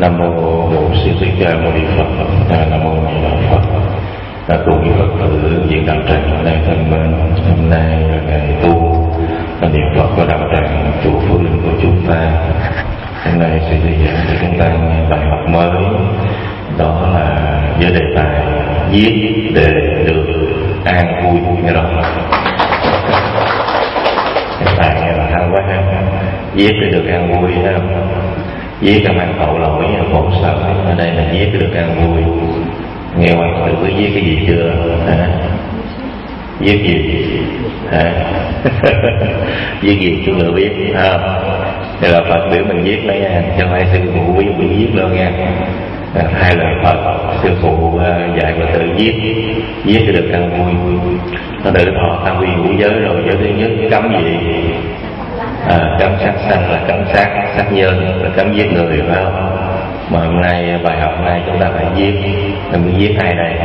Nam mô Bổn Sư Thích Ca Mâu Ni Phật. Nam mô Di Đà Phật. Cùng với Phật tử diễn đạo tràng đang thân mến, hôm nay là ngày tu niệm Phật của đạo tràng chủ Phước Linh của chúng ta. Hôm nay sẽ giảng cho chúng ta bài học mới, đó là với đề tài giết để được an vui. Nghe rồi, cái bài nghe là hay quá ha. Giết để được an vui ha. Giết là mang tội lỗi khổ sở, ở đây là giết để được an vui. Nghe hoàng tử có giết cái gì chưa? Giết gì? Giết gì chúng tôi biết Đây là Phật biểu mình giết đó nha, cho phải sư phụ quý vị giết luôn nha. Hai lời Phật sư phụ dạy và tự giết để được an vui. Nó tự thọ tam quy ngũ giới rồi. Giới thứ nhất cấm gì? Cấm sát sanh là cấm sát nhân, là cấm giết người, phải không? Mà hôm nay bài học này chúng ta phải giết. Mình muốn giết ai đây?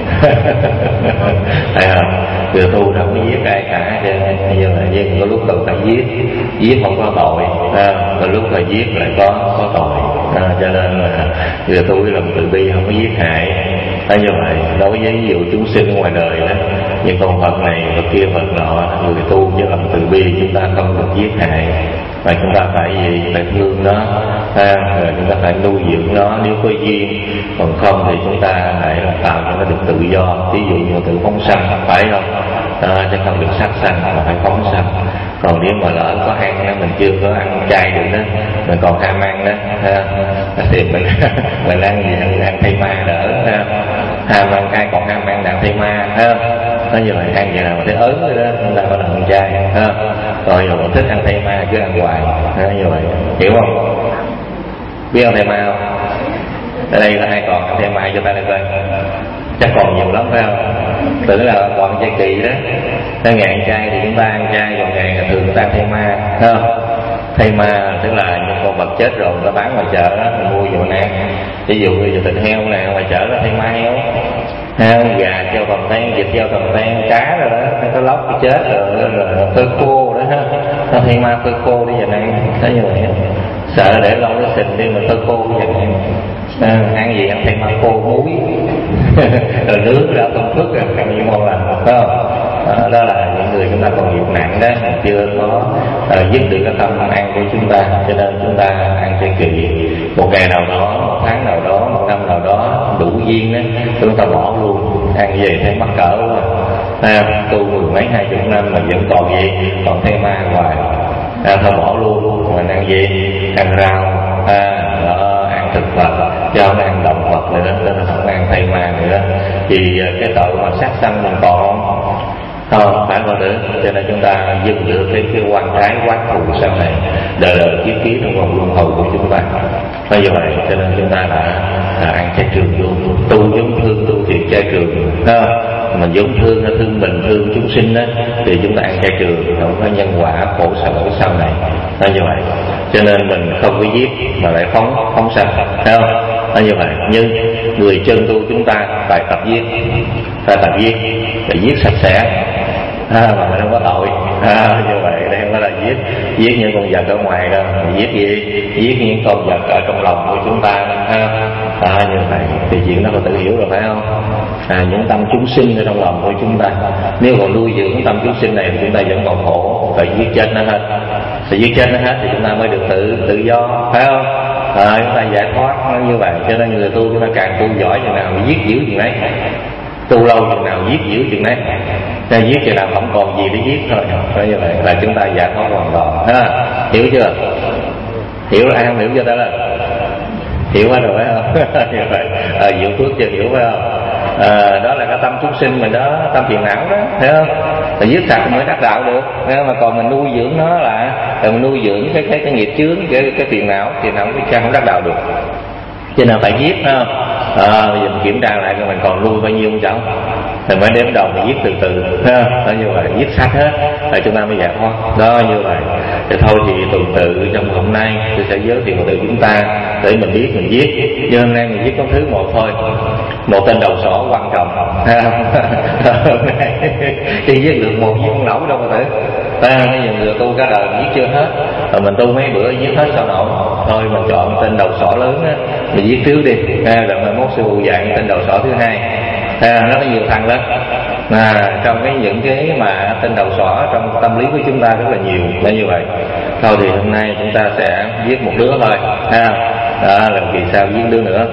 Thấy không? Người tu đâu có giết ai cả, như là giết có lúc cần phải giết không có tội, có lúc là giết lại có tội. Cho nên là người tu với lòng từ bi không có giết hại. Như vậy đối với ví dụ chúng sinh ở ngoài đời đó, những con vật này vật kia vật nọ, người tu với lòng từ bi chúng ta không được giết hại, mà chúng ta phải gì? Phải thương nó, rồi chúng ta phải nuôi dưỡng nó nếu có duyên, còn không thì chúng ta hãy là tạo cho nó được tự do. Ví dụ như tự phóng sanh, phải không? Chứ không được sát sanh mà phải phóng sanh. Còn nếu mà lỡ có ăn đó, mình chưa có ăn chay được đó, mình còn ham ăn đó, thì mình ăn gì? Ăn thay ma đỡ, ham ăn chay còn ham ăn đặng thay ma, nó như vậy. Ăn vậy nào mà thấy ớn rồi đó, chúng ta có là ăn chay, rồi mà thích ăn thay ma cứ ăn hoài, như vậy, hiểu không? Biết ăn thay ma không? Ở đây có ai còn ăn thay ma cho ta đây coi? Chắc còn nhiều lắm phải không? Tưởng là còn chay kỳ đó. Nếu ngày ăn chay thì chúng ta ăn chay, còn ngày là thường chúng ta ăn thay ma, thấy không? Thay ma tức là những con vật chết rồi người ta bán ngoài chợ đó, mình mua về mình ăn. Ví dụ như thịt heo này ngoài chợ đó, thay ma heo, gà treo cầm ten, vịt treo cầm ten, cá rồi đó, nó lóc cái chết rồi phơi khô đó ha, nó thay ma phơi khô đi về ăn, thấy như vậy. Sợ để lâu nó xình đi mà phơi khô đi về ăn. Ăn gì ăn thay ma khô muối rồi nướng ra công thức rồi ăn như ngon lành, phải không? Đó là những người chúng ta còn nghiệp nặng đó, chưa có dứt được cái tâm ăn của chúng ta, cho nên chúng ta ăn chay kỳ. Một ngày nào đó, một tháng nào đó, một năm nào đó đủ duyên đó, chúng ta bỏ luôn. Ăn về thấy mắc cỡ quá, tu 10 mấy 20 năm mà vẫn còn gì, còn thay ma hoài, thôi bỏ luôn. Mình ăn gì? Ăn rau, ăn thực vật, chứ không ăn động vật nữa đó, nên không ăn thay ma nữa đó. Thì cái tội mà sát sanh mình còn không phải còn nữa, cho nên chúng ta dừng được cái quan trái quán thù sau này, đời kiếp trong vòng luân hồi của chúng ta. Nói như vậy, cho nên chúng ta đã ăn chay trường luôn, tu giống thương, tu thiệt chay trường, mình giống thương mình, thương chúng sinh đó, thì chúng ta ăn chay trường, không có nhân quả khổ sở sau này. Nói như vậy, cho nên mình không có giết mà lại phóng sanh, thấy không? Nói như vậy, nhưng người chân tu chúng ta phải tập giết, phải giết sạch sẽ, mà mình không có tội. Như vậy đây không phải là giết những con vật ở ngoài đâu, giết gì? Giết những con vật ở trong lòng của chúng ta. Như vậy thì chuyện đó là tự hiểu rồi, phải không? Những tâm chúng sinh ở trong lòng của chúng ta, nếu còn nuôi dưỡng tâm chúng sinh này thì chúng ta vẫn còn khổ. Phải giết chết nó hết, thì chúng ta mới được tự do, phải không? Chúng ta giải thoát. Nó như vậy, cho nên người tu chúng ta càng tu giỏi chừng nào giết dữ chừng đấy, tu lâu chừng nào giết dữ chừng đấy, giết chừng nào không còn gì để giết thôi. Nói như vậy là chúng ta giải thoát hoàn toàn, hiểu chưa? Hiểu là ai không hiểu cho ta là hiểu hết rồi, phải không? Như vậy Diệu Phước chưa hiểu, phải không? Đó là cái tâm chúng sinh mình đó, tâm phiền não đó, thấy không? Phải giết sạch mới đắc đạo được, mà còn mình nuôi dưỡng nó là mình nuôi dưỡng cái nghiệp chướng, cái phiền não không đắc đạo được. Cho nên phải giết, phải không? Bây giờ mình kiểm tra lại coi mình còn nuôi bao nhiêu không cháu, thì mới đếm đầu mình giết từ từ, thấy không? Đó, như vậy giết sạch hết là chúng ta mới giải thoát. Đó, như vậy thì thôi thì tuần tự trong hôm nay tôi sẽ giới thiệu từ chúng ta để mình biết mình giết. Nhưng hôm nay mình giết có thứ một thôi, một tên đầu sỏ quan trọng, thấy không? Hôm nay chỉ giết được một giết không nổi đâu mà tử, Bây giờ người tu cả đời viết chưa hết, rồi mình tu mấy bữa viết hết sao nổi. Thôi mình chọn tên đầu sỏ lớn á, mình viết trước đi, rồi mai mốt sư phụ dạy tên đầu sỏ thứ hai. Nó có nhiều thằng lắm. Trong những cái mà tên đầu sỏ trong tâm lý của chúng ta rất là nhiều, là như vậy. Thôi thì hôm nay chúng ta sẽ viết một đứa thôi, lần kỳ sau viết đứa nữa.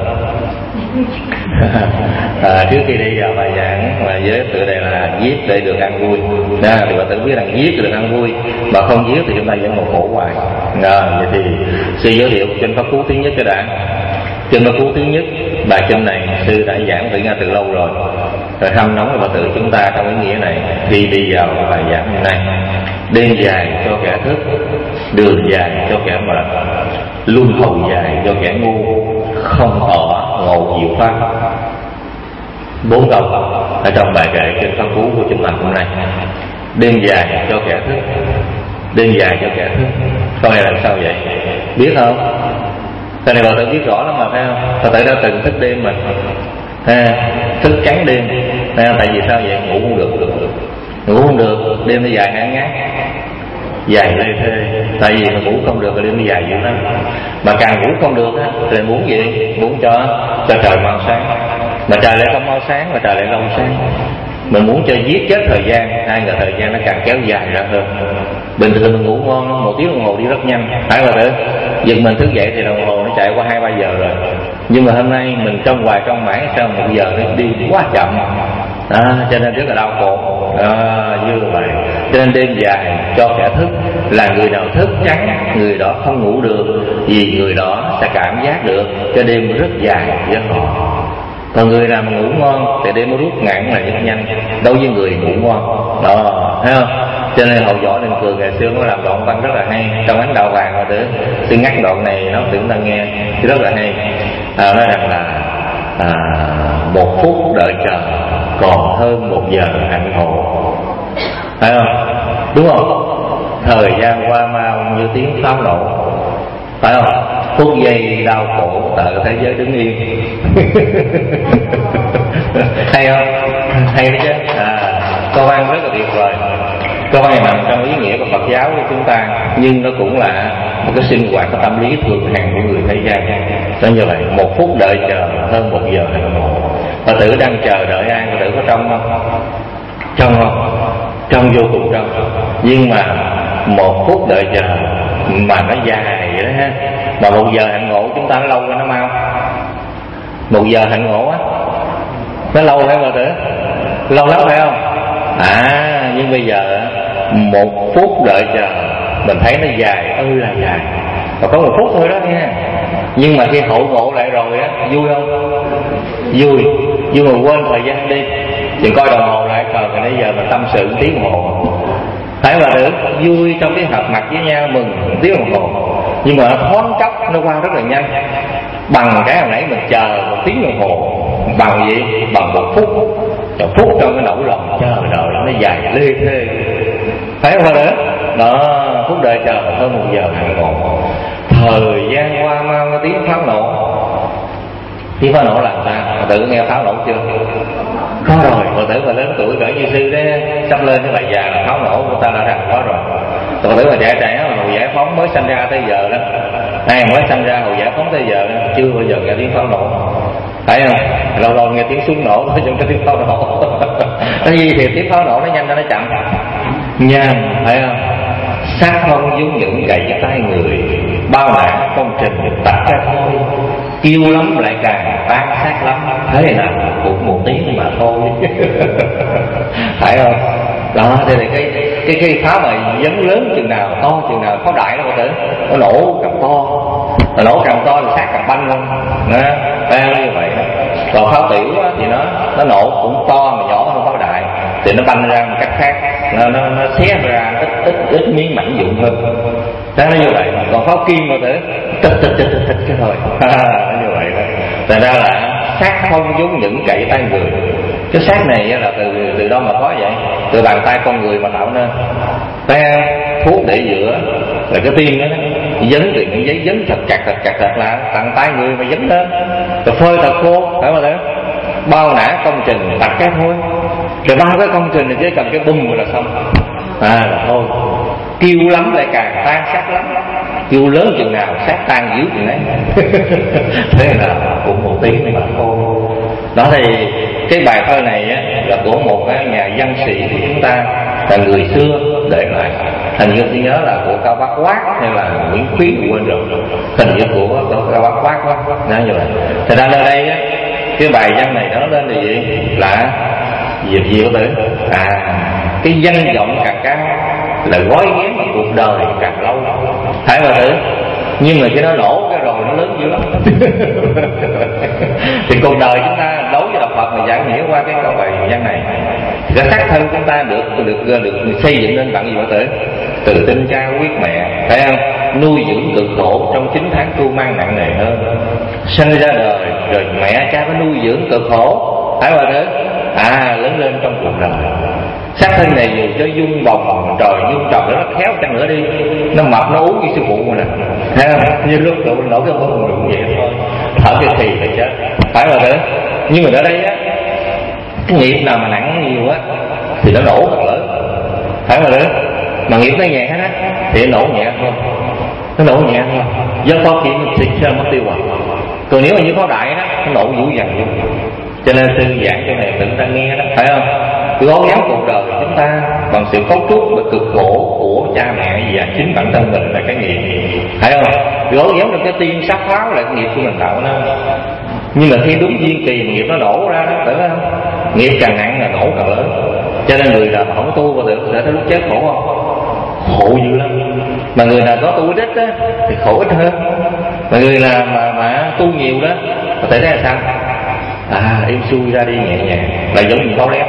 Trước khi đi vào bài giảng mà với tựa đề là viết để được ăn vui, thì bạn tự biết rằng viết để được ăn vui, mà không viết thì chúng ta vẫn một khổ hoài. Vậy thì sư giới thiệu trên pháp cú thứ nhất cái đã. Trên pháp cú thứ nhất, bài kinh này sư đã giảng từ lâu rồi hâm nóng với Phật tử chúng ta trong ý nghĩa này. Khi đi vào bài giảng hôm nay, đêm dài cho kẻ thức, đường dài cho kẻ mệt, luân hồi dài cho kẻ ngu, không tỏ ngộ diệu pháp. 4 câu ở trong bài kệ trên pháp cú của chúng ta hôm nay. Đêm dài cho kẻ thức, đêm dài cho kẻ thức. Câu này làm sao vậy? Biết không? Cái này Phật tử biết rõ lắm mà, phải không? Phật tử đã từng thức đêm mà, thức trắng đêm. Tại vì sao vậy? Ngủ không được, ngủ không được, đêm nó dài hả ngát, dài lê thê. Tại vì mà ngủ không được, đêm nó dài dữ lắm. Mà càng ngủ không được á, thì muốn gì? Muốn cho trời mau sáng. Mà trời lại không mau sáng, mà trời lại long sáng. Mình muốn cho giết chết thời gian, ai ngờ thời gian nó càng kéo dài ra hơn. Bình thường mình ngủ ngon, 1 tiếng đồng hồ đi rất nhanh, phải không ạ? Giật mình thức dậy thì đồng hồ nó chạy qua 2-3 giờ rồi. Nhưng mà hôm nay mình trong hoài trong mãi, sao 1 giờ nó đi quá chậm, cho nên rất là đau khổ. Như vậy, cho nên đêm dài cho kẻ thức, là người nào thức trắng, người đó không ngủ được, vì người đó sẽ cảm giác được cho đêm rất dài với họ. Còn người nào mà ngủ ngon thì đêm nó rút ngắn là rất nhanh. Đối với người ngủ ngon đó, thấy không? Cho nên Hậu Võ Đình Cường ngày xưa nó làm đoạn văn rất là hay. Trong Ánh Đạo Vàng mà tử sư ngắt đoạn này nó tưởng ta nghe rất là hay. Nói rằng là 1 phút đợi chờ còn hơn 1 giờ hạnh ngộ, thấy không? Đúng không? Thời gian qua mau như tiếng pháo nổ, phải không? Phút giây đau khổ tại thế giới đứng yên. Hay không? Hay đấy chứ. Câu văn rất là tuyệt vời. Câu văn này nằm trong ý nghĩa của Phật giáo của chúng ta, nhưng nó cũng là một cái sinh hoạt của tâm lý thường hàng của người thế gian. Nên như vậy, 1 phút đợi chờ hơn 1 giờ hạnh ngộ. Phật tử đang chờ đợi ai? Phật tử có trong không? Trong không? Trong, vô cùng trong. Nhưng mà 1 phút đợi chờ mà nó dài vậy đó ha. Mà 1 giờ hạnh ngộ chúng ta nó lâu qua nó mau. 1 giờ hạnh ngộ á, nó lâu phải Phật tử? Lâu lắm phải không? Nhưng bây giờ 1 phút đợi chờ mình thấy nó dài ơi là dài. Và có 1 phút thôi đó nha. Nhưng mà khi hậu ngộ lại rồi á, vui không? Vui. Nhưng mà quên thời gian đi, thì coi đồng hồ lại, còn nãy giờ mình tâm sự 1 tiếng đồng hồ. Thấy mà được vui trong cái hợp mặt với nhau, mừng 1 tiếng đồng hồ. Nhưng mà nó thoáng chốc, nó qua rất là nhanh. Bằng cái hồi nãy mình chờ 1 tiếng đồng hồ, bằng gì? Bằng 1 phút. 1 phút trong cái nỗi lòng chờ đợi nó dài lê thê. Thấy không đó? Đó, phút đợi chờ hơn 1 giờ hạnh ngộ. Thời gian qua mau tiếng pháo nổ. Tiếng pháo nổ làm sao? Tự nghe pháo nổ chưa? Có rồi. Phật tử mà lớn tuổi cỡ như sư đấy, sắp lên cái bài già là pháo nổ của ta đã thành có rồi. Phật tử mà trẻ mà hồi giải phóng mới sanh ra tới giờ đó, ai mới sanh ra hồi giải phóng tới giờ đó, chưa bao giờ nghe tiếng pháo nổ, phải không? Lâu lâu nghe tiếng súng nổ thôi, chứ không có tiếng pháo nổ. Cái gì thì tiếng pháo nổ nó nhanh nó chậm, nhanh, phải không? Sát phong dung những gậy tay người, bao nạn công trình tắt ra thôi, yêu lắm lại càng tán sát lắm, thế nào cũng 1 tiếng mà thôi. Phải không? Đó, thì cái pháo mà vấn lớn chừng nào, to chừng nào, pháo đại nó có thể nó nổ càng to, nổ càng to thì sát càng banh lên, như vậy. Còn pháo tiểu thì nó nổ cũng to mà nhỏ hơn pháo đại, thì nó banh ra một cách khác, nó xé ra ít miếng mảnh vụn hơn. Đó nó như vậy. Còn pháo kim mà tới tịch cái thôi. Nó như vậy đó. Thành ra là sát phong vốn những cậy tay người. Cái sát này là từ đâu mà có vậy? Từ bàn tay con người mà tạo nên. Thuốc để giữa là cái tim đó, dấn từ những giấy dấn thật chặt là tặng tay người mà dấn lên, rồi phơi thật khô, phải không đấy? Bao nã công trình đặt cái thôi, rồi bao cái công trình này chỉ cần cái bung rồi là xong, là thôi. kêu lắm lại càng tan xác lắm, kêu lớn chừng nào xác tan dữ chừng ấy. Thế là cũng một tiếng để bà cô. Đó thì cái bài thơ này á, là của một cái nhà văn sĩ của chúng ta, là người xưa để lại. Hình như tôi nhớ là của Cao Bác Quát hay là Nguyễn Khuyến, quên rồi. Hình như của Cao Bác Quát quá, nói như vậy. Thật ra nơi đây á, cái bài văn này nó lên là gì? Là gì có tử? Cái danh vọng càng cao là gói ghém mà cuộc đời càng lâu. Thấy mà thử. Nhưng mà khi nó nổ cái rồi nó lớn dữ lắm. Thì cuộc đời chúng ta đối với đạo Phật mà giải nghĩa qua cái câu bài văn này, cái xác thân chúng ta được xây dựng lên bằng gì bảo tử? Từ tinh cha quyết mẹ, phải không? Nuôi dưỡng cực khổ trong 9 tháng tu mang nặng nề hơn. Sinh ra đời rồi mẹ cha phải nuôi dưỡng cực khổ, phải bảo tử? Lớn lên trong cuộc đời. Xác thân này dù cho dung bồng trời dung trồng nó khéo chăng nữa đi, nó mập nó uống như sư phụ mà nè, thấy không? Như lúc tụi nổi cái bông rụng vậy thôi, thở cái thì là chết, phải mà thế. Nhưng mà ở đây á, cái nghiệp nào mà nặng nhiều á thì nó nổ càng lớn, phải mà thế. Mà nghiệp nó nhẹ á thì nó nổ nhẹ thôi, nó nổ nhẹ thôi. Do có khi mình xịt ra mất tiêu rồi. Còn nếu mà như pháo đại đó, nó nổ dữ dằn luôn. Cho nên sư giảng chỗ này chúng ta nghe đó, phải không? Cố gắng cuộc đời của chúng ta bằng sự cấu trúc và cực khổ của cha mẹ và chính bản thân mình là cái nghiệp, phải không? Cố gắng được cái tiên sát pháo là cái nghiệp của mình tạo nó. Nhưng mà khi đúng duyên kỳ mà nghiệp nó nổ ra đó, phải không? Nghiệp càng nặng là nổ càng lớn. Cho nên người nào không tu và được sẽ tới lúc chết khổ không? Khổ dữ lắm. Mà người nào có tu ít á thì khổ ít hơn. Mà người nào mà tu nhiều đó có thể thấy là sao? Em xui ra đi nhẹ nhàng, là giống như tháo léo.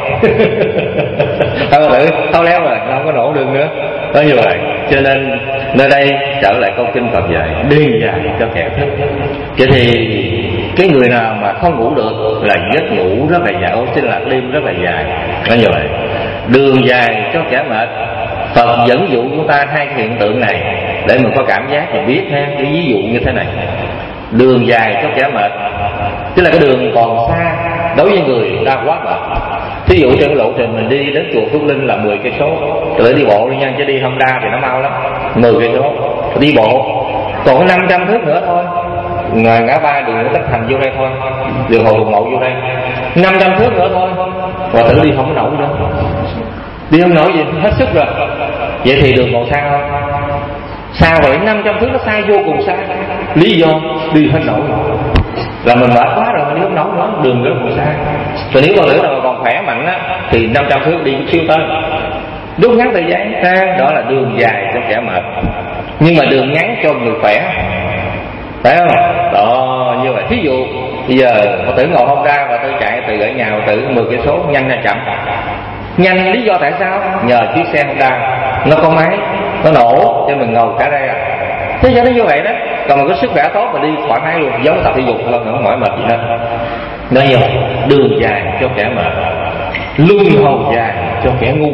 Tháo léo rồi không có nổ đường nữa, đó như vậy. Cho nên nơi đây trở lại câu kinh Phật dạy đêm dài cho kẻ thức. Vậy thì cái người nào mà không ngủ được là giấc ngủ rất là dài, xin là đêm rất là dài, đó như vậy. Đường dài cho kẻ mệt. Phật dẫn dụ chúng ta hai hiện tượng này để mình có cảm giác và biết ha. Cái ví dụ như thế này, đường dài cho kẻ mệt, tức là cái đường còn xa đối với người ta quá mệt. Thí dụ trên lộ trình mình đi đến chùa Phước Linh là 10 cây số, rồi đi bộ đi nha, chứ đi Honda thì nó mau lắm, 10 cây số đi bộ. Còn 500 thước nữa thôi, ngã ba đường Tất Thành vô đây thôi, đường Hồ Tùng Mậu vô đây 500 thước nữa thôi, và thử đi không có nổi nữa, đi không nổi gì hết sức rồi. Vậy thì đường còn xa không? Xa rồi, 500 thước nó xa vô cùng xa. Lý do đi hết nổi là mình mệt quá rồi, mình đi không nổi nữa, đường rất còn xa. Rồi nếu mà nữa là còn khỏe mạnh á thì 500 thước đi siêu tới, rút ngắn thời gian ra. Đó là đường dài cho kẻ mệt, nhưng mà đường ngắn cho người khỏe, phải không? Đó, như vậy. Thí dụ bây giờ tôi tưởng ngồi không ra và tôi chạy từ ở nhà từ 10 cây số nhanh ra chậm. Nhanh lý do tại sao? Nhờ chiếc xe Honda nó có máy, nó nổ cho mình ngồi cả đây thế cho nó như vậy đó. Còn mình có sức khỏe tốt mà đi thoải mái luôn, giống tập thể dục thôi, không mỏi mệt gì đâu. Nói như vậy, đường dài cho kẻ mệt, luân hồi dài cho kẻ ngu.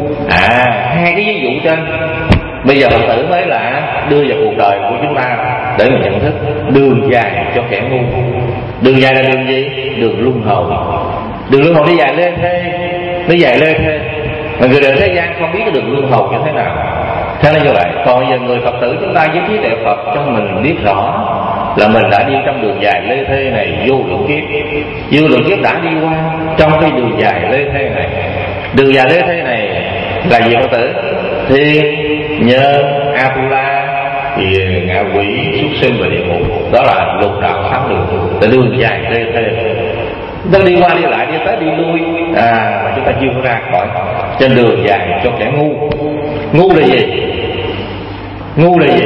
Hai cái ví dụ trên bây giờ Phật tử mới là đưa vào cuộc đời của chúng ta để mình nhận thức. Đường dài cho kẻ ngu. Đường dài là đường gì? Đường luân hồi. Đường luân hồi nó dài lên thế, nó dài lên thế. Mà người đời thế gian không biết cái đường luân hồi như thế nào. Thế nên như vậy, còn giờ người Phật tử chúng ta với trí tuệ Phật cho mình biết rõ là mình đã đi trong đường dài lê thê này vô lượng kiếp. Vô lượng kiếp đã đi qua trong cái đường dài lê thê này. Đường dài lê thê này là gì Phật tử? Thiên, nhân, Atula, thì ngạ quỷ, súc sinh và địa ngục. Đó là lục đạo 6 đường, là đường dài lê thê. Chúng ta đi qua đi lại, đi tới đi lui mà chúng ta chưa có ra khỏi trên đường dài cho kẻ ngu. Ngu là gì? Ngu là gì?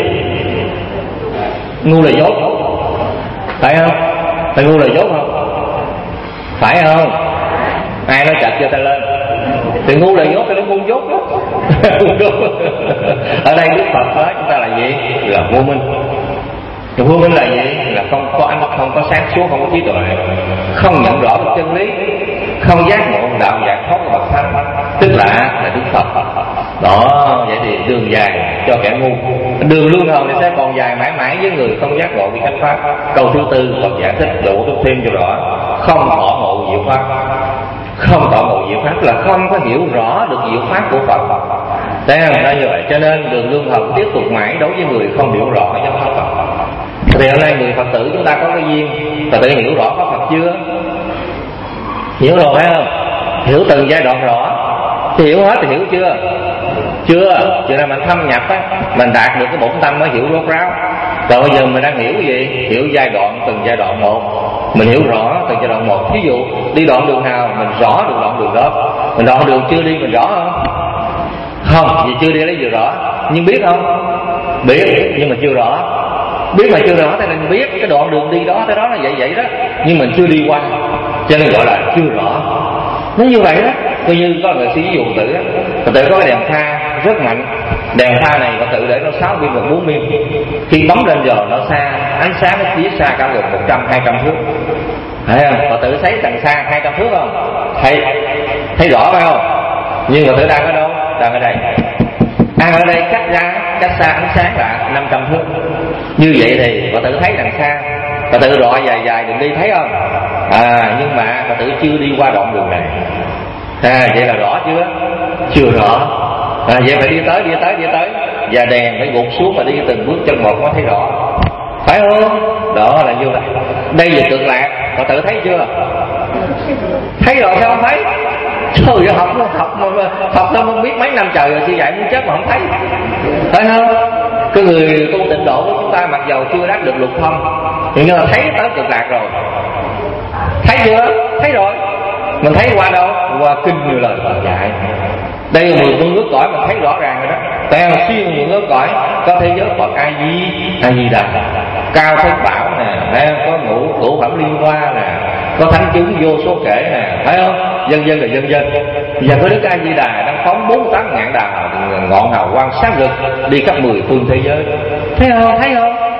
Ngu là dốt, phải không? Phải ngu là dốt không? Phải không? Ai nói chặt cho ta lên. Thì ngu là dốt, thì nó ngu dốt đó. Ở đây Đức Phật nói chúng ta là gì? Là vô minh. Cái vô minh là gì? Là không có ánh, không có sáng suốt, không có trí tuệ, không nhận rõ được chân lý, không giác ngộ đạo giải thoát của bậc thánh, tức là Đức Phật. Đó, vậy thì đường dài cho kẻ ngu. Đường luân hồi này sẽ còn dài mãi mãi với người không giác ngộ vì cách pháp. Câu thứ tư Phật giải thích đủ thêm cho rõ: không tỏ ngộ diệu pháp. Không tỏ ngộ diệu pháp là không có hiểu rõ được diệu pháp của Phật. Thấy không? Đó như vậy. Cho nên đường luân hồi tiếp tục mãi đối với người không hiểu rõ giáo pháp Phật. Thì hôm nay người Phật tử chúng ta có cái duyên Phật tử hiểu rõ pháp Phật chưa? Hiểu rồi phải không? Hiểu từng giai đoạn rõ. Thì hiểu hết thì hiểu chưa? Chưa. Cho nên mình thâm nhập á, mình đạt được cái bổn tâm mới hiểu rốt ráo. Còn bây giờ mình đang hiểu cái gì? Hiểu giai đoạn, từng giai đoạn một. Mình hiểu rõ từng giai đoạn một. Ví dụ đi đoạn đường nào mình rõ được đoạn đường đó. Mình đoạn đường chưa đi mình rõ không? Không, vì chưa đi lấy vừa rõ. Nhưng biết không? Biết, nhưng mà chưa rõ. Biết mà chưa rõ thì mình biết cái đoạn đường đi đó tới đó là vậy đó. Nhưng mình chưa đi qua, cho nên gọi là chưa rõ. Nó như vậy đó. Coi như có người sử dụng Phật tử á, Phật tử có cái đèn pha rất mạnh. Đèn pha này Phật tử để nó 6 pin và 4 pin. Khi bấm lên giờ nó xa, ánh sáng nó phía xa cả gần 100-200 thước. Thấy không? Phật tử thấy đằng xa 200 thước không? Thấy rõ phải không? Nhưng Phật tử đang ở đâu? Đang ở đây. Đang ở đây cách xa ánh sáng là 500 thước. Như vậy thì Phật tử thấy đằng xa. Phật tử rõ dài đừng đi, thấy không? Nhưng mà Phật tử chưa đi qua đoạn đường này. Vậy là rõ chưa? Chưa rõ. Vậy phải đi tới. Và đèn phải gục xuống và đi từng bước chân một mới thấy rõ. Phải không? Đó là như vậy. Đây là cực lạc. Phật tử thấy chưa? Thấy rồi sao không thấy? Trời ơi, học nó không biết mấy năm trời rồi như vậy muốn chết mà không thấy. Phải không? Cái người tu tịnh độ của chúng ta mặc dầu chưa đắc được lục thông, nhưng mà thấy tới cực lạc rồi. Thấy chưa? Thấy rồi. Mình thấy qua đâu? Qua kinh như lời Phật dạy. Đây là 10 phương ước cõi mình thấy rõ ràng rồi đó. Toàn xuyên 10 ước cõi có thế giới Phật A Di Đà, Cao Thế Bảo nè, có ngũ cửu phẩm liên hoa nè, có thánh chúng vô số kể nè, thấy không? Dân là dân. Và có Đức A Di Đà đang phóng 48 ngàn đà ngọn hào quang sáng rực đi khắp 10 phương thế giới. Thấy không? Thấy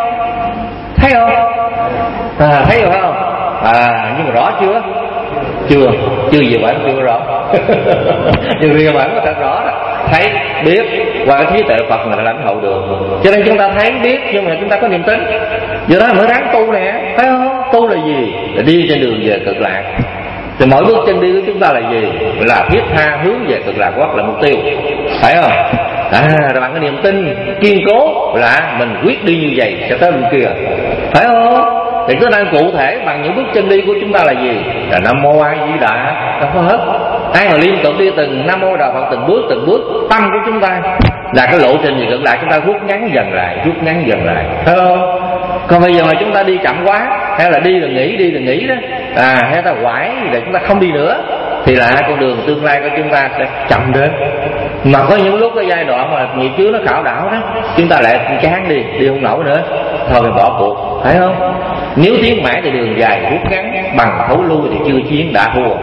không? Thấy rồi không? Nhưng mà rõ chưa? Chưa gì bạn chưa rõ. Nhưng vì bạn có thật rõ đó. Thấy, biết, qua cái trí tuệ Phật mình đã lãnh hội được. Cho nên chúng ta thấy, biết, nhưng mà chúng ta có niềm tin. Giờ đó mới ráng tu nè. Thấy không? Tu là gì? Là đi trên đường về cực lạc. Thì mỗi bước chân đi của chúng ta là gì? Là thiết tha hướng về cực lạc quốc là mục tiêu. Phải không? Rồi bằng cái niềm tin kiên cố là mình quyết đi như vậy sẽ tới bên kia. Phải không? Thì cứ đang cụ thể bằng những bước chân đi của chúng ta là gì? Là Nam Mô A Di Đà. Đâu có hết. Ai mà liên tục đi từng Nam Mô Đà Phật từng bước tâm của chúng ta là cái lộ trình gì cực lạc chúng ta rút ngắn dần lại. Phải không? Còn bây giờ mà chúng ta đi chậm quá, hay là đi rồi nghỉ đó, hay ta quải để chúng ta không đi nữa, thì là con đường tương lai của chúng ta sẽ chậm đến. Mà có những lúc cái giai đoạn mà nghiệp chướng nó khảo đảo đó, chúng ta lại chán đi không nổi nữa, thôi mình bỏ cuộc, phải không? Nếu tiến mãi thì đường dài rút ngắn, bằng thấu lui thì chưa chiến đã thua.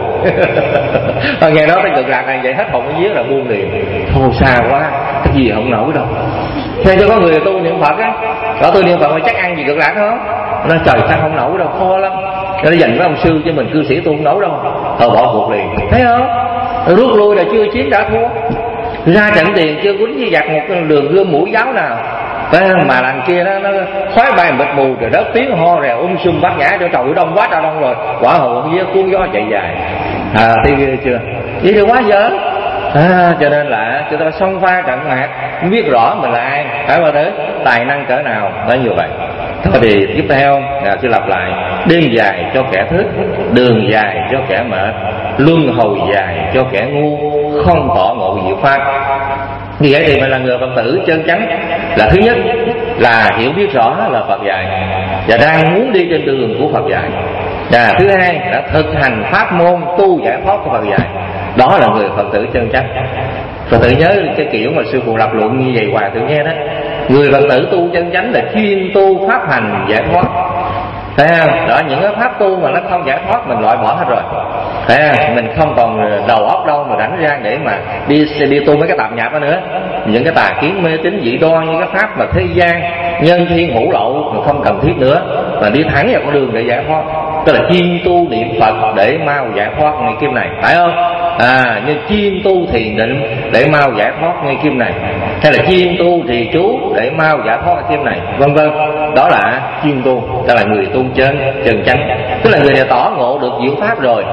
Ngày đó tới cực lạc này vậy hết hồn cái vía là buông liền. Thôi xa quá, cái gì không nổi đâu. Thế cho có người tu niệm Phật á, đó tôi niệm Phật mà chắc ăn gì cực lạc không? Nó trời sao không nổi đâu, khó lắm. Nó dành với ông sư cho mình cư sĩ tu không nổi đâu. Thôi bỏ cuộc liền, thấy không? Rút lui là chưa chiến đã thua. Ra trận tiền chưa quýnh với giặc một đường gươm mũi giáo nào. Mà đằng kia nó khói bay mịt mù rồi đất tiếng ho rèo sum bát nhã cho trời đông quá trời đông rồi, quả hồ với cuốn gió chạy dài. Thì chưa vậy thì quá dở. Cho nên là chúng ta xông pha trận mạc biết rõ mình là ai, phải qua tới tài năng cỡ nào đó như vậy. Thôi thì tiếp theo sẽ lặp lại: đêm dài cho kẻ thức, đường dài cho kẻ mệt, luân hồi dài cho kẻ ngu, không tỏ ngộ diệu pháp. Như vậy thì mình là người Phật tử chân chánh là thứ nhất là hiểu biết rõ là Phật dạy và đang muốn đi trên đường của Phật dạy. Thứ hai là thực hành pháp môn tu giải thoát của Phật dạy. Đó là người Phật tử chân chánh. Phật tử nhớ cái kiểu mà sư phụ lập luận như vậy Hòa thượng nghe đó: người Phật tử tu chân chánh là chuyên tu pháp hành giải thoát. Thấy không? Đó, những cái pháp tu mà nó không giải thoát mình loại bỏ hết rồi. Thấy không? Mình không còn đầu óc đâu mà rảnh ra để mà đi tu mấy cái tạp nhạp đó nữa. Những cái tà kiến mê tín dị đoan, những cái pháp mà thế gian nhân thiên hữu lậu mà không cần thiết nữa, mà đi thẳng vào con đường để giải thoát. Tức là chuyên tu niệm Phật để mau giải thoát ngay kiếp này, phải không? Như chuyên tu thiền định để mau giải thoát ngay kiếp này, hay là chuyên tu trì chú để mau giải thoát ngay kiếp này, vân vân. Đó là chuyên tu, đó là người tu chân chánh. Tức là người này tỏ ngộ được diệu pháp rồi,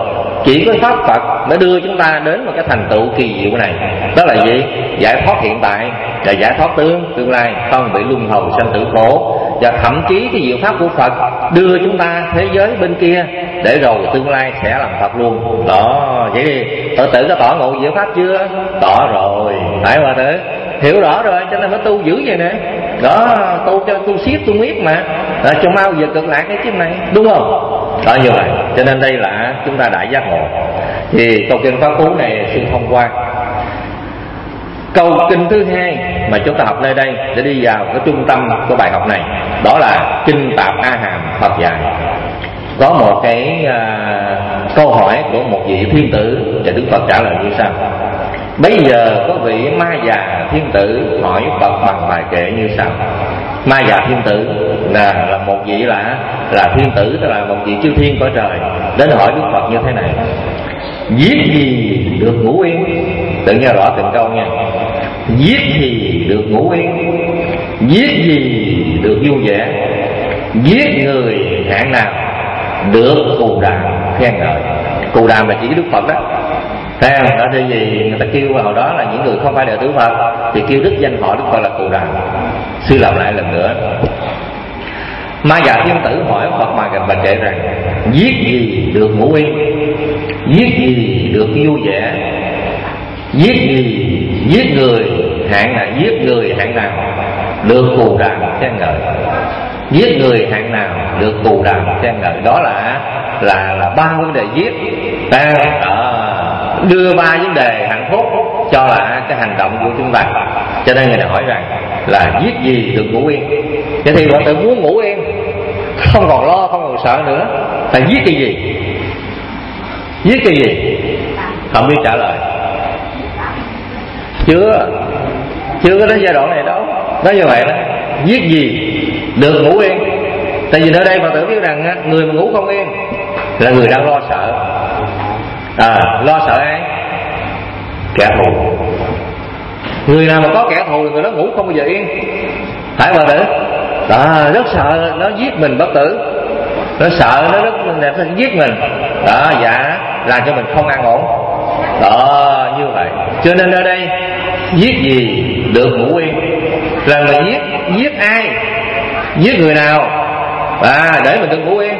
Chỉ có pháp Phật mới đưa chúng ta đến một cái thành tựu kỳ diệu này. Đó là gì? Giải thoát hiện tại và giải thoát tương lai, không bị luân hồi sanh tử khổ. Và thậm chí cái diệu pháp của Phật đưa chúng ta thế giới bên kia, để rồi tương lai sẽ làm Phật luôn. Đó, vậy thì Phật tử có tỏ ngộ diệu pháp chưa? Tỏ rồi, phải Phật tử hiểu rõ rồi, cho nên mới tu dữ vậy nè. Đó, tu cho tu siết tu miết mà, cho mau về cực lạc cái kiếp này, đúng không? Đó, như vậy cho nên đây là chúng ta đại giác ngộ. Thì câu kinh Pháp Cú này xin thông qua. Câu kinh thứ hai mà chúng ta học nơi đây để đi vào cái trung tâm của bài học này, đó là kinh Tạp A Hàm Phật dạy. Có một cái câu hỏi của một vị thiên tử, và Đức Phật trả lời như sau: bây giờ có vị Ma Già thiên tử hỏi Phật bằng bài kệ như sau. Ma Già thiên tử là một vị là thiên tử, tức là một vị chư thiên cõi trời, đến hỏi Đức Phật như thế này: giết gì được ngủ yên? Tự nghe rõ từng câu nha. Giết gì được ngủ yên? Giết gì được vui vẻ? Giết người hạng nào được cù đàm khen ngợi? Cù đàm là chỉ Đức Phật đó. Thấy không? Đó thì gì người ta kêu vào đó là những người không phải đệ tử Phật thì kêu đức danh họ Đức Phật là cù đàm. Sư làm lại lần nữa. Ma Già thiên tử hỏi Phật mà gặp bài kệ rằng: giết gì được ngủ yên? Giết gì được vui vẻ? Giết gì? Giết người hạng nào? Giết người hạng nào được cù đàm khen ngợi? Giết người hạng nào được cù đàm khen ngợi? Đó là ba vấn đề giết. Đưa ba vấn đề hạnh phúc cho là cái hành động của chúng ta. Cho nên người này hỏi rằng là giết gì được ngủ yên? Vậy thì Phật tử muốn ngủ yên, không còn lo, không còn sợ nữa, phải giết cái gì? Giết cái gì? Không biết trả lời. Chưa có đến giai đoạn này đâu. Nói như vậy đó, giết gì được ngủ yên? Tại vì ở đây Phật tử biết rằng người mà ngủ không yên là người đang lo sợ. Lo sợ ai? Kẻ thù. Người nào mà có kẻ thù thì người đó ngủ không bao giờ yên, phải Phật tử? Rất sợ nó giết mình bất tử, nó sợ nó rất giết mình. Dạ, làm cho mình không an ổn. Đó, như vậy. Cho nên ở đây giết gì được ngủ yên là mình giết ai? Giết người nào để mình được ngủ yên?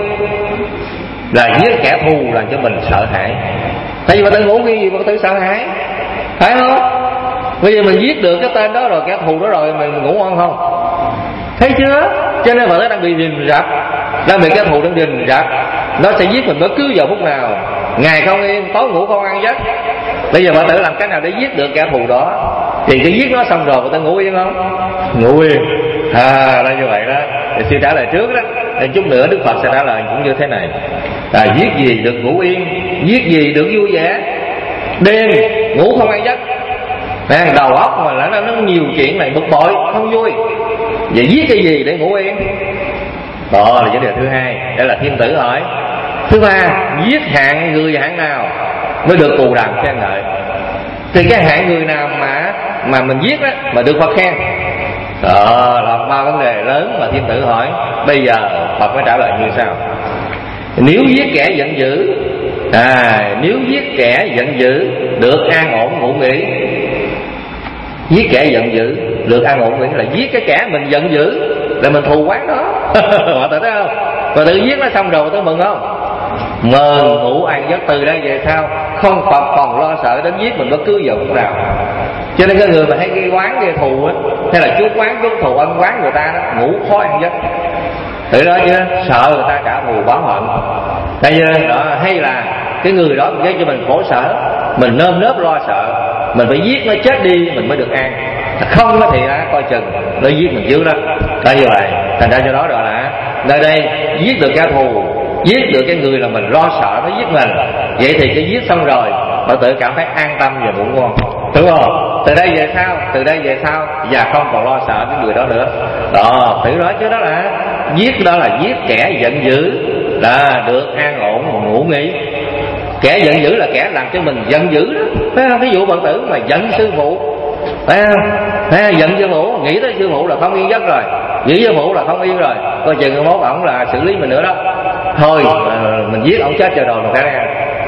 Là giết kẻ thù làm cho mình sợ hãi. Tại vì Phật tử ngủ cái gì mà Phật tử sợ hãi, phải không? Bây giờ mình giết được cái tên đó rồi, kẻ thù đó rồi, mình ngủ ngon không? Thấy chưa? Cho nên Phật tử đang bị rình rập, đang bị kẻ thù đang rình rập. Nó sẽ giết mình bất cứ giờ phút nào, ngày không yên, tối ngủ không ăn giấc. Bây giờ Phật tử làm cách nào để giết được kẻ thù đó? Thì cái giết nó xong rồi Phật tử ngủ yên không? Ngủ yên. Là như vậy đó. Thì sư trả lời trước đó, thì chút nữa Đức Phật sẽ trả lời cũng như thế này. Giết gì được ngủ yên? Giết gì được vui vẻ? Đêm ngủ không ăn giấc, đầu óc mà nó nhiều chuyện này bực bội không vui. Vậy giết cái gì để ngủ yên? Đó là vấn đề thứ hai. Đây là thiên tử hỏi. Thứ ba, giết hạng người hạng nào mới được cù đàm khen ngợi? Thì cái hạng người nào mà mình giết đó mà được Phật khen? Đó là ba vấn đề lớn mà thiên tử hỏi. Bây giờ Phật mới trả lời như sau: nếu giết kẻ giận dữ, nếu giết kẻ giận dữ được an ổn ngủ nghỉ. Giết kẻ giận dữ được an ổn ngủ nghỉ là giết cái kẻ mình giận dữ, là mình thù quán đó. Mọi người thấy không? Và tự giết nó xong rồi tôi mừng không? Mừng, ngủ ăn giấc. Từ đây về sau không còn lo sợ đến giết mình bất cứ giờ phút nào. Cho nên cái người mà hay gây quán gây thù á, hay là chuốc quán chuốc thù ân quán người ta đó, ngủ khó ăn giấc. Tự đó chứ sợ người ta trả thù báo hận. Tại vì đó, hay là cái người đó gây cho mình khổ sở, mình nơm nớp lo sợ, mình phải giết nó chết đi mình mới được an. Không thì coi chừng nó giết mình dữ lắm. Đó như vậy. Thành ra cho đó gọi là nơi đây giết được kẻ thù, giết được cái người là mình lo sợ nó giết mình. Vậy thì cái giết xong rồi Phật tử cảm thấy an tâm và ngủ ngon, đúng không? Từ đây về sau và không còn lo sợ cái người đó nữa. Đó, thử nói chứ đó là giết kẻ giận dữ là được an ổn ngủ nghỉ. Kẻ giận dữ là kẻ làm cho mình giận dữ đó, phải không? Ví dụ Phật tử mà giận sư phụ, phải không? Giận sư phụ, nghĩ tới sư phụ là không yên giấc rồi, nghĩ sư phụ là không yên rồi, coi chừng mốt ổng là xử lý mình nữa đó. Thôi mình giết ổng chết cho rồi mình phải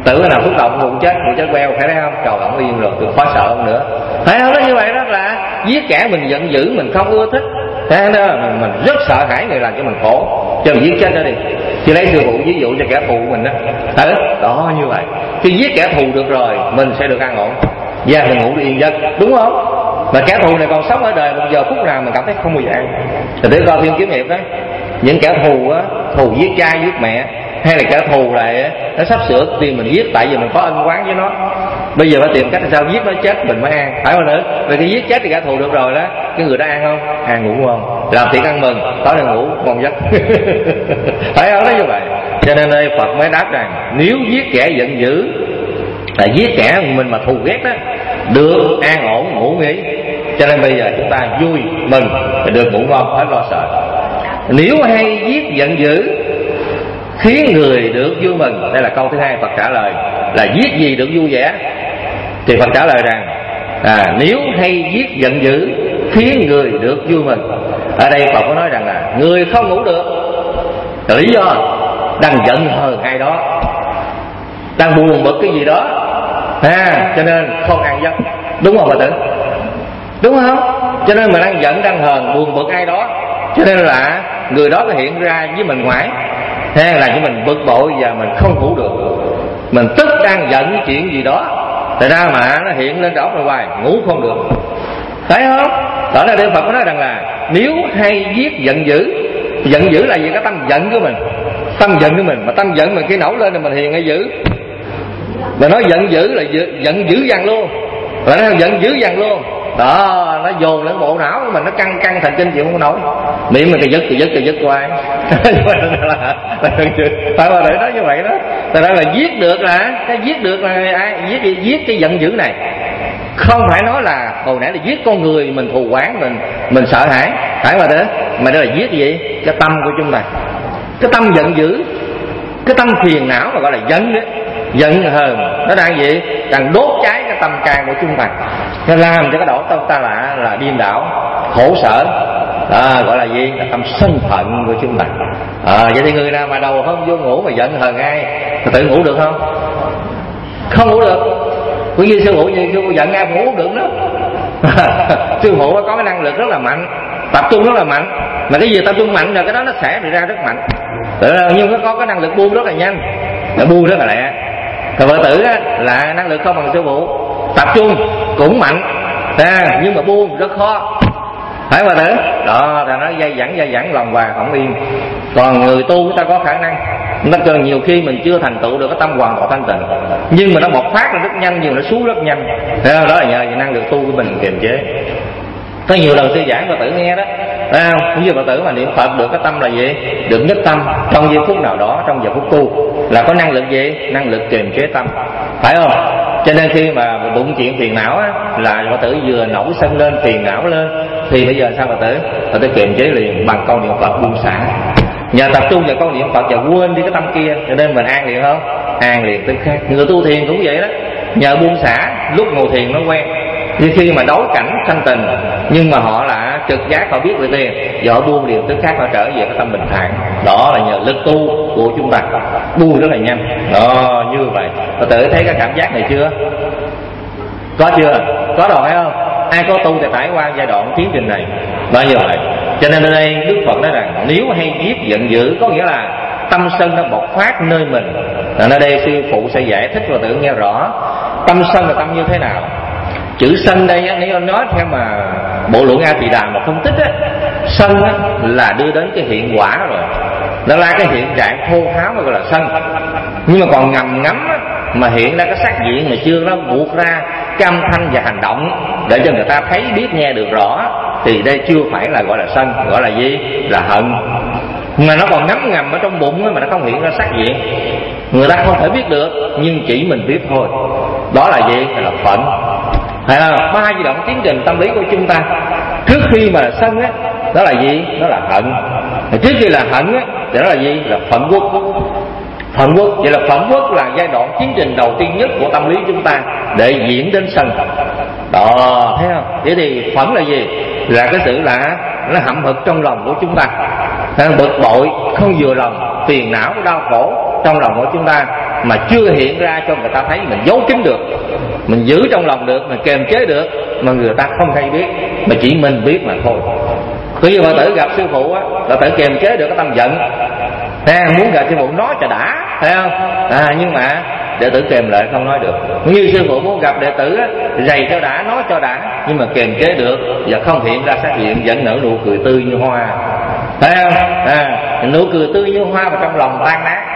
Tự nào xúc động cũng chết queo, phải thấy không? Trời ổng yên rồi, tôi khó sợ không nữa, phải không? Nó như vậy đó, là giết kẻ mình giận dữ, mình không ưa thích, thấy đó, mình rất sợ hãi người làm cho mình khổ, cho mình giết chết nó đi. Chứ lấy sư phụ ví dụ cho kẻ thù của mình đó, đó như vậy. Khi giết kẻ thù được rồi, mình sẽ được an ổn, và mình ngủ được yên giấc, đúng không? Mà kẻ thù này còn sống ở đời một giờ phút nào mình cảm thấy không bao giờ an. Thì để coi phim kiếm hiệp đó, những kẻ thù á, thù giết cha giết mẹ, hay là kẻ thù lại nó sắp sửa tìm mình giết tại vì mình có ân oán với nó, bây giờ phải tìm cách làm sao giết nó chết mình mới an, phải không nữa? Vì khi giết chết thì kẻ thù được rồi đó, cái người đó an không? An, ngủ ngon, làm thiện ăn mừng, tối nay ngủ ngon giấc. Phải không? Nó như vậy. Cho nên đây Phật mới đáp rằng nếu giết kẻ giận dữ, là giết kẻ mình mà thù ghét đó, được an ổn ngủ nghỉ. Cho nên bây giờ chúng ta vui mừng được ngủ ngon, hết lo sợ. Nếu hay giết giận dữ khiến người được vui mừng, đây là câu thứ hai Phật trả lời, là giết gì được vui vẻ. Thì Phật trả lời rằng nếu hay giết giận dữ khiến người được vui mừng. Ở đây Phật có nói rằng là người không ngủ được, lý do đang giận hờn ai đó, đang buồn bực cái gì đó, cho nên không an giấc, đúng không bà tử? Đúng không? Cho nên mình đang giận, đang hờn, buồn bực ai đó, cho nên là người đó có hiện ra với mình ngoài, là cho mình bực bội và mình không ngủ được. Mình tức đang giận chuyện gì đó, thật ra mà nó hiện lên đầu rồi hoài, ngủ không được, thấy không? Đó là Đức Phật có nói rằng là nếu hay giết giận dữ là gì? Cái tâm giận của mình, tâm giận của mình, mà tâm giận mình khi nổi lên là mình hiền hay dữ. Mà nói giận dữ là giận dữ dằn luôn, và nó giận dữ dằn luôn đó, nó dồn lên bộ não của mình, nó căng thần kinh chịu không nổi, miệng mình cà giật hoài. Phải mà để nói như vậy đó. Tại đó là giết được là ai giết cái giận dữ này, không phải nói là hồi nãy là giết con người mình thù oán, mình sợ hãi, phải mà đó là giết cái gì? Cái tâm của chúng ta, cái tâm giận dữ, cái tâm phiền não mà gọi là giận đó, giận hờn, nó đang gì? Đang đốt cháy cái tâm can của chúng ta, nó làm cho cái đầu tâm ta là điên đảo, khổ sở, gọi là gì? Là tâm sân hận của chúng ta. Vậy thì người nào mà đầu hôm vô ngủ mà giận hờn ai, tự ngủ được không? Không ngủ được. Cũng như sư phụ giận ai ngủ không được nữa. Sư phụ có cái năng lực rất là mạnh, tập trung rất là mạnh, mà cái gì tập trung mạnh rồi cái đó nó sẽ ra rất mạnh. Nhưng nó có cái năng lực buông rất là nhanh, nó buông rất là lẹ. Còn vợ tử á, là năng lực không bằng sư phụ, tập trung cũng mạnh, nhưng mà buông rất khó, phải vợ tử đó, là nó dây dẳng lòng hòa không yên. Còn người tu chúng ta có khả năng, nó cần nhiều khi mình chưa thành tựu được cái tâm hoàn toàn thanh tịnh, nhưng mà nó bộc phát ra rất nhanh, nhưng mà nó xuống rất nhanh. Đó là nhờ năng lực tu của mình kiềm chế. Có nhiều lần sư giảng Phật tử nghe đó, thấy không? Cũng như Phật tử mà niệm Phật được cái tâm là gì? Được nhất tâm trong giây phút nào đó, trong giờ phút tu, là có năng lực gì? Năng lực kiềm chế tâm, phải không? Cho nên khi mà đụng chuyện phiền não á, là Phật tử vừa nổi sân lên, phiền não lên, thì bây giờ sao Phật tử kiềm chế liền bằng câu niệm Phật buông xả. Nhờ tập trung vào câu niệm Phật và quên đi cái tâm kia, cho nên mình an liền không? An liền tức khác. Người tu thiền cũng vậy đó, nhờ buông xả, lúc ngồi thiền nó quen. Như khi mà đối cảnh thanh tình, nhưng mà họ là trực giác, họ biết về tiền, giờ họ buông liền tức khác, họ trở về cái tâm bình thản. Đó là nhờ lực tu của chúng ta, buông rất là nhanh. Đó, như vậy. Phật tử thấy cái cảm giác này chưa? Có chưa? Có rồi phải không? Ai có tu thì trải qua giai đoạn tiến trình này. Đó như vậy. Cho nên ở đây Đức Phật nói rằng nếu hay giết giận dữ, có nghĩa là tâm sân nó bộc phát nơi mình. Ở đây sư phụ sẽ giải thích Phật tử nghe rõ tâm sân là tâm như thế nào. Chữ sân đây á, nếu nói theo mà bộ luận A Tỳ Đà mà phân tích á, sân á là đưa đến cái hiện quả rồi, nó là cái hiện trạng thô tháo mà gọi là sân. Nhưng mà còn ngầm ngắm á, mà hiện ra cái sắc diện mà chưa nó buộc ra cái âm thanh và hành động để cho người ta thấy biết nghe được rõ, thì đây chưa phải là gọi là sân, gọi là gì? Là hận. Mà nó còn ngấm ngầm ở trong bụng á, mà nó không hiện ra sắc diện, người ta không thể biết được, nhưng chỉ mình biết thôi. Đó là gì? Là phận. Hay là ba giai đoạn tiến trình tâm lý của chúng ta. Trước khi mà là sân á, đó là gì? Đó là hận. Trước khi là hận á, thì đó là gì? Là phận quốc. Phận quốc, vậy là phận quốc là giai đoạn tiến trình đầu tiên nhất của tâm lý chúng ta để diễn đến sân. Đó, thấy không? Vậy thì phẫn là gì? Là cái sự là nó hậm hực trong lòng của chúng ta, bực bội, không vừa lòng, phiền não, đau khổ trong lòng của chúng ta. mà chưa hiện ra cho người ta thấy, mình giấu kín được, mình giữ trong lòng được, mình kiềm chế được mà người ta không hay biết, mà chỉ mình biết mà thôi. Cứ như Phật tử gặp sư phụ á, Phật tử kiềm chế được cái tâm giận, muốn gặp sư phụ nói cho đã, thấy không? Nhưng mà đệ tử kềm lại không nói được. Như sư phụ muốn gặp đệ tử á, rầy cho đã, nói cho đã, nhưng mà kiềm chế được và không hiện ra sắc diện, vẫn nở nụ cười tươi như hoa, thấy không? Nụ cười tươi như hoa mà trong lòng tan nát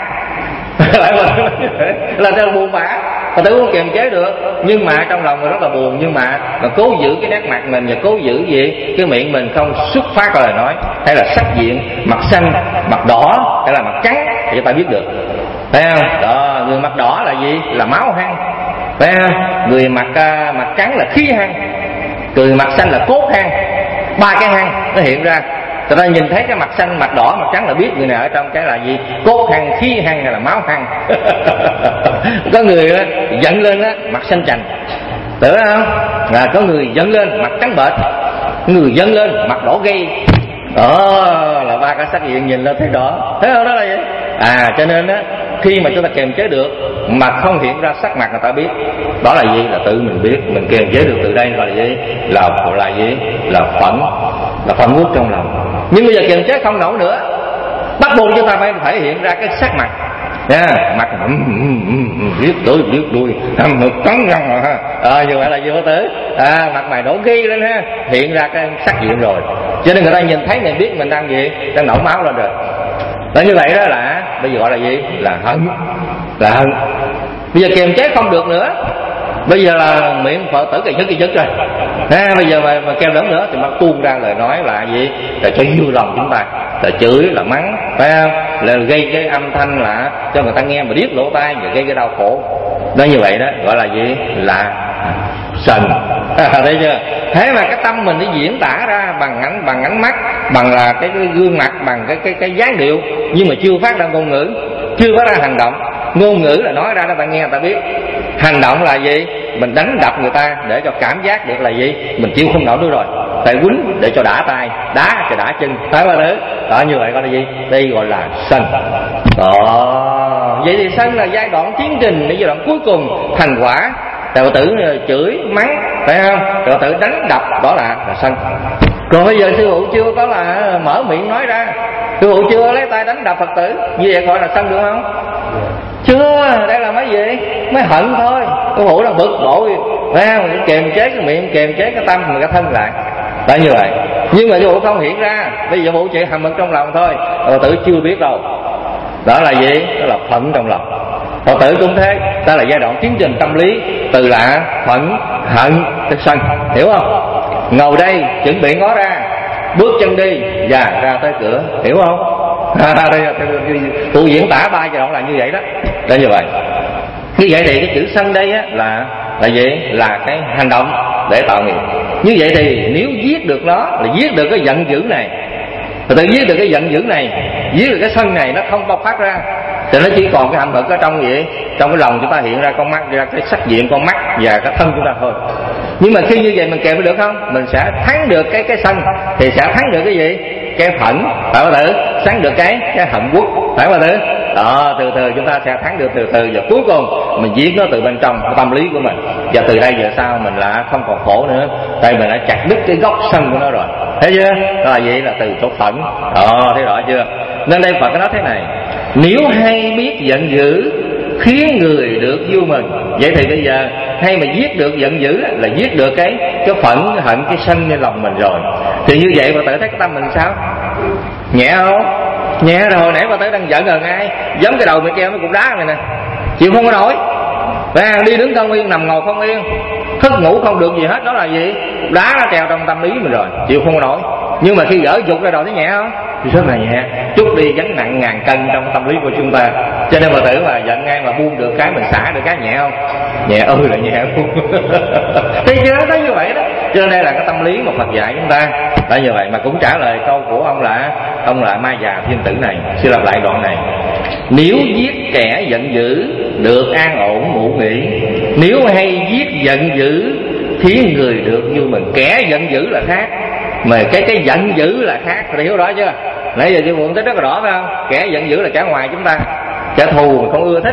là theo buồn bã. Phật tử không kiềm chế được, nhưng mà trong lòng rất là buồn, nhưng mà cố giữ cái nét mặt mình và cố giữ gì cái miệng mình không xuất phát lời nói, hay là sắc diện mặt xanh, mặt đỏ hay là mặt trắng thì chúng ta biết được, thấy không? Đó, người mặt đỏ là gì? Là máu hăng, thấy không? Người mặt trắng là khí hăng, người mặt xanh là cốt hăng, ba cái hăng nó hiện ra. Người ta nhìn thấy cái mặt xanh, mặt đỏ, mặt trắng là biết người nào ở trong cái là gì? Cốt hăng, khí hăng hay là máu hăng. Có người đó, giận lên đó, mặt xanh chành, tưởng không? Có người giận lên mặt trắng bệch, người giận lên mặt đỏ gay. Đó là ba cái sắc diện nhìn lên thấy rõ, thấy không? Đó là gì? Cho nên á, khi mà chúng ta kiềm chế được mà không hiện ra sắc mặt người ta biết, đó là gì? Là tự mình biết, mình kiềm chế được từ đây gọi là gì? Là gì? Là phẫn uất trong lòng. Nhưng bây giờ kiềm chế không nổi nữa, bắt buộc chúng ta phải thể hiện ra cái sắc mặt, mặt biết tới biết đuôi, ngực cắn răng rồi ha, như vậy là gì Phật tử? Mặt mày đổ ghi lên ha, hiện ra cái sắc diện rồi, cho nên người ta nhìn thấy mình biết mình đang gì, đang nổi máu lên rồi. Đó, như vậy đó là bây giờ gọi là gì? Là hận. Bây giờ kiềm chế không được nữa, bây giờ là miệng Phật tử kỳ dứt rồi. Bây giờ mà kêu lớn nữa thì nó tuôn ra lời nói là gì? Là cho vui lòng chúng ta, là chửi, là mắng, phải không? Là gây cái âm thanh là cho người ta nghe mà điếc lỗ tai và gây cái đau khổ. Đó, như vậy đó gọi là gì? Là sân. Thấy chưa? Thế mà cái tâm mình đi diễn tả ra bằng ánh mắt, bằng là cái gương mặt, bằng cái dáng điệu, nhưng mà chưa phát ra ngôn ngữ, chưa phát ra hành động. Ngôn ngữ là nói ra để ta nghe người ta biết, hành động là gì? Mình đánh đập người ta để cho cảm giác được là gì? Mình chịu không nổi nữa rồi, phải quýnh để cho đã tay, đá cho đã chân, thấy không thứ? Đó, như vậy gọi là gì? Đây gọi là sân. Đó, vậy thì sân là giai đoạn tiến trình, là giai đoạn cuối cùng thành quả. Phật tử chửi mắng, phải không? Phật tử đánh đập, đó là sân. Còn bây giờ sư phụ chưa có là mở miệng nói ra, sư phụ chưa lấy tay đánh đập Phật tử, như vậy gọi là sân được không? Chưa, đây là mấy gì? Mới hận thôi. Sư phụ đang bực bội, phải không? Kiềm chế cái miệng, kiềm chế cái tâm, cái thân lại. Đó, như vậy. Nhưng mà sư phụ không hiện ra, bây giờ phụ chỉ hầm hực trong lòng thôi, Phật tử chưa biết đâu. Đó là gì? Đó là phẫn trong lòng. Phật tử cũng thế, đó là giai đoạn tiến trình tâm lý, từ là phẫn, hận, tới sân, hiểu không? Ngồi đây chuẩn bị ngó ra, bước chân đi và ra tới cửa, hiểu không? Đây tôi diễn tả ba giai đoạn là như vậy đó. Đó, như vậy. Như vậy thì cái chữ sân đây á là gì? Là cái hành động để tạo nghiệp. Như vậy thì nếu giết được nó là giết được cái giận dữ này, tự giết được cái giận dữ này, giết được cái sân này, nó không bao phát ra, thì nó chỉ còn cái hạnh phật ở trong gì? Trong cái lòng chúng ta hiện ra con mắt, ra cái sắc diện con mắt và cái thân chúng ta thôi. Nhưng mà khi như vậy mình kèm được không? Mình sẽ thắng được cái sân, thì sẽ thắng được cái gì? Cái phẫn, phải không tử? Thắng được cái hận quốc, phải không tử? Đó, từ từ chúng ta sẽ thắng được từ từ, và cuối cùng mình giết nó từ bên trong cái tâm lý của mình, và từ đây giờ sau mình là không còn khổ nữa, tại mình đã chặt đứt cái gốc sân của nó rồi, thấy chưa? Đó là vậy, là từ chỗ phẫn. Thấy rõ chưa? Nên đây Phật nói thế này: nếu hay biết giận dữ khiến người được vui mừng. Vậy thì bây giờ hay mà giết được giận dữ là giết được cái phẫn, cái hận, cái sân trong lòng mình rồi, thì như vậy mà tự thấy cái tâm mình sao? Nhẹ không? Nhẹ rồi. Hồi nãy mà tới đang giận gần ai giống cái đầu mày keo mấy cục đá này nè, chịu không có nổi, đi đứng không yên, nằm ngồi không yên, thức ngủ không được gì hết. Đó là gì? Đá nó treo trong tâm lý mình rồi, chịu không có nổi. Nhưng mà khi gỡ dục ra rồi thấy nhẹ không? Thì rất là nhẹ. Chút đi gánh nặng ngàn cân trong tâm lý của chúng ta. Cho nên mà tưởng là giận ngay mà buông được cái, mình xả được cái nhẹ không? Nhẹ ơi là nhẹ luôn. Thấy chưa? Thấy như vậy đó. Cho nên đây là cái tâm lý mà Phật dạy chúng ta. Đó, như vậy mà cũng trả lời câu của ông là Ma Già Thiên Tử này. Xin lặp lại đoạn này: nếu giết kẻ giận dữ được an ổn ngủ nghỉ, nếu hay giết giận dữ khiến người được vui mừng. Kẻ giận dữ là khác, mà cái giận dữ là khác, phải hiểu rõ chưa? Nãy giờ sư phụ thấy rất là rõ, phải không? Kẻ giận dữ là kẻ ngoài chúng ta, kẻ thù không ưa thích,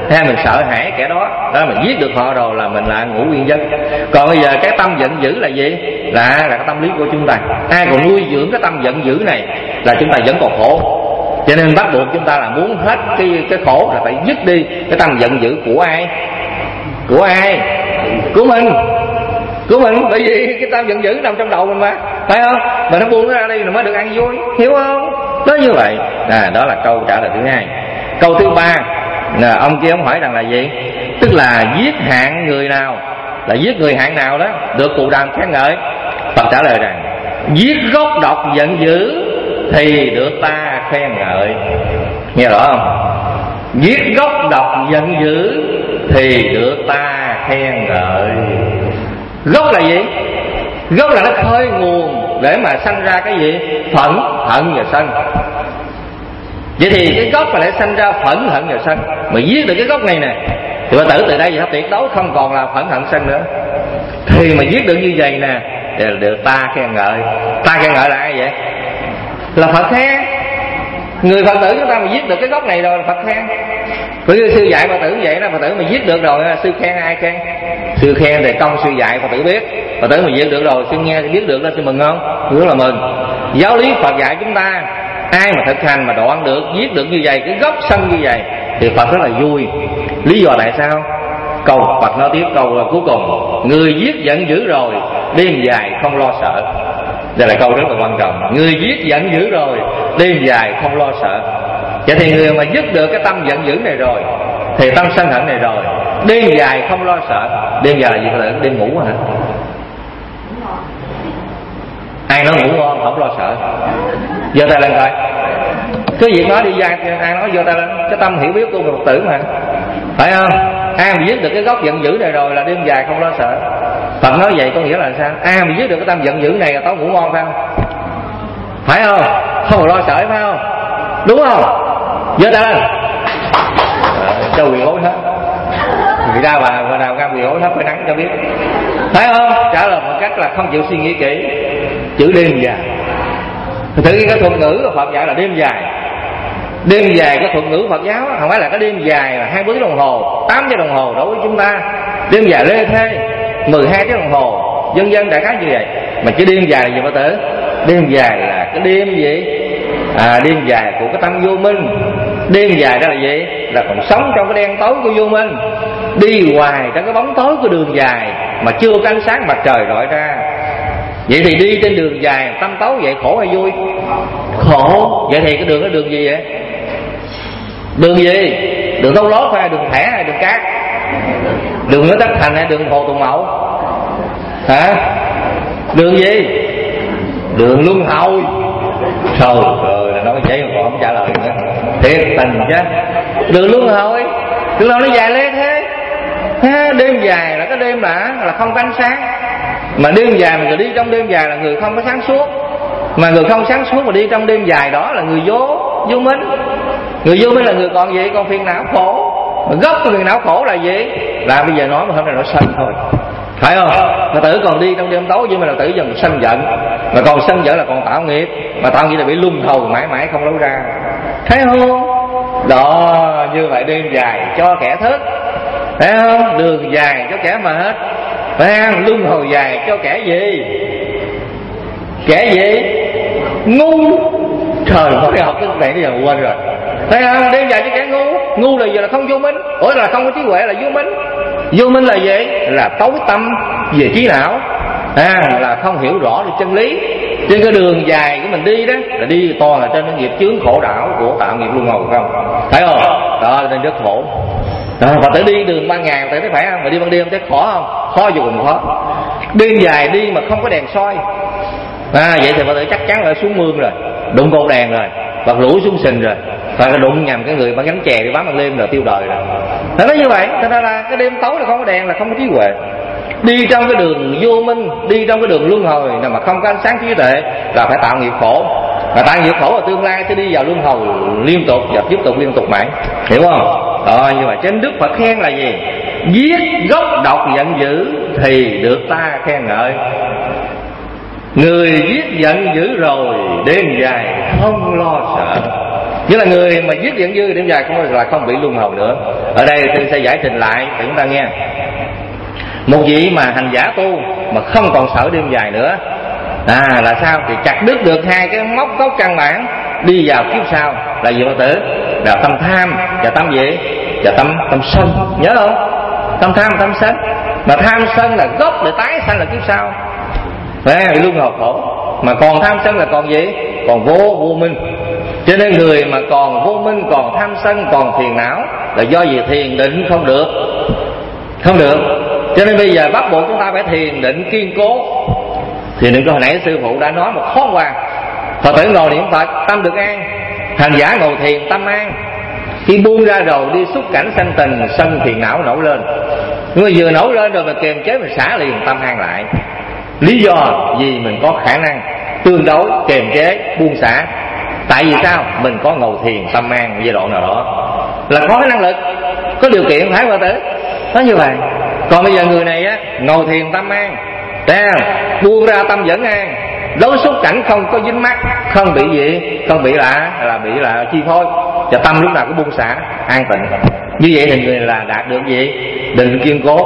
hay mình sợ hãi kẻ đó, đó mình giết được họ rồi là mình là ngũ nguyên dân. Còn bây giờ cái tâm giận dữ là gì? Là cái tâm lý của chúng ta. Ai còn nuôi dưỡng cái tâm giận dữ này là chúng ta vẫn còn khổ. Cho nên bắt buộc chúng ta là muốn hết cái khổ là phải dứt đi cái tâm giận dữ của ai? Của ai? Của mình. Của mình, bởi vì cái tâm giận dữ nằm trong đầu mình mà, phải không? Mà nó buông nó ra đây là mới được ăn vui, hiểu không? Đó như vậy. Đó là câu trả lời thứ hai. Câu thứ ba là ông kia ông hỏi rằng là gì? Tức là giết hạng người nào, là giết người hạng nào đó được Cụ Đàm khen ngợi. Phật trả lời rằng giết gốc độc giận dữ thì được ta khen ngợi. Nghe rõ không? Giết gốc độc giận dữ thì được ta khen ngợi. Gốc là gì? Gốc là nó khơi nguồn để mà sanh ra cái gì? Phẫn, hận và sân. Vậy thì cái gốc mà để sanh ra phẫn, hận và sân, mà giết được cái gốc này nè thì Phật tử từ đây thì tuyệt đối không còn là phẫn, hận, sân nữa. Thì mà giết được như vậy nè thì được ta khen ngợi. Ta khen ngợi là ai vậy? Là Phật khen. Người Phật tử chúng ta mà giết được cái gốc này rồi là Phật khen. Bởi vì sư dạy Phật tử vậy đó, Phật tử mà giết được rồi sư khen ai khen? Sư khen thì công sư dạy Phật tử biết. Phật tử mà giết được rồi sư nghe biết được là sư mừng không? Rất là mừng. Giáo lý Phật dạy chúng ta, ai mà thực hành mà đoạn được, giết được như vậy, cái gốc sân như vậy thì Phật rất là vui. Lý do tại sao? Câu Phật nói tiếp câu cuối cùng: người giết giận dữ rồi đêm dài không lo sợ. Đây là câu rất là quan trọng. Người giết giận dữ rồi đêm dài không lo sợ. Vậy thì người mà dứt được cái tâm giận dữ này rồi, thì tâm sân hận này rồi, đêm dài không lo sợ. Đêm dài là gì? Là đêm ngủ hả? Ai nói ngủ ngon không lo sợ? Giơ tay lên coi. Cái việc nói đi dài, ai nói giơ tay lên. Cái tâm hiểu biết của người Phật tử mà, phải không? Ai mà dứt được cái gốc giận dữ này rồi là đêm dài không lo sợ. Phật nói vậy có nghĩa là sao? Ai mà dứt được cái tâm giận dữ này là tối ngủ ngon, phải không? Phải không? Không còn lo sợ, phải không? Đúng không? Giơ tay lên. Cho quỳ gối hết. Vì ra bà nào ra quỳ gối hết phải nắng cho biết, phải không? Trả lời một cách là không chịu suy nghĩ kỹ. Chữ đêm dài, thử cái thuật ngữ của Phật dạy là đêm dài. Đêm dài cái thuật ngữ Phật giáo không phải là cái đêm dài là 24 tiếng đồng hồ, 8 giờ đồng hồ đối với chúng ta. Đêm dài lê thê 12 tiếng đồng hồ, dân dân đại khái như vậy. Mà cái đêm dài là gì Phật tử? Đêm dài là cái đêm gì? Đêm dài của cái tâm vô minh. Đêm dài đó là gì? Là còn sống trong cái đen tối của vô minh, đi hoài trong cái bóng tối của đường dài mà chưa có ánh sáng mặt trời rọi ra. Vậy thì đi trên đường dài tâm tối vậy khổ hay vui? Khổ. Vậy thì cái đường đó đường gì vậy? Đường gì? Đường Thốt Lốt hay đường Thẻ hay đường Cát? Đường Nguyễn Tất Thành hay đường Hồ Tùng Mậu? Hả? Đường gì? Đường luân hồi. Trời ơi, là nói vậy mà còn không trả lời nữa. Thiệt tình chứ. Đường luân hồi. Đường nào nó dài lê thế? Đêm dài là cái đêm là không có ánh sáng. Mà đêm dài mà người đi trong đêm dài là người không có sáng suốt. Mà người không sáng suốt mà đi trong đêm dài đó là người vô minh. Người vô minh là người còn gì? Còn phiền não khổ. Mà gốc của phiền não khổ là gì? Là bây giờ nói mà hôm nay nó sân thôi, phải không? Mà tử còn đi trong đêm tối, nhưng mà là tử dần sân giận. Mà còn sân giận là còn tạo nghiệp. Mà tạo nghiệp là bị luân hồi mãi mãi không lối ra, thấy không? Đó, như vậy đêm dài cho kẻ thức, thấy không? Đường dài cho kẻ mà hết, phải không? Luân hồi dài cho kẻ gì? Kẻ gì? Ngu. Trời ơi, học cái này bây giờ quên rồi, thấy không? Đêm dài cho kẻ ngu. Ngu là giờ là không vô minh. Ủa là không có trí huệ là vô minh. Vô minh là gì? Là tối tâm về trí não, là không hiểu rõ được chân lý. Trên cái đường dài của mình đi đó là đi toàn là trên cái nghiệp chướng khổ đảo của tạo nghiệp luân hồi, không? Thấy không? Đó nên rất khổ. Và tới đi đường ban ngày thấy phải không? Mà đi ban đêm thấy khó không? Khó vô cùng khó. Đêm dài đi mà không có đèn soi, vậy thì Phật tử chắc chắn là xuống mương rồi, đụng cột đèn rồi, hoặc lũ xuống sình rồi, và đụng nhầm cái người bắn gánh chè đi bám ban đêm là tiêu đời rồi. Nó nói như vậy, thật ra là cái đêm tối là không có đèn là không có trí huệ. Đi trong cái đường vô minh, đi trong cái đường luân hồi mà không có ánh sáng trí tuệ là phải tạo nghiệp khổ. Và tạo nghiệp khổ là tương lai sẽ đi vào luân hồi liên tục và tiếp tục liên tục mãi, hiểu không? Đó, nhưng mà trên Đức Phật khen là gì? Giết gốc độc giận dữ thì được ta khen ngợi. Người giết giận dữ rồi đêm dài không lo sợ. Nghĩa là người mà giết giận dữ đêm dài không là không bị luân hồi nữa. Ở đây tôi sẽ giải trình lại để chúng ta nghe. Một vị mà hành giả tu mà không còn sợ đêm dài nữa, là sao? Thì chặt đứt được hai cái móc gốc căn bản đi vào kiếp sau là gì Phật tử? Là tâm tham và tâm gì? Và tâm sân, nhớ không? Tâm tham, tâm sân. Mà tham sân là gốc để tái sanh là kiếp sau, bị luân hồi khổ. Mà còn tham sân là còn gì? Còn vô minh. Cho nên người mà còn vô minh, còn tham sân, còn phiền não là do gì? Thiền định không được. Cho nên bây giờ bắt buộc chúng ta phải thiền định kiên cố. Thiền định hồi nãy sư phụ đã nói một khó qua. Phật tử ngồi niệm Phật tâm được an, hành giả ngồi thiền tâm an. Khi buông ra rồi đi xúc cảnh sanh tình, sân phiền não nổi lên. Nhưng mà vừa nổi lên rồi mình kiềm chế, mình xả liền, tâm an lại. Lý do vì mình có khả năng tương đối kiềm chế buông xả. Tại vì sao? Mình có ngồi thiền tâm an giai đoạn nào đó, là có cái năng lực, có điều kiện, phải Phật tử? Nó như vậy. Còn bây giờ người này á, ngồi thiền tâm an, buông ra tâm vẫn an, đối xúc cảnh không có dính mắc, không bị gì, không bị bị chi phối, và tâm lúc nào cũng buông xả an tịnh. Như vậy thì người là đạt được gì? Định kiên cố,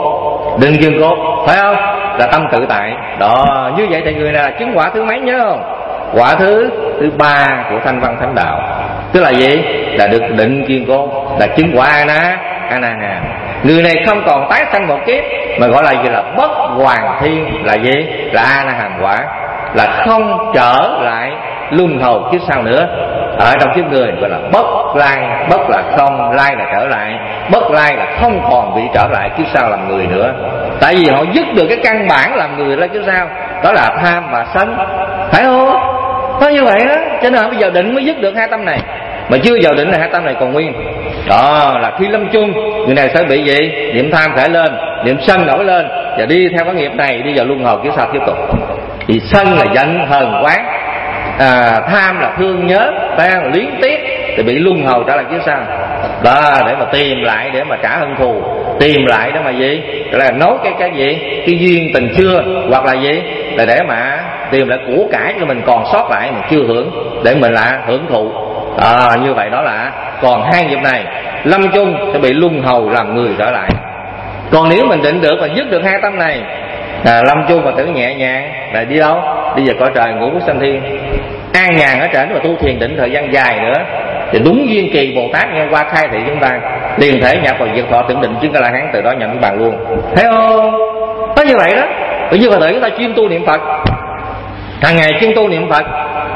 phải không? Là tâm tự tại đó. Như vậy thì người là chứng quả thứ mấy nhớ không? Quả thứ 3 của thanh văn thánh đạo. Tức là gì? Là được định kiên cố, là chứng quả A-na-hàm. Người này không còn tái sanh một kiếp, mà gọi là gì? Là bất hoàn thiên. Là gì? Là A-na-hàm quả, là không trở lại luân hồi kiếp sau nữa. Ở trong kiếp người gọi là bất lai. Bất là không, lai là trở lại. Bất lai là không còn bị trở lại kiếp sau làm người nữa. Tại vì họ dứt được cái căn bản làm người ra kiếp sau, đó là tham và sân, phải không? Có như vậy đó. Cho nên bây giờ định mới dứt được hai tâm này. Mà chưa vào định là hai tâm này còn nguyên. Đó là khi lâm chung, người này sẽ bị gì? Niệm tham khởi lên, niệm sân nổi lên, và đi theo cái nghiệp này đi vào luân hồi kiếp sau tiếp tục. Thì sân là giận hờn quán, tham là thương nhớ, luyến tiếc, thì bị luân hồi trở lại kiếp sau. Đó, để mà tìm lại, để mà trả hận thù, tìm lại để mà gì? Là nối cái gì? Cái duyên tình xưa, hoặc là gì? Là để mà tìm lại của cải cho mình còn sót lại mình chưa hưởng, để mình lại hưởng thụ. Như vậy đó là còn hai nghiệp này lâm chung sẽ bị luân hồi làm người trở lại. Còn nếu mình định được và dứt được hai tâm này, lâm chung và tử nhẹ nhàng là đi đâu? Đi về cõi trời ngũ sanh thiên, an nhàn ở trển, mà tu thiền định thời gian dài nữa thì đúng duyên kỳ Bồ Tát nghe qua khai thị chúng ta liền thể nhập vào diệt thọ tưởng định chứng A-la-hán, từ đó nhận bàn luôn. Thấy không? Có như vậy đó. Tự nhiên Phật tử chúng ta chuyên tu niệm Phật, hàng ngày chuyên tu niệm Phật.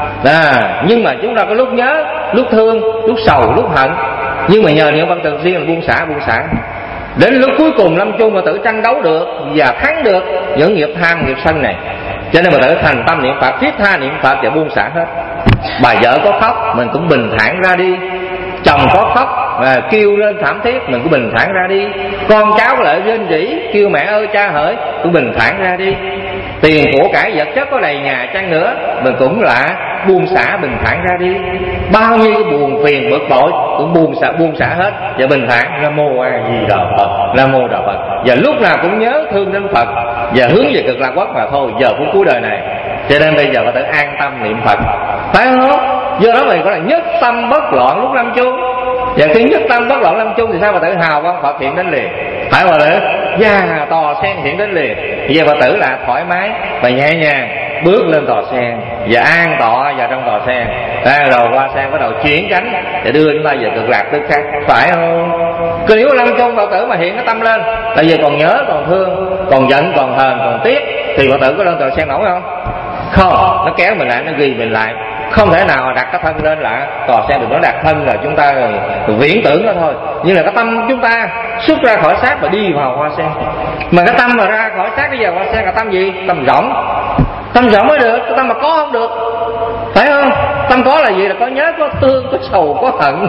Nhưng mà chúng ta có lúc nhớ, lúc thương, lúc sầu, lúc hận. Nhưng mà nhờ niệm Phật thường xuyên là buông xả. Đến lúc cuối cùng lâm chung mà tự tranh đấu được và thắng được những nghiệp tham, nghiệp sân này. Cho nên mà tự thành tâm niệm Phật, thiết tha niệm Phật và buông xả hết. Bà vợ có khóc mình cũng bình thản ra đi, chồng có khóc kêu lên thảm thiết mình cũng bình thản ra đi, con cháu lại rên rỉ kêu mẹ ơi cha hỡi cũng bình thản ra đi. Tiền của cải vật chất có đầy nhà chăng nữa mình cũng là buông xả bình thản ra đi. Bao nhiêu cái buồn phiền bực bội cũng buông xả hết và bình thản. Nam mô A Di Đà Phật, Nam mô Đà Phật. Và lúc nào cũng nhớ thương đến Phật và hướng về cực lạc quốc mà thôi, giờ phút cuối đời này. Cho nên bây giờ phải tự an tâm niệm Phật, phải không? Do đó mình gọi là nhất tâm bất loạn lúc lâm chung. Và khi nhất tâm bất loạn lâm chung thì sao mà tự hào quang Phật hiện đến liền, phải không ạ? Gia tòa sen hiện đến liền. Vậy Phật tử là thoải mái và nhẹ nhàng bước lên tòa sen và an tọa vào trong tòa sen. Rồi qua sen bắt đầu chuyển cánh để đưa chúng ta về cực lạc tức khắc, phải không? Cứ nếu lâm chung Phật tử mà hiện cái tâm lên, tại vì còn nhớ, còn thương, còn giận, còn hờn, còn tiếc, thì Phật tử có lên tòa sen nổi không? Không, nó kéo mình lại, nó ghi mình lại. Không thể nào đặt cái thân lên là tòa sen, đừng nói đặt thân là chúng ta viễn tưởng đó thôi. Nhưng là cái tâm chúng ta xuất ra khỏi xác và đi vào hoa sen. Mà cái tâm mà ra khỏi xác bây giờ hoa sen là tâm gì? Tâm rỗng. Tâm rỗng mới được, cái tâm mà có không được, phải không? Tâm có là gì? Là có nhớ, có thương, có sầu, có hận.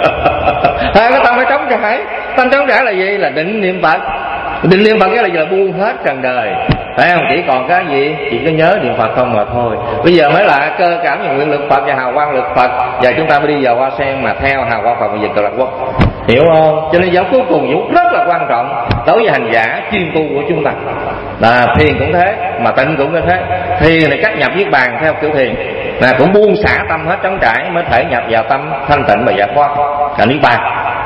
Cái tâm phải trống trải. Tâm trống trải là gì? Là định niệm Phật. Định niệm Phật cái là giờ buông hết trần đời, phải không? Chỉ còn cái gì? Chỉ có nhớ niệm Phật không mà thôi. Bây giờ mới là cơ cảm những nguyện lực Phật và hào quang lực Phật, và chúng ta mới đi vào hoa sen mà theo hào quang Phật và về cực lạc quốc, hiểu không? Cho nên giáo cuối cùng cũng rất là quan trọng đối với hành giả chuyên tu của chúng ta. Thiền cũng thế, mà tịnh cũng như thế. Thiền này cắt nhập viết bàn theo kiểu thiền, cũng buông xả tâm hết trống trải mới thể nhập vào tâm thanh tịnh và giải thoát là niết bàn.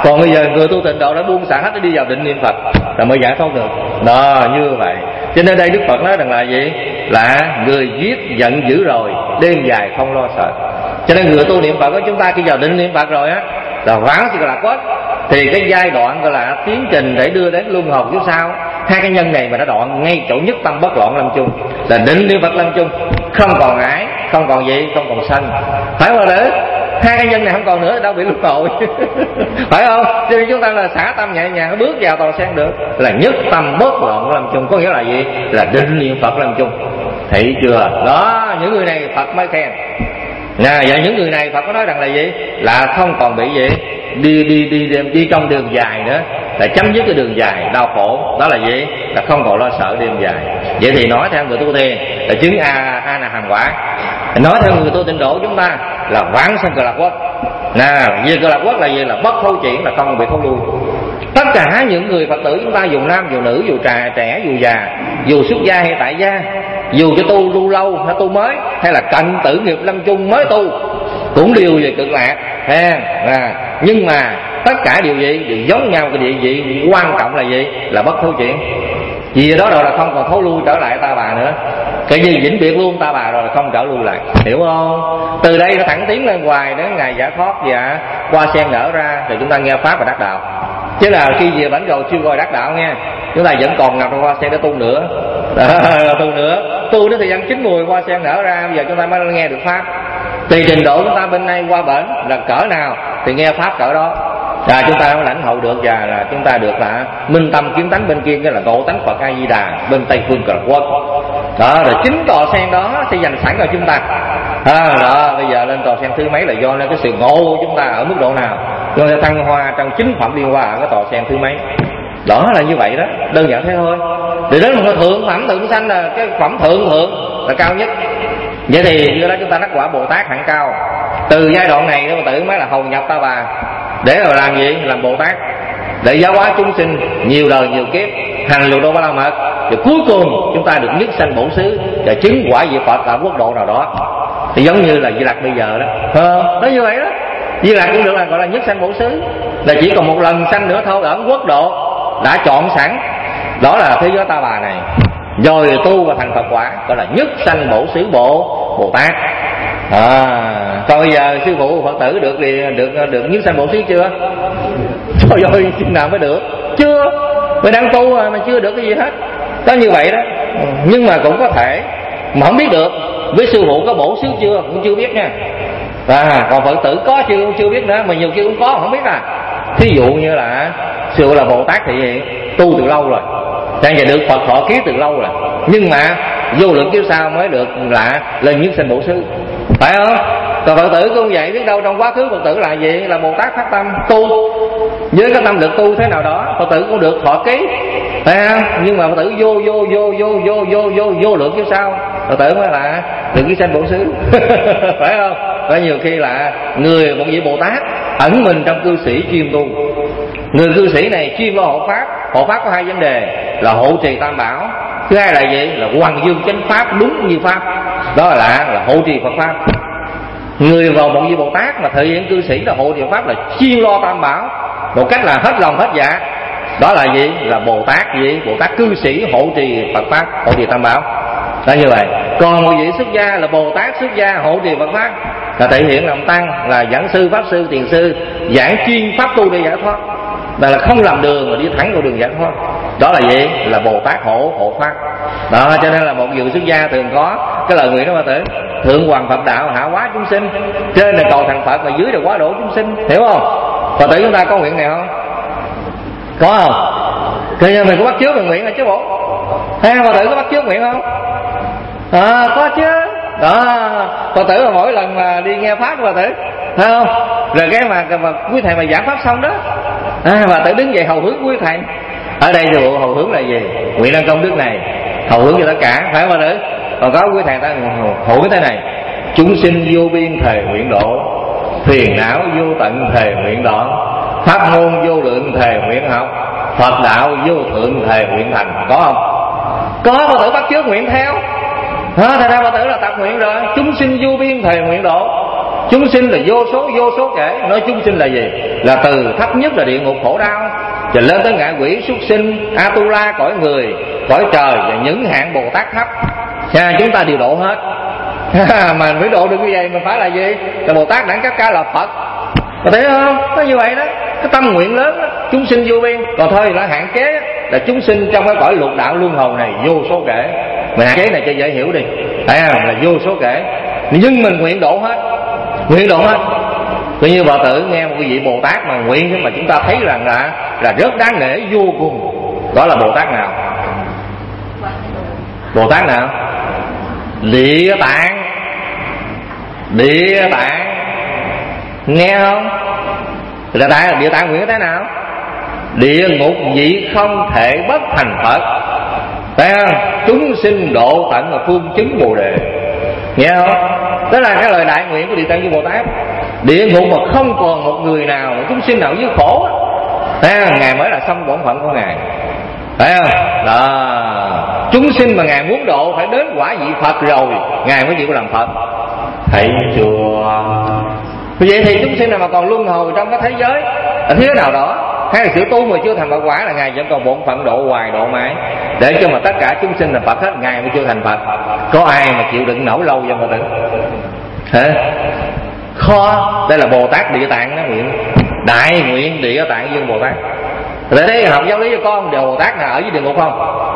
Còn bây giờ người tu tịnh độ đã buông xả hết, để đi vào định niệm Phật rồi mới giải thoát được. Đó, như vậy. Cho nên đây Đức Phật nói rằng là gì? Là người giết giận dữ rồi, đêm dài không lo sợ. Cho nên người tu niệm Phật của chúng ta khi vào định niệm Phật rồi á, là vãng sự lạc quất, thì cái giai đoạn gọi là tiến trình để đưa đến luân hồi kiếp sau, hai cái nhân này mà nó đoạn ngay chỗ nhất tâm bất loạn lâm chung, là định niệm Phật lâm chung, không còn ái, không còn gì, không còn sân, phải không đấy? Hai cái nhân này không còn nữa đâu bị luân hồi phải không? Cho nên chúng ta là xả tâm nhẹ nhàng bước vào tòa sen được, là nhất tâm bất loạn lâm chung. Có nghĩa là gì? Là định niệm Phật lâm chung. Thấy chưa? Đó, những người này Phật mới khen. Và những người này Phật có nói rằng là gì? Là không còn bị gì đi trong đường dài nữa, là chấm dứt cái đường dài đau khổ. Đó là gì? Là không còn lo sợ đêm dài. Vậy thì nói theo người tu thiền là chứng A Na Hàm quả. Nói theo người tu tịnh độ chúng ta là vãng sanh Cực Lạc Quốc. Về Cực Lạc Quốc là gì? Là bất thối chuyển, là không bị thối lui. Tất cả những người Phật tử chúng ta, dù nam dù nữ, dù trẻ dù già, dù xuất gia hay tại gia, dù cho tu lâu hay tu mới, hay là cận tử nghiệp lâm chung mới tu, cũng đều về Cực Lạc. Nhưng mà tất cả điều gì? Đều giống nhau cái địa vị quan trọng là gì? Là bất thối chuyển. Vì đó rồi là không còn thối lui trở lại ta bà nữa. Cái gì vĩnh biệt luôn ta bà rồi là không trở lui lại. Hiểu không? Từ đây nó thẳng tiến lên hoài đến ngày giải thoát và hoa sen nở ra, thì chúng ta nghe pháp và đắc đạo. Chứ là khi về bển rồi chưa gọi đắc đạo nha, chúng ta vẫn còn nằm trong hoa sen để tu nữa. Tu đến thời gian chín mùi hoa sen nở ra, bây giờ chúng ta mới nghe được pháp. Tùy trình độ chúng ta bên đây qua bển là cỡ nào thì nghe pháp cỡ đó, chúng ta mới lãnh hội được, và là chúng ta được là minh tâm kiến tánh bên kia, cái là ngộ tánh Phật A Di Đà bên Tây phương Cực Lạc Quốc. Đó, rồi chính tòa sen đó sẽ dành sẵn cho chúng ta. Đó, bây giờ lên tòa sen thứ mấy là do nên cái sự ngộ của chúng ta ở mức độ nào, do sẽ thăng hoa trong chính phẩm liên hoa ở cái tòa sen thứ mấy. Đó là như vậy đó, đơn giản thế thôi. Thì đến một thượng phẩm thượng sanh là cái phẩm thượng là cao nhất. Vậy thì do đó chúng ta đắc quả Bồ Tát hạng cao. Từ giai đoạn này Phật tử mới là hầu nhập ta bà, để mà làm gì? Làm Bồ Tát, để giáo hóa chúng sinh nhiều đời nhiều kiếp, hành lục độ ba la mật, rồi cuối cùng chúng ta được nhất sanh bổn xứ và chứng quả vị Phật ở quốc độ nào đó. Thì giống như là Di Lặc bây giờ đó, nó như vậy đó. Di Lặc cũng được là gọi là nhất sanh bổn xứ, là chỉ còn một lần sanh nữa thôi ở quốc độ đã chọn sẵn, đó là thế giới ta bà này. Rồi tu và thành Phật quả gọi là nhất sanh bổn xứ Bồ Tát. Còn bây giờ sư phụ Phật tử được nhất sanh bổn xứ chưa? Trời ơi, chừng nào mới được? Chưa, mình đang tu mà chưa được cái gì hết. Đó như vậy đó. Nhưng mà cũng có thể mà không biết được. Với sư phụ có bổn xứ chưa cũng chưa biết nha. Còn Phật tử có chưa biết nữa, mà nhiều khi cũng có không biết à. Thí dụ như là sư phụ là Bồ Tát thì tu từ lâu rồi, đang giờ được Phật thọ ký từ lâu rồi, nhưng mà vô lượng kiếp sau mới được là lên nhất sanh bổn xứ, phải không? Còn Phật tử cũng vậy, biết đâu trong quá khứ Phật tử là gì? Là Bồ Tát phát tâm tu với cái tâm lực tu thế nào đó, Phật tử cũng được thọ ký, phải không? Nhưng mà Phật tử vô lượng kiếp sau Phật tử mới là được cái sanh bổn xứ phải không? Và nhiều khi là một vị Bồ Tát ẩn mình trong cư sĩ chuyên tu. Người cư sĩ này chuyên lo hộ pháp. Hộ pháp có hai vấn đề là hộ trì tam bảo, thứ hai là gì? Là hoằng dương chánh pháp đúng như pháp, đó là hộ trì Phật pháp. Người vào một vị Bồ Tát mà thể hiện cư sĩ là hộ trì pháp, là chuyên lo tam bảo một cách là hết lòng hết dạ, đó là gì? Là Bồ Tát gì? Bồ Tát cư sĩ hộ trì Phật pháp, hộ trì tam bảo, đó như vậy. Còn một vị xuất gia là Bồ Tát xuất gia hộ trì Phật pháp, là thể hiện làm tăng, là giảng sư, pháp sư, tiền sư, giảng chuyên pháp tu để giải thoát, là không làm đường mà đi thẳng vào đường giải thoát. Đó là gì? Là Bồ Tát hộ pháp. Đó, cho nên là một vị xuất gia thường có cái lời nguyện đó, Phật tử thượng hoàng Phật đạo hạ hóa chúng sinh, trên là cầu thành Phật, mà dưới là quá độ chúng sinh, hiểu không? Phật tử chúng ta có nguyện này không? Có không? Thì mình có bắt chước nguyện này chứ bộ. Phật tử có bắt chước nguyện không? Có chứ. Đó, Phật tử mà mỗi lần mà đi nghe pháp của Phật tử, thấy không? Rồi cái mà quý thầy mà giảng pháp xong đó, Phật tử đứng dậy hầu hướng quý thầy. Ở đây thì bộ hầu hướng là gì? Nguyện năng công đức này hầu hướng cho tất cả, phải không Phật tử? Còn có quý thầy ta hầu hướng thế này: chúng sinh vô biên thề nguyện độ, phiền não vô tận thề nguyện đoạn, pháp môn vô lượng thề nguyện học, Phật đạo vô thượng thề nguyện thành. Có không? Có. Phật tử bắt chước nguyện theo. Thật ra Phật tử là tập nguyện rồi. Chúng sinh vô biên thề nguyện độ, Chúng sinh là vô số kể. Nói chúng sinh là gì? Là từ thấp nhất là địa ngục khổ đau, rồi lên tới ngạ quỷ, súc sinh, Atula, cõi người, cõi trời, và những hạng Bồ Tát thấp. Chúng ta đều độ hết. Mà phải độ được như vậy mình phải là gì? Là Bồ Tát đẳng cấp cao, là Phật. Có thấy không? Có như vậy đó. Cái tâm nguyện lớn đó, chúng sinh vô biên. Còn thôi là hạn chế đó, là chúng sinh trong cái cõi lục đạo luân hồi này vô số kể. Mình hạn chế này cho dễ hiểu đi. Thấy không? Là vô số kể. Nhưng mình nguyện độ hết. Nguyện độ hết. Tự như vợ tử nghe một cái vị Bồ Tát mà nguyện, mà chúng ta thấy rằng là rất đáng nể vô cùng. Đó là Bồ Tát nào? Bồ Tát nào? Địa Tạng. Địa Tạng. Nghe không? Địa Tạng nguyện thế nào? Địa ngục vị không thể bất thành Phật. Thấy không? Chúng sinh độ tận là phương chứng Bồ Đề. Nghe không? Đó là cái lời đại nguyện của Địa Tạng Vương Bồ Tát. Địa ngục mà không còn một người nào, chúng sinh nào dưới khổ, thấy không? Ngài mới là xong bổn phận của Ngài. Thấy không? Đó. Chúng sinh mà Ngài muốn độ phải đến quả vị Phật rồi Ngài mới chịu làm Phật. Thấy chưa? Vậy thì chúng sinh nào mà còn luân hồi trong cái thế giới ở thế nào đó, hay là sự tu mà chưa thành Phật quả, là Ngài vẫn còn bổn phận độ hoài độ mãi, để cho mà tất cả chúng sinh là Phật hết, Ngài mới chưa thành Phật. Có ai mà chịu đựng nổi lâu vậy mà tử? Hả? Khó. Đây là Bồ Tát Địa Tạng đó nguyện. Đại nguyện Địa Tạng Vương Bồ Tát. Để đấy học giáo lý cho con, điều Bồ Tát nào ở dưới địa ngục không?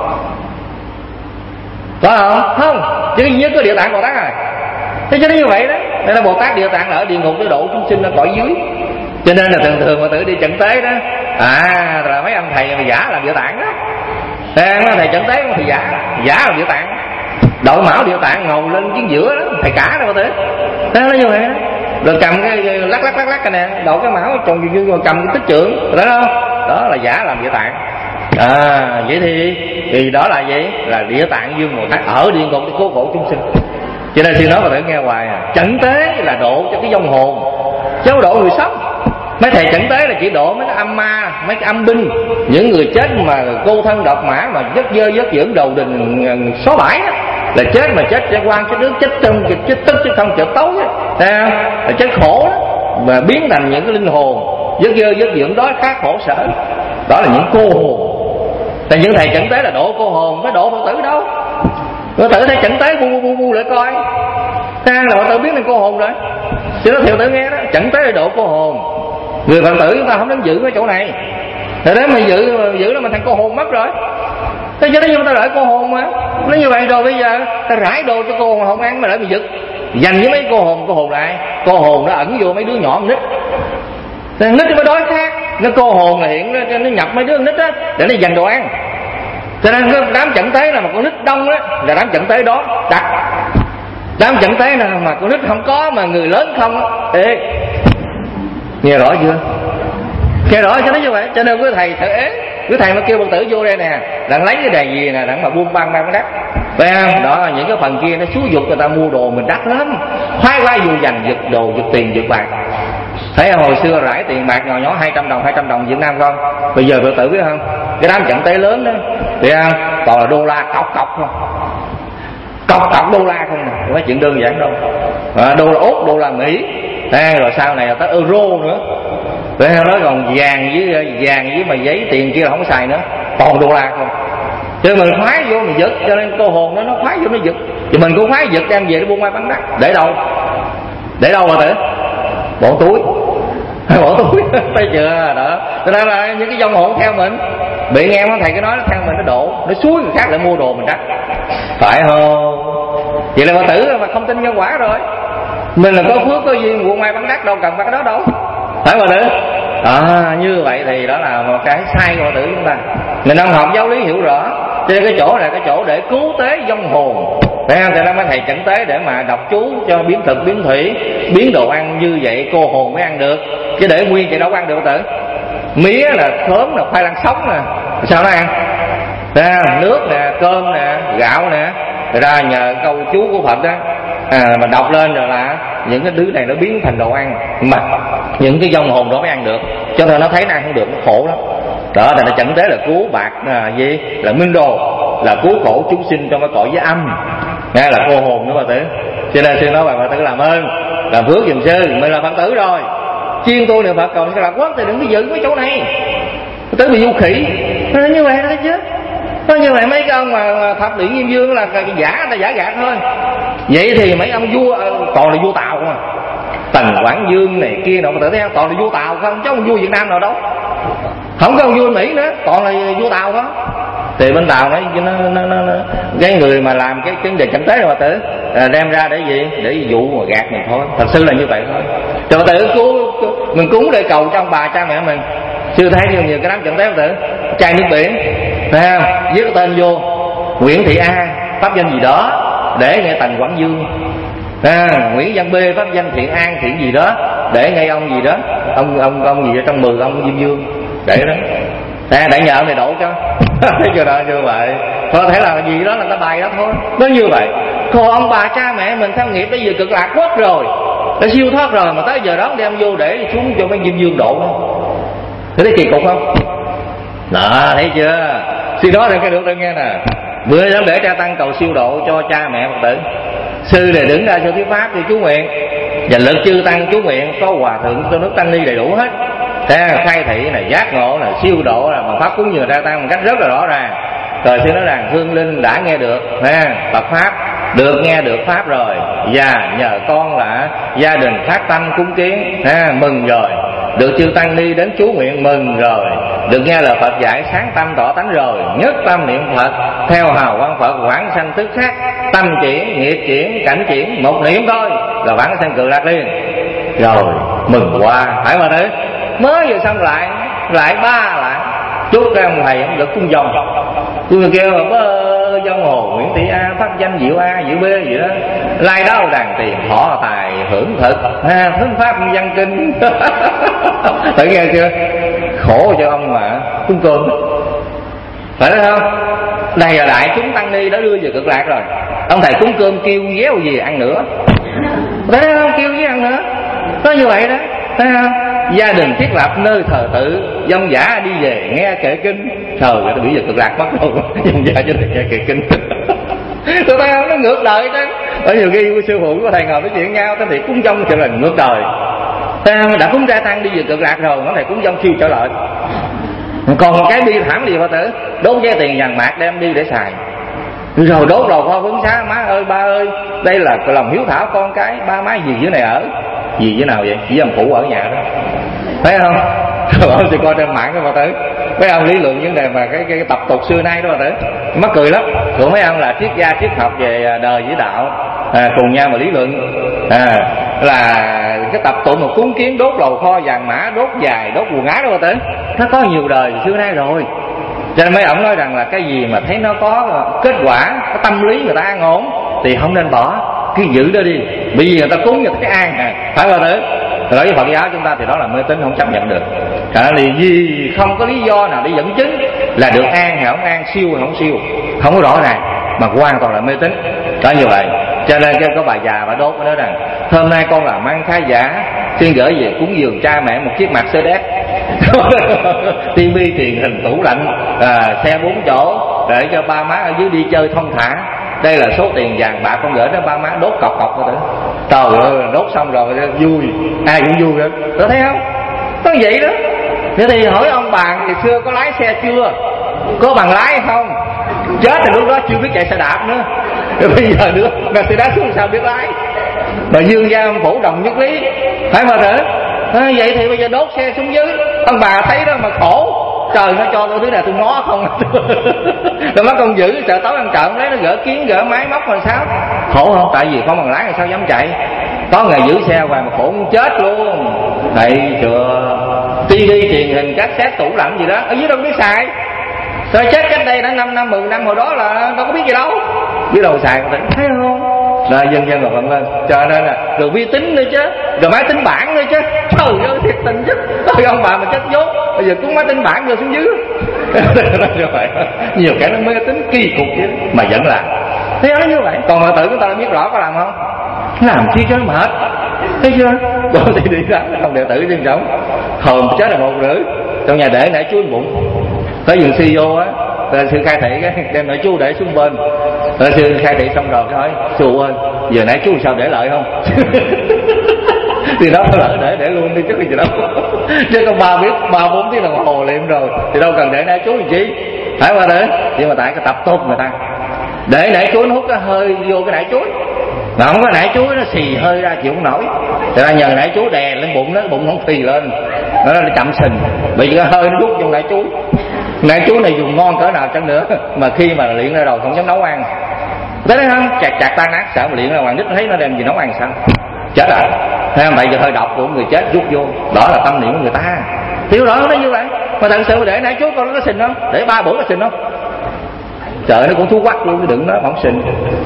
Có không? Không. Chỉ duy nhất có Địa Tạng Bồ Tát rồi. Thế cho nên như vậy đó. Đây là Bồ Tát Địa Tạng là ở địa ngục để độ chúng sinh ở cõi dưới. Cho nên là thường thường mà tự đi chẩn tế đó, rồi mấy ông thầy mà giả làm Địa Tạng đó. Thầy chẩn tế thì giả làm Địa Tạng, đội mão Địa Tạng ngồi lên chiến giữa đó, thầy cả đâu có thể. Đó nó như vậy đó. Rồi cầm cái lắc cái nè, đội cái mão tròn cầm cái tích trượng, đó không? Đó là giả làm Địa Tạng. Vậy thì đó là gì? Là Địa Tạng Vương Bồ Tát ở địa ngục để cứu khổ chúng sinh. Cho nên xin nói mà thử nghe hoài chẩn tế là độ cho cái vong hồn, chứ không độ người sống. Mấy thầy chẩn tế là chỉ độ mấy cái âm ma, mấy cái âm binh, những người chết mà cô thân độc mã, mà vất dơ vất dưỡng đầu đình xóa bãi đó, là chết mà chết quan, chết nước, chết chân, chết tức, chứ không chết tối á, là chết khổ đó, mà biến thành những cái linh hồn vất dơ vất dưỡng đói khát khổ sở. Đó là những cô hồn. Tại những thầy chẩn tế là độ cô hồn, phải độ Phật tử đâu. Phật tử thấy chẩn tế bu lại coi, là Phật tử biến thành cô hồn rồi. Chứ nó thiệu tử nghe đó, chẩn tế là độ cô hồn. Người Phật tử chúng ta không đến giữ cái chỗ này, thì đấy mà giữ là mình thành cô hồn mất rồi. Thế cho nên chúng ta đợi cô hồn mà. Nó như vậy rồi bây giờ ta rải đồ cho cô hồn không ăn mà đợi mình giật. Dành với mấy cô hồn lại. Cô hồn nó ẩn vô mấy đứa nhỏ nít. Nít nó mới đói khát. Nó cô hồn là hiện nó nhập mấy đứa nít á để nó dành đồ ăn. Cho nên cái đám chẩn tế là một con nít đông á, là đám chẩn tế đó đặt. Đám chẩn tế nào mà con nít không có mà người lớn không á. Ê, nghe rõ chưa? Nghe rõ cho nó như vậy. Cho nên quý thầy thợ ế, quý thầy mà kêu Phật tử vô đây nè, đặng lấy cái đèn gì nè, đặng mà buông băng cái đất, phải không? Đó, những cái phần kia nó xúi dục người ta mua đồ mình đắt lắm, khoái quá vô dành giật đồ, giật tiền, giật bạc. Thấy hồi xưa rải tiền bạc nhỏ nhỏ 200 đồng Việt Nam không? Bây giờ Phật tử biết không? Cái đám chẩn tế lớn đó, biết không? Toàn là đô la cọc không? Cọc đô la không nè, không phải chuyện đơn giản đâu. Đô la Úc, đô la Mỹ, rồi sau này là tới euro nữa. Vậy nó còn vàng với mà giấy tiền kia là không có xài nữa, toàn đô la không. Cho nên mình khoái vô mình giật, cho nên cô hồn nó khoái vô nó giật. Thì mình cũng khoái giật đem về để buôn mai bán đắt. Để đâu mà tử? Bỏ túi. Thấy chưa? Đó. Cho nên là những cái dòng hồn theo mình, bị nghe thầy cái nói nó theo mình, nó độ, nó xúi người khác lại mua đồ mình đắt, phải không? Vậy là Phật tử mà không tin nhân quả rồi. Mình là có phước có duyên buôn mai bán đắt, đâu cần bắt cái đó đâu, phải Phật tử? Như vậy thì đó là một cái sai của Phật tử chúng ta. Mình đang học giáo lý hiểu rõ. Cho nên cái chỗ này cái chỗ để cứu tế vong hồn, phải không? Thì đó mấy thầy chẩn tế để mà đọc chú cho biến thực biến thủy, biến đồ ăn, như vậy cô hồn mới ăn được, chứ để nguyên vậy đâu có ăn được Phật tử. Mía là khóm là khoai lang sống nè, sao nó ăn? Nước nè, cơm nè, gạo nè. Rồi ra nhờ câu chú của Phật đó, mà đọc lên rồi là những cái thứ này nó biến thành đồ ăn, mà những cái vong hồn đó mới ăn được, cho nên nó thấy nó ăn không được, nó khổ lắm. Đó là chẩn tế là cứu bạc, gì là minh đồ, là cứu khổ chúng sinh trong cái cõi giới âm, nghe là cô hồn nữa Phật tử. Cho nên sư nói bà Phật tử làm ơn, làm phước giùm sư, mình là Phật tử rồi, chuyên tu niệm Phật cầu cái lạc quốc thì đừng có dựng cái chỗ này, tới bị du khỉ. Nó như vậy đó chứ. Nó như vậy mấy cái ông mà thập điện Nghiêm Dương là giả, ta giả gạt thôi. Vậy thì mấy ông vua toàn là vua Tàu không à. Tần Quảng Dương này kia nào mà tự thấy không, toàn là vua Tàu không, chứ ông vua Việt Nam nào đâu. Không có ông vua Mỹ nữa, toàn là vua Tàu không. Thì bên Tàu nó cái người mà làm cái vấn đề kinh tế rồi mà tử đem ra để gì, để dụ mà gạt mình thôi. Thật sự là như vậy thôi. Rồi mà tử mình cúng để cầu cho ông bà cha mẹ mình. Chưa thấy nhiều cái đám trận tế tử chai nước biển, thấy không, viết cái tên vô Nguyễn Thị A pháp danh gì đó để nghe Tần Quảng Dương, Nguyễn Văn B pháp danh Thiện An Thiện gì đó để nghe ông gì đó, ông gì ở trong 10 ông Diêm Dương để đó, để nhờ ông này đổ cho. Thấy chưa đó, như vậy có thể là gì đó là ta bài đó thôi, nó như vậy. Còn ông bà cha mẹ mình theo nghiệp bây giờ cực lạc quốc rồi, đã siêu thoát rồi, mà tới giờ đó đem vô để xuống cho mấy Diêm Dương độ đó. Thấy kỳ cục không? Đó, thấy chưa? Sư đó là cái được nghe nè. Bữa đó để cha tăng cầu siêu độ cho cha mẹ Phật tử. Sư này đứng ra cho thuyết pháp thì chú nguyện, và lực chư tăng chú nguyện có hòa thượng cho nước tăng ni đầy đủ hết. Thế khai thị này, giác ngộ này, siêu độ là bằng pháp cúng dường cha tăng một cách rất là rõ ràng. Rồi sư nói rằng hương linh đã nghe được Phật pháp, được nghe được pháp rồi, và nhờ con là gia đình phát tâm cúng kiến, mừng rồi. Được chư tăng ni đến chú nguyện mừng rồi. Được nghe lời Phật dạy sáng tâm tỏ tánh rồi, nhất tâm niệm Phật theo hào quang Phật vãng sanh tức khắc, tâm chuyển nghiệp chuyển cảnh chuyển, một niệm thôi là vãng sanh cực lạc liền. Rồi mừng qua, phải mà thế. Mới vừa xong lại ba lại chúc cái ông thầy ông được cung dòng. Tôi kêu mà bơ dông hồ Nguyễn Thị A phát danh Diệu A Diệu B gì đó, lai đáo đàn tiền thọ tài hưởng thực, hướng pháp văn kinh. Tự nghe chưa? Khổ cho ông mà cúng cơm, phải không? Đây là đại chúng tăng ni đã đưa về cực lạc rồi, ông thầy cúng cơm kêu véo gì ăn nữa, thấy không? Kêu với ăn nữa, có như vậy đó, thấy không? Gia đình thiết lập nơi thờ tự, dông giả đi về nghe kệ kinh. Trời ơi, tôi bị giờ cực lạc mất đâu, dông giả cho nghe kệ kinh. Tôi thấy không? Nó ngược đời đó. Ở nhiều khi sư phụ của thầy ngồi nói chuyện nhau, thầy cúng dông trở lại ngược đời. Đã cúng ra tăng đi về cực lạc rồi, nó thầy cúng dông siêu trở lại. Còn một cái bi thảm gì Phật tử, đốt giấy tiền vàng bạc đem đi để xài, rồi đốt đầu kho phấn xá. Má ơi ba ơi, đây là lòng hiếu thảo con cái, ba má gì dưới này ở gì dưới nào vậy, chỉ ông phụ ở nhà đó, thấy không? Rồi ông thì coi trên mạng đó Phật tử, mấy ông lý luận vấn đề mà cái tập tục xưa nay đó Phật tử, mắc cười lắm. Của mấy ông là triết gia triết học về đời với đạo, cùng nhau mà lý luận, là cái tập tụ một cúng kiến đốt lầu kho vàng mã, đốt dài, đốt quần áo đó Phật tử, nó có nhiều đời xưa nay rồi. Cho nên mấy ông nói rằng là cái gì mà thấy nó có kết quả, có tâm lý người ta an ổn thì không nên bỏ, cứ giữ đó đi. Bởi vì người ta cúng cho thấy an, phải Phật tử. Đối với Phật giáo chúng ta thì đó là mê tín, không chấp nhận được. Vì không có lý do nào để dẫn chứng là được an hay không an, siêu hay không siêu, không có rõ ràng, mà hoàn toàn là mê tín. Đó như vậy. Cho nên có bà già bà đốt nói rằng hôm nay con làm ăn khá giả, xin gửi về cúng dường cha mẹ một chiếc Mercedes, tivi truyền hình tủ lạnh, xe 4 chỗ để cho ba má ở dưới đi chơi thông thả. Đây là số tiền vàng bạc con gửi đó, ba má đốt cọc rồi. Trời ơi, đốt xong rồi vui, ai cũng vui hết, có thấy không? Có vậy đó. Thế thì hỏi ông bà ngày xưa có lái xe chưa, có bằng lái không? Chết thì lúc đó chưa biết chạy xe đạp nữa, rồi bây giờ nữa Mercedes xuống sao biết lái, mà dương gia ông phủ đồng nhất lý, phải mà thế. Vậy thì bây giờ đốt xe xuống dưới, ông bà thấy đó mà khổ. Trời, nó cho tôi thứ này tôi ngó không. Rồi mất con dữ, sợ tối ăn trộm lấy nó gỡ kiến gỡ máy móc làm sao, khổ không? Tại vì không bằng lái làm sao dám chạy, có ngày giữ xe hoài mà khổ muốn chết luôn. Đây chưa, tivi truyền hình cassette tủ lạnh gì đó ở dưới đâu biết xài. Rồi chết cách đây đã 5 năm 10 năm, hồi đó là đâu có biết gì đâu, biết đâu xài có thể, thấy không? Rồi dần dần mà lên, cho nên là rồi vi tính nữa chứ, rồi máy tính bảng nữa chứ. Trời ơi thiệt tình chứ, thôi ông bà mà chết dốt, bây giờ cũng máy tính bảng rồi xuống dưới. Rồi vậy, nhiều cái nó mê tính kỳ cục chứ mà vẫn làm. Thế nó như vậy. Còn Phật tử chúng ta biết rõ có làm không? Làm chi cho nó mệt, thấy chưa? Rồi thì đi ra không đệ tử riêng sống, hồn chết là 1:30, trong nhà để nãy chuối bụng, tới vườn si vô á. Rồi sư khai thị cái đem nãy chú để xuống bên. Rồi sư khai thị xong rồi cái hỏi sư ơi, giờ nãy chú sao để lợi không? Thì đó lỡ để luôn đi chứ gì đâu. Chứ con ba biết 3-4 tiếng đồng hồ liệm rồi thì đâu cần để nãy chú làm chi, phải qua đấy. Nhưng mà tại cái tập tốt người ta để nãy chuối nó hút cái hơi vô cái nãy chuối, mà không có nãy chuối nó xì hơi ra chịu không nổi, thì ra nhờ nãy chuối đè lên bụng nó, bụng không phì lên, nó chậm sình, bị cái hơi nó rút trong nãy chuối. Nãy chuối này dùng ngon cỡ nào chẳng nữa, mà khi mà luyện ra rồi không dám nấu ăn, thấy đấy không, chặt tan nát, sợ mà luyện ra hoàng nít thấy nó đem gì nấu ăn sao, chết rồi. Thấy không? Tại vì hơi độc của người chết rút vô, đó là tâm niệm của người ta. Hiểu rõ nó như vậy. Mà thật sự để nãy chuối con nó có sình không, để 3 bữa có sình không? Trời, nó cũng thú quắc luôn, đừng nó không xinh.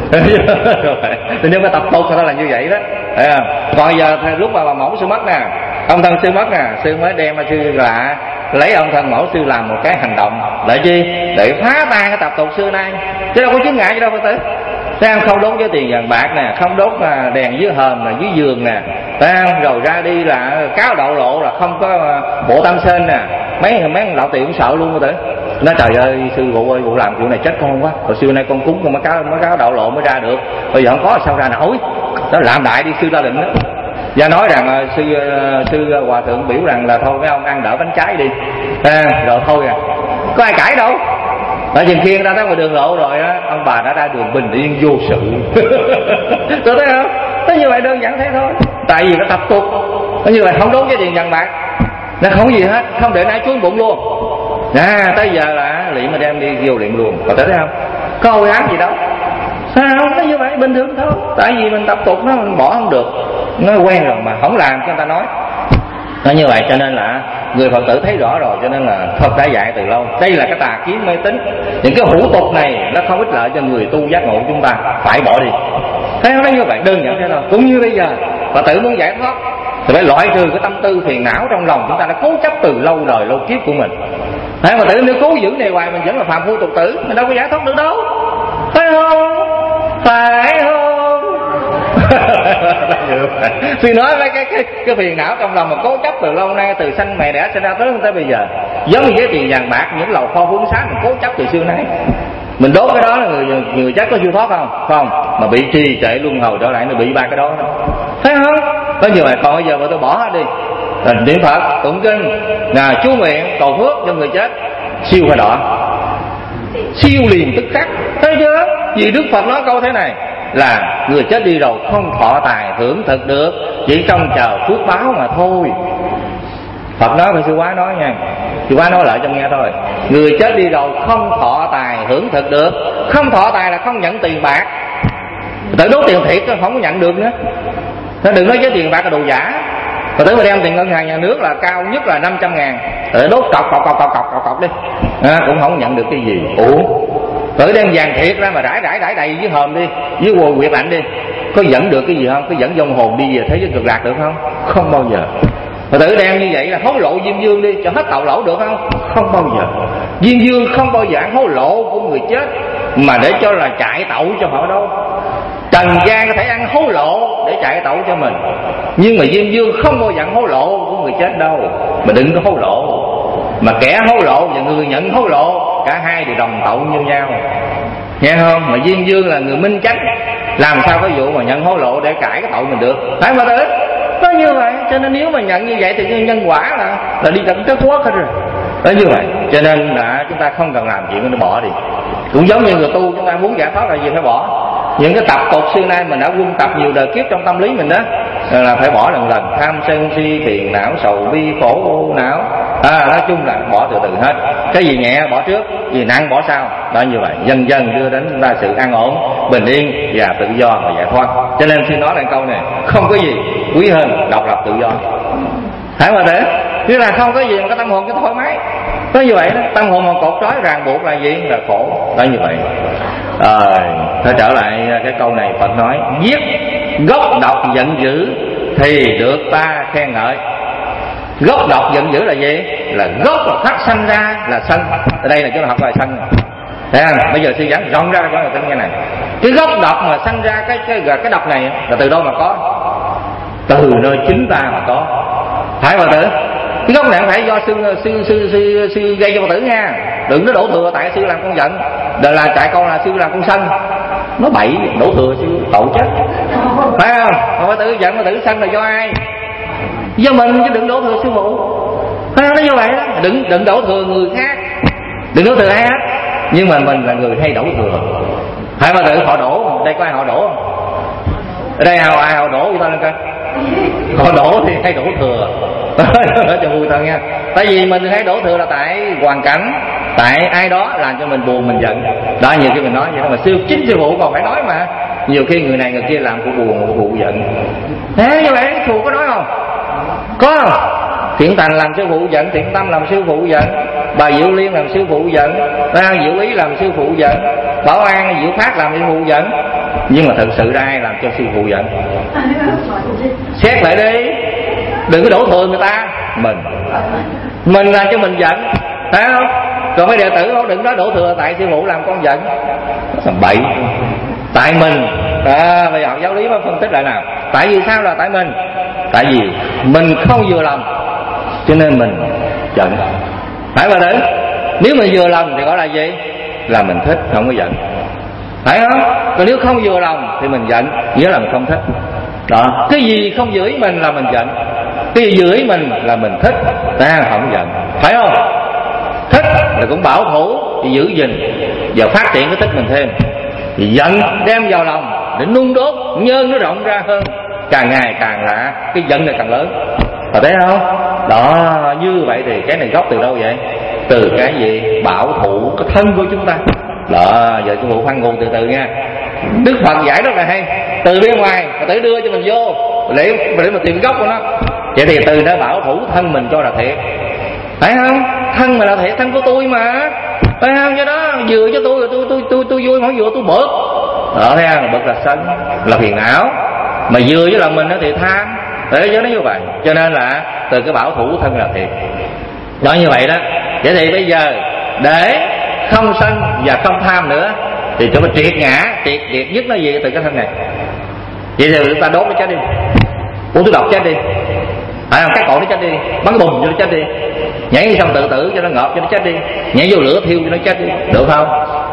Thì nếu mà tập tốt người ta là như vậy đó. Còn giờ lúc mà bà mẫu sư mất nè, ông thân sư mất nè, sư mới đem sư là lấy ông thân mẫu sư làm một cái hành động để chi, để phá tan cái tập tục xưa nay, chứ đâu có chứng ngại gì đâu Phật tử. Thấy không đốt với tiền vàng bạc nè, không đốt đèn dưới hòm là dưới giường nè, thấy không? Rồi ra đi là cáo đậu lộ, là không có bộ tam sên nè, mấy đạo tiền cũng sợ luôn Phật tử. Nói trời ơi sư phụ ơi, phụ làm chuyện này chết con quá, hồi xưa nay con cúng con mới cáo đậu lộ mới ra được, bây giờ không có sao ra nổi, đó làm đại đi sư ra định đó. Và nói rằng sư hòa thượng biểu rằng là thôi mấy ông ăn đỡ bánh trái đi, rồi thôi có ai cãi đâu. Ở trên kia người ta thấy ngoài đường lộ rồi á, ông bà đã ra đường bình yên vô sự. Tôi thấy không? Nó như vậy đơn giản thế thôi. Tại vì nó tập tục, nó như vậy không đốt với tiền vàng bạc, nó không gì hết, không để nãy chuối bụng luôn. Tới giờ là luyện mà đem đi vô luyện luôn, có thấy không? Có ôi ám gì đâu. Sao không? Nó như vậy bình thường thôi. Tại vì mình tập tục nó mình bỏ không được, nó quen rồi mà không làm cho người ta nói. Nó như vậy cho nên là người Phật tử thấy rõ rồi, cho nên là Phật đã dạy từ lâu. Đây là cái tà kiến mê tín. Những cái hủ tục này nó không ích lợi cho người tu giác ngộ chúng ta, phải bỏ đi. Thấy không? Nó như vậy đơn giản thế thôi. Cũng như bây giờ Phật tử muốn giải thoát thì phải loại trừ cái tâm tư phiền não trong lòng chúng ta đã cố chấp từ lâu đời lâu kiếp của mình. Thấy Phật tử nếu cố giữ này hoài mình vẫn là phàm phu tục tử, mình đâu có giải thoát được đâu. Phải không? Phải không? Thì nói với cái phiền não trong lòng mà cố chấp từ lâu nay, từ sanh mẹ đẻ sinh ra tới bây giờ, giống như với tiền vàng bạc, những lầu kho hướng sáng mình cố chấp từ xưa nay. Mình đốt cái đó là người chết có siêu thoát không? Không, mà bị trì trệ luân hồi trở lại, nó bị ba cái đó. Thấy không? Có nhiều này còn bây giờ mà tôi bỏ hết đi, niệm Phật tụng kinh, chú nguyện cầu phước cho người chết, siêu phải đỏ, siêu liền tức khắc. Thấy chưa? Vì Đức Phật nói câu thế này là người chết đi rồi không thọ tài hưởng thực được, chỉ trông chờ phước báo mà thôi. Phật nói phải sư Quá nói nha, sư Quá nói lại cho nghe thôi. Người chết đi rồi không thọ tài hưởng thực được. Không thọ tài là không nhận tiền bạc. Tự đốt tiền thiệt không có nhận được nữa. Nó đừng nói với tiền bạc là đồ giả. Và tới mà đem tiền ngân hàng nhà nước là cao nhất là 500.000, đốt cọc đi, cũng không nhận được cái gì. Tự đem vàng thiệt ra mà rải đầy dưới hòm đi, dưới quần quyệt lạnh đi, có dẫn được cái gì không? Có dẫn vong hồn đi về thế giới cực lạc được không? Không bao giờ. Mà tự đem như vậy là hối lộ Diêm Vương đi cho hết tội lỗi được không? Không bao giờ. Diêm Vương không bao giờ ăn hối lộ của người chết mà để cho là chạy tội cho họ đâu. Trần gian có thể ăn hối lộ để chạy tội cho mình, nhưng mà Diêm Vương không bao giờ ăn hối lộ của người chết đâu. Mà đừng có hối lộ, mà kẻ hối lộ và người nhận hối lộ cả hai đều đồng tội như nhau, nghe không? Mà Diêm Vương là người minh chánh, làm sao có vụ mà nhận hối lộ để cãi cái tội mình được, phải mà tới nó như vậy. Cho nên nếu mà nhận như vậy thì nhân quả là đi tận trớt quốc hết rồi. Đó như vậy, cho nên là chúng ta không cần làm chuyện nó bỏ đi. Cũng giống như người tu, chúng ta muốn giải thoát là gì phải bỏ. Những cái tập tục xưa nay mình đã quân tập nhiều đời kiếp trong tâm lý mình đó, là phải bỏ lần lần. Tham sân si phiền não sầu bi khổ u não, nói chung là bỏ từ từ hết. Cái gì nhẹ bỏ trước, gì nặng bỏ sau. Đó như vậy dần dần đưa đến ra sự an ổn, bình yên và tự do và giải thoát. Cho nên xin nói lại câu này, không có gì quý hơn độc lập tự do. Hãy mà thế, chứ là không có gì mà cái tâm hồn cái thoải mái. Có như vậy đó, tâm hồn mà cột trói ràng buộc là gì? Là khổ. Đó như vậy. Thôi trở lại cái câu này, Phật nói giết gốc độc giận dữ thì được ta khen ngợi. Gốc độc giận dữ là gì? Là gốc là phát sanh ra là sân. Ở đây là chúng ta học bài sân. Thấy không? Bây giờ sư giảng rộng ra cho người ta nghe này. Cái gốc độc mà sanh ra cái độc này là từ đâu mà có? Từ nơi chính ta mà có. Phải Phật tử. Cái gốc này không phải do sư gây cho Phật tử nha. Đừng có đổ thừa tại sư làm con giận, đời là tại con là sư làm con sân. Nó bậy, đổ thừa sư tội chết. Phải không? Phật tử giận, Phật tử sân là do ai? do mình chứ đừng đổ thừa sư phụ. Nó như vậy đó, đừng đổ thừa người khác, đừng đổ thừa ai hết. Nhưng mà mình là người hay đổ thừa. Hai ba tự họ đổ, đây có ai họ đổ không? Ở đây ai họ đổ cho ta lên coi. Họ đổ thì hay đổ thừa. Cho vui thôi nha. Tại vì mình hay đổ thừa là tại hoàn cảnh, tại ai đó làm cho mình buồn, mình giận. Đó, nhiều khi mình nói vậy đó, mà chính sư phụ còn phải nói mà. Nhiều khi người này người kia làm của buồn, của phụ giận. Thế như vậy sư phụ có nói không? Có không? Thiện Thành làm sư phụ giận, Thiện Tâm làm sư phụ giận, bà Diệu Liên làm sư phụ giận, Diệu Ý làm sư phụ giận, Bảo An, Diệu Phát làm sư phụ giận. Nhưng mà thật sự ai làm cho sư phụ giận? Xét lại đi, đừng có đổ thừa người ta. Mình làm cho mình giận, thấy không? Còn mấy đệ tử không, đừng nói đổ thừa tại sư phụ làm con giận. Làm bậy. Tại mình. Bây giờ học giáo lý mới phân tích lại nào. Tại vì sao là tại mình? Tại vì mình không vừa lòng cho nên mình giận. Phải không đấy? Nếu mình vừa lòng thì gọi là gì? Là mình thích, không có giận. Phải không? Còn nếu không vừa lòng thì mình giận, nghĩa là mình không thích. Đó. Cái gì không vừa ý mình là mình giận, cái gì vừa ý mình là mình thích. Không giận. Phải không? Thích là cũng bảo thủ, thì giữ gìn và phát triển cái thích mình thêm. Thì giận đem vào lòng để nung đốt nhơn nó rộng ra hơn, càng ngày càng là cái giận này càng lớn. Thấy không? Đó, như vậy thì cái này gốc từ đâu vậy? Từ cái gì? Bảo thủ cái thân của chúng ta. Đó, giờ sư phụ khoan nguồn từ từ nha. Đức Phật giải rất là hay. Từ bên ngoài Phật tử đưa cho mình vô để mà tìm gốc của nó. Vậy thì từ đó bảo thủ thân mình cho là thiệt. Phải không? Thân mình là thiệt, thân của tôi mà. Phải không? Do đó vừa cho tôi rồi tôi vui, mà vừa tôi bực. Đó, thấy không? Bực là sân, là phiền não. Mà vừa với lòng mình nó thì tham. Để cho nó như vậy. Cho nên là từ cái bảo thủ thân là thiệt. Đó, như vậy đó. Vậy thì bây giờ để không sân và không tham nữa thì chúng ta triệt ngã, triệt dứt nó gì từ cái thân này. Vậy thì chúng ta đốt nó chết đi, uống thuốc độc chết đi, phải không? Cái cổ nó chết đi, bắn bùm cho nó chết đi, nhảy đi xong tự tử cho nó ngợp cho nó chết đi, nhảy vô lửa thiêu cho nó chết đi, được không?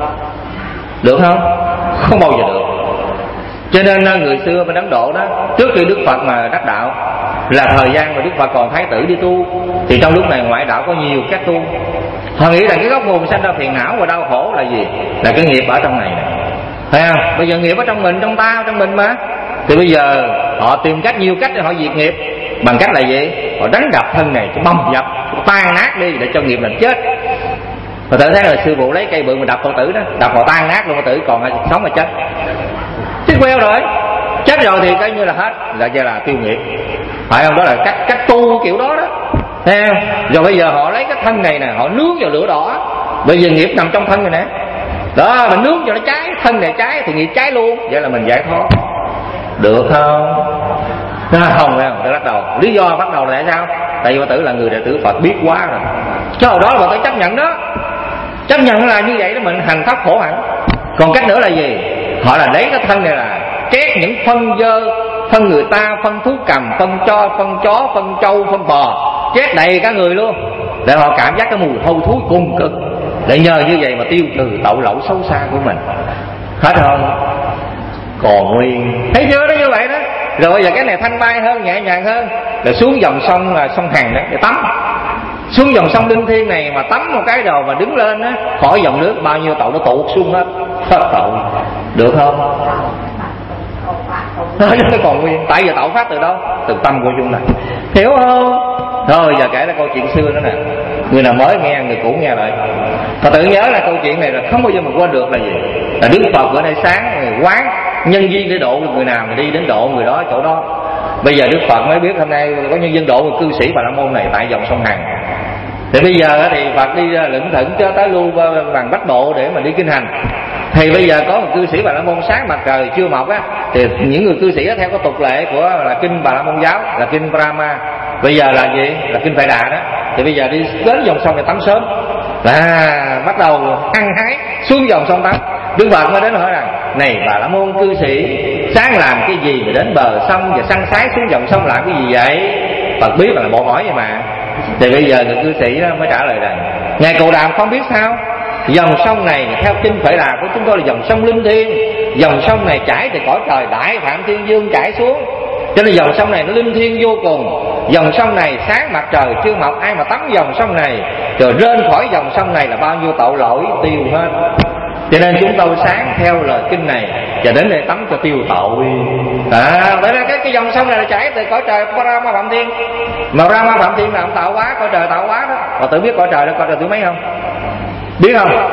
Được không? Không bao giờ được. Cho nên người xưa bên Ấn Độ đó, trước khi Đức Phật mà đắc đạo là thời gian mà Đức Phật còn thái tử đi tu, thì trong lúc này ngoại đạo có nhiều các tu. Họ nghĩ rằng cái gốc nguồn sanh ra phiền não và đau khổ là gì? Là cái nghiệp ở trong này nè. Thấy không? Bây giờ nghiệp ở trong mình, trong ta, trong mình mà. Thì bây giờ họ tìm cách, nhiều cách để họ diệt nghiệp. Bằng cách là gì? Họ đánh đập thân này cho băm dập, tan nát đi để cho nghiệp mình chết. Phật tử thấy là sư phụ lấy cây bự mà đập Phật tử đó, đập họ tan nát luôn, Phật tử còn sống mà chết. Chết queo rồi. Chết rồi thì coi như là hết, là tiêu nghiệp. Phải không? Đó là cách tu kiểu đó đó. Thấy không? Rồi bây giờ họ lấy cái thân này nè, họ nướng vào lửa đỏ. Bây giờ nghiệp nằm trong thân này nè. Đó, mình nướng cho nó cháy, thân này cháy thì nghiệp cháy luôn. Vậy là mình giải thoát. Được không? Không phải không? Tôi lắc đầu. Lý do bắt đầu là tại sao? Tại vì Phật tử là người đệ tử Phật biết quá rồi. Chứ hồi đó là Phật tử chấp nhận đó. Chấp nhận là như vậy đó, mình hành pháp khổ hạnh. Còn cách nữa là gì? Họ là lấy cái thân này là trét những phân dơ, phân người ta, phân thú cầm, phân cho, phân chó, phân trâu, phân bò, trét đầy cả người luôn, để họ cảm giác cái mùi hôi thối cùng cực, để nhờ như vậy mà tiêu trừ tội lỗi xấu xa của mình. Hết không? Còn nguyên. Thấy chưa? Đó như vậy đó. Rồi bây giờ cái này thanh mai hơn, nhẹ nhàng hơn, là xuống dòng sông là sông Hằng đó để tắm. Xuống dòng sông Linh Thiên này mà tắm một cái đầu mà đứng lên á, khỏi dòng nước bao nhiêu tội nó tụt xuống hết. Hết tội. Được không? Nó còn nguyên. Tại giờ tạo phát từ đâu? Từ tâm của chúng ta. Hiểu không? Rồi giờ kể là câu chuyện xưa nữa nè. Người nào mới nghe, người cũ nghe lại. Phật tử nhớ là câu chuyện này là không bao giờ mà quên được là gì? Là Đức Phật bữa nay sáng người quán nhân duyên để độ được người nào mà đi đến độ người đó chỗ đó. Bây giờ Đức Phật mới biết hôm nay có nhân dân độ người cư sĩ Bà La Môn này tại dòng sông Hằng. Thì bây giờ thì Phật đi lững thững cho tới lưu bằng Bách Bộ để mà đi kinh hành. Thì bây giờ có một cư sĩ Bà La Môn sáng mặt trời chưa mọc á, thì những người cư sĩ đó, theo cái tục lệ của là kinh Bà La Môn giáo là kinh Brahma, bây giờ là gì? Là kinh Phệ Đà đó. Thì bây giờ đi đến dòng sông này tắm sớm, bắt đầu hăng hái xuống dòng sông tắm. Đức Phật mới đến hỏi rằng: này Bà La Môn cư sĩ, sáng làm cái gì mà đến bờ sông và săn sái xuống dòng sông làm cái gì vậy? Phật biết là bộ hỏi vậy mà. Thì bây giờ người cư sĩ đó mới trả lời rằng: ngài Cù Đàm không biết sao, dòng sông này theo kinh Phệ Đà của chúng tôi là dòng sông linh thiêng. Dòng sông này chảy từ cõi trời Đại Phạm Thiên Dương chảy xuống, cho nên dòng sông này nó linh thiêng vô cùng. Dòng sông này sáng mặt trời chưa mọc, ai mà tắm dòng sông này rồi rên khỏi dòng sông này là bao nhiêu tội lỗi tiêu hết. Cho nên chúng tôi sáng theo lời kinh này và đến đây tắm cho tiêu tội. Vậy ra cái dòng sông này là chảy từ cõi trời Brahma Phạm Thiên. Mà Brahma Phạm Thiên là ông tạo hóa, cõi trời tạo hóa đó. Và tự biết cõi trời đó, cõi trời thứ mấy không? Biết không?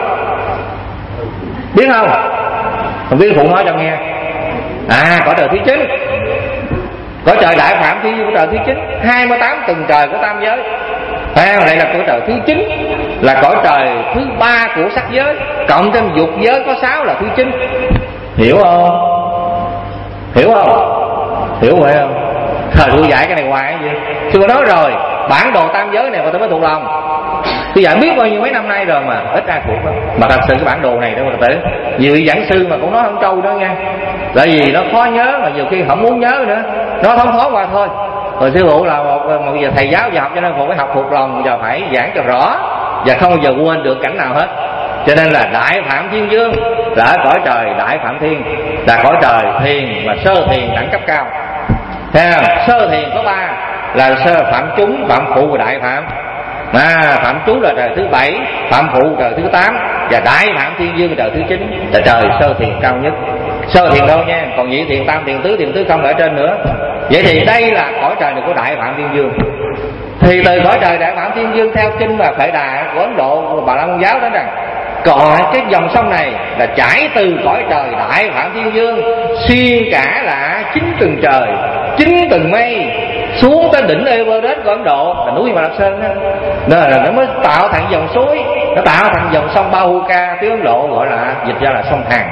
Biết không? Không biết phụ nói cho nghe. Cõi trời thứ 9. Cõi trời Đại Phạm Thiên cõi trời thứ 9, 28 tầng trời của tam giới. Đây là cõi trời thứ 9, là cõi trời thứ 3 của sắc giới, cộng thêm dục giới có 6 là thứ 9. Hiểu không? Hiểu không? Hiểu phải không? Thời tôi dạy cái này hoài cái gì? Tôi nói rồi, bản đồ tam giới này mà tôi mới thuộc lòng. Tôi dạy biết bao nhiêu mấy năm nay rồi mà ít ai thuộc lắm. Mà thật sự cái bản đồ này đó mà tử, nhiều vị giảng sư mà cũng nói không trâu đó nha. Tại vì nó khó nhớ mà nhiều khi không muốn nhớ nữa, nó thông thoáng qua thôi. Rồi sư phụ là một giờ thầy giáo giờ học, cho nên phụ phải học thuộc lòng, giờ phải giảng cho rõ và không bao giờ quên được cảnh nào hết. Cho nên là Đại Phạm Thiên Dương là cõi trời Đại Phạm Thiên, là cõi trời thiền và sơ thiền đẳng cấp cao. Thấy không? Sơ thiền có 3 là sơ phạm chúng, phạm phụ và đại phạm. Phạm chú là trời thứ 7, phạm phụ trời thứ 8 và Đại Phạm Thiên Dương là trời thứ 9, là trời sơ thiền cao nhất. Sơ thiền đâu nha, còn nhị thiền, tam thiền, tứ thiền, tứ không ở trên nữa. Vậy thì đây là cõi trời này của Đại Phạm Thiên Dương. Thì từ cõi trời Đại Phạm Thiên Dương theo kinh và Phệ Đà của Ấn Độ, Bà La Môn giáo nói rằng còn cái dòng sông này là chảy từ cõi trời Đại Phạm Thiên Dương xuyên cả là 9 tầng trời, 9 tầng mây xuống tới đỉnh Everest của Ấn Độ là núi Mà Lạp Sơn đó. Đó là nó mới tạo thành dòng suối, nó tạo thành dòng sông Bahuka, tiếng Ấn Độ gọi là dịch ra là sông Hằng.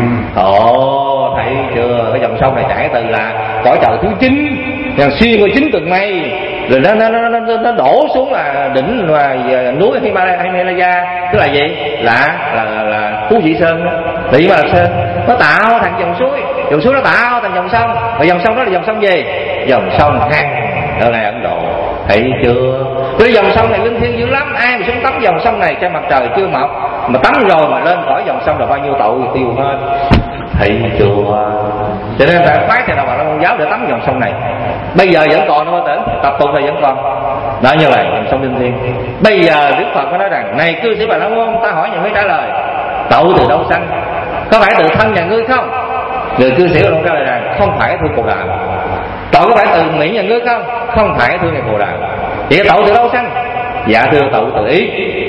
Thấy chưa? Cái dòng sông này chảy từ là cõi trời thứ 9, rồi xuyên qua 9 tầng mây, rồi nó đổ xuống là đỉnh và núi Himalaya, tức là gì? Là Phú Sĩ Sơn, Thị Mà Lạp Sơn. Nó tạo thành dòng suối nó tạo thành dòng sông. Và dòng sông đó là dòng sông gì? Dòng sông Hằng ở này Ấn Độ. Thấy chưa? Cái dòng sông này linh thiêng dữ lắm, ai mà xuống tắm dòng sông này trên mặt trời chưa mọc mà tắm rồi mà lên khỏi dòng sông là bao nhiêu tội tiêu hết. Thấy chưa? Cho nên ta phái thầy nào Bà La Môn giáo để tắm dòng sông này. Bây giờ vẫn còn đâu tử, tập tục là vẫn còn. Đó như vậy, dòng sông linh thiêng. Bây giờ Đức Phật có nói rằng: này cư sĩ Bà La Môn, ta hỏi nhà ngươi trả lời, tội từ đâu sanh? Có phải từ thân nhà ngươi không? Người cư sĩ Bà La Môn trả lời rằng: không phải thưa Bồ Đà. Tội có phải từ miệng nhà ngươi không? Không phải thưa ngài Bồ Đà. Vậy tội từ đâu sanh? Dạ thưa tội từ ý.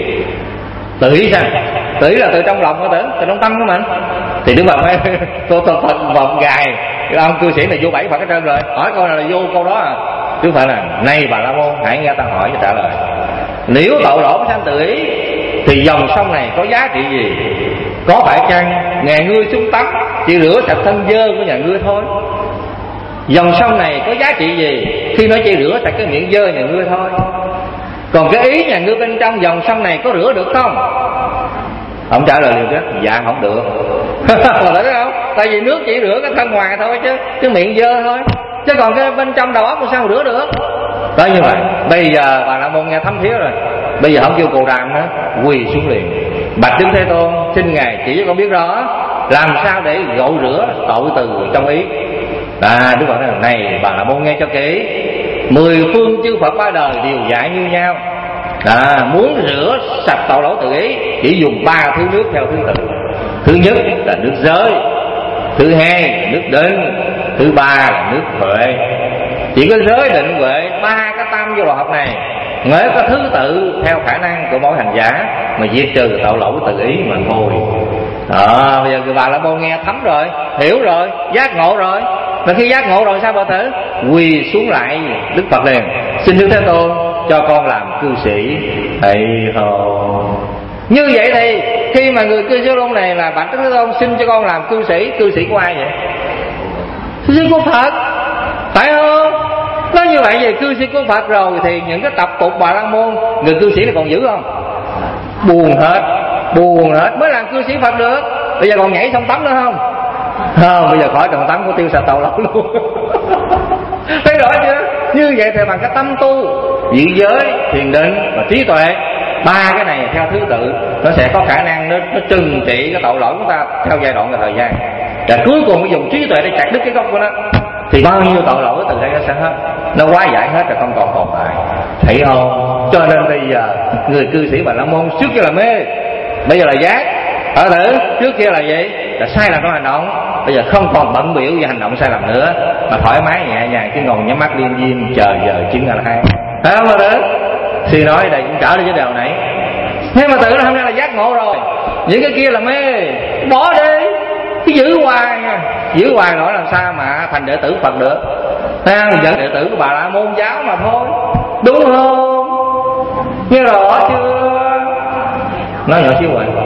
Từ ý sao? Từ ý là từ trong lòng của tử, từ trong tâm của mình. Thì Đức Phật mới tôi vòng gài cái ông cư sĩ này vô 7 Phật hết trơn rồi, hỏi câu nào là vô câu đó à. Đức Phật là: này Bà La Môn, hãy nghe ta hỏi cho trả lời. Nếu tội lỗi sanh từ ý thì dòng sông này có giá trị gì? Có phải chăng nhà ngươi xuống tắm chỉ rửa sạch thân dơ của nhà ngươi thôi? Dòng sông này có giá trị gì khi nó chỉ rửa sạch cái miệng dơ nhà ngươi thôi? Còn cái ý nhà ngươi bên trong dòng sông này có rửa được không? Ông trả lời liền đó: dạ không được. Mà thấy không? Tại vì nước chỉ rửa cái thân ngoài thôi chứ miệng dơ thôi, chứ còn cái bên trong đầu óc sao rửa được? Đó như vậy. Bây giờ Bà La Môn nghe thấm thía rồi, bây giờ không kêu Cồ Đàm nữa, quỳ xuống liền: bạch Đức Thế Tôn, xin ngài chỉ cho con biết rõ làm sao để gội rửa tội từ trong ý. Đức Phật nói: này Bà La Môn nghe cho kỹ, 10 phương chư Phật ba đời đều dạy như nhau. Muốn rửa sạch tội lỗi tự ý chỉ dùng 3 thứ nước theo thứ tự. Thứ nhất là nước giới, thứ hai là nước định, thứ 3 là nước huệ. Chỉ có giới định huệ, 3 cái tam vô học này mới có thứ tự theo khả năng của mỗi hành giả mà diệt trừ tội lỗi tự ý mà thôi. Bây giờ Bà La Môn nghe thấm rồi, hiểu rồi, giác ngộ rồi. Mà khi giác ngộ rồi sao bà tử? Quỳ xuống lại Đức Phật liền: xin Đức Thế Tôn cho con làm cư sĩ. Thầy hồ. Như vậy thì khi mà người cư sĩ luôn này là bạch Đức Thế Tôn xin cho con làm cư sĩ của ai vậy? Cư sĩ của Phật, phải không? Nói như vậy về cư sĩ của Phật rồi thì những cái tập tục Bà La Môn người cư sĩ này còn giữ không? Buồn hết mới làm cư sĩ Phật được. Bây giờ còn nhảy sông tắm nữa không? Không, bây giờ khỏi cần tắm, của tiêu sạch tội lỗi luôn. Thấy rõ chưa? Như vậy thì bằng cái tâm tu, vị giới, thiền định và trí tuệ, 3 cái này theo thứ tự nó sẽ có khả năng nó trừng trị cái tội lỗi của ta theo giai đoạn và thời gian. Và cuối cùng mới dùng trí tuệ để chặt đứt cái gốc của nó, thì bao nhiêu tội lỗi từ đây nó sẽ hết. nó quá giải hết rồi, không còn tồn tại, thấy không? Cho nên bây giờ người cư sĩ Bà La Môn trước kia là mê, bây giờ là giác. Ở thử trước kia là gì? Là sai lầm trong hành động, bây giờ không còn bận biểu về hành động sai lầm nữa, mà thoải mái nhẹ nhàng chỉ ngồi nhắm mắt liêm diêm chờ giờ chứng A-la-hán. Thấy không? Mà tử suy nói đây cũng trở đi với điều này. Thế mà tự nó hôm nay là giác ngộ rồi, những cái kia là mê, bỏ đi, cứ giữ hoài nha, giữ hoài nổi làm sao mà thành đệ tử Phật được. Thấy không? Dẫn đệ tử của Bà La Môn giáo mà thôi, đúng không? Nghe rõ chưa? Nói nhỏ xíu rồi.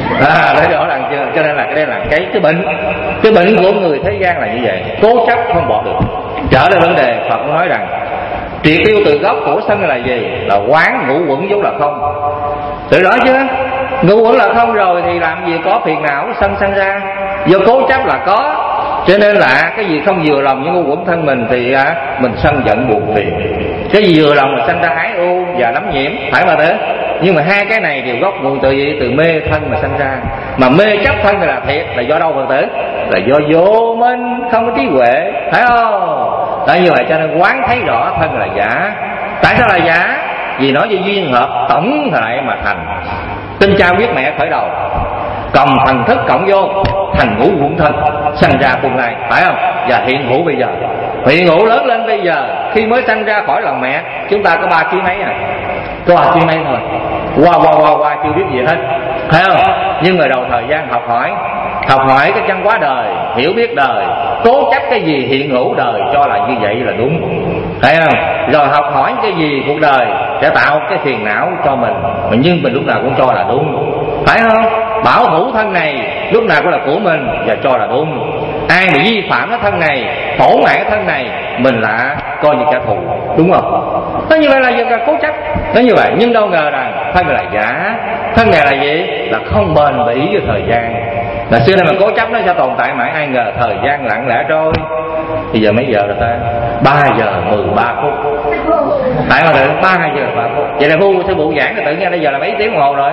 Để rõ ràng chưa? Cho nên là đây là cái bệnh của người thế gian là như vậy, cố chấp không bỏ được. Trở lại vấn đề, Phật cũng nói rằng triệt tiêu từ gốc của sân là gì? Là quán ngũ quẩn vốn là không. Tự rõ chưa? Ngũ quẩn là không rồi thì làm gì có phiền não sân sanh ra, do cố chấp là có. Cho nên là cái gì không vừa lòng với ngũ quẩn thân mình thì mình sân giận buồn phiền. Cái gì vừa lòng là sanh ra ái ưu và lắm nhiễm, phải mà thế. Nhưng mà hai cái này đều gốc nguồn từ gì? Từ mê thân mà sanh ra. Mà mê chấp thân là thiệt, là do đâu Phật tử? Là do vô minh, không có trí huệ, phải không? Tại như vậy cho nên quán thấy rõ thân là giả. Tại sao là giả? Vì nó do duyên hợp tổng lại mà thành. Tinh cha quyết mẹ khởi đầu, cộng thần thức cộng vô thành ngũ quẩn thân, sanh ra tương lai, phải không? Và hiện hữu bây giờ, hiện hữu lớn lên bây giờ, khi mới sanh ra khỏi lòng mẹ, chúng ta có 3 ký mấy à? Có 3 ký mấy thôi, qua chưa biết gì hết, phải không? Nhưng mà đầu thời gian học hỏi cái chân quá đời, hiểu biết đời, cố chấp cái gì hiện hữu đời cho là như vậy là đúng, phải không? Rồi học hỏi cái gì cuộc đời để tạo cái phiền não cho mình, mà nhưng mình lúc nào cũng cho là đúng, phải không? Bảo thủ thân này lúc nào cũng là của mình và cho là đúng. Ai mà vi phạm cái thân này, tổn hại cái thân này, mình là coi như kẻ thù, đúng không? Nó như vậy là do cố chấp, nó như vậy. Nhưng đâu ngờ rằng thân là giả, thân này là gì? Là không bền bỉ với thời gian. Là xưa nay mà cố chấp nó sẽ tồn tại mãi, ai ngờ thời gian lặng lẽ trôi. Bây giờ mấy giờ rồi ta? 3 giờ 13 phút. Phải mà được 3 giờ 13 phút. Vậy là sư phụ giảng là tự nhiên bây giờ là mấy tiếng đồng hồ rồi?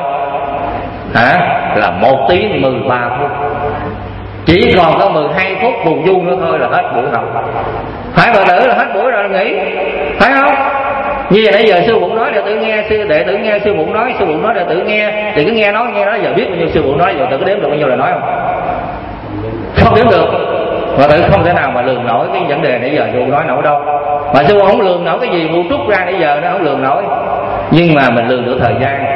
Hả? Là 1 tiếng 13 phút. Chỉ còn có 12 phút phù du nữa thôi là hết buổi học. Phải mà tử là hết buổi rồi là nghỉ, phải không? Như vậy nãy giờ sư phụ nói đệ tử nghe, đệ tử nghe sư phụ nói đệ tử nghe, thì cứ nghe nói giờ biết bao nhiêu sư phụ nói, giờ tự có đếm được bao nhiêu lời nói không? Không đếm được. Mà tự không thể nào mà lường nổi cái vấn đề nãy giờ sư phụ nói nổi đâu. Mà sư phụ không lường nổi cái gì, phụ trút ra nãy giờ nó không lường nổi. Nhưng mà mình lường được thời gian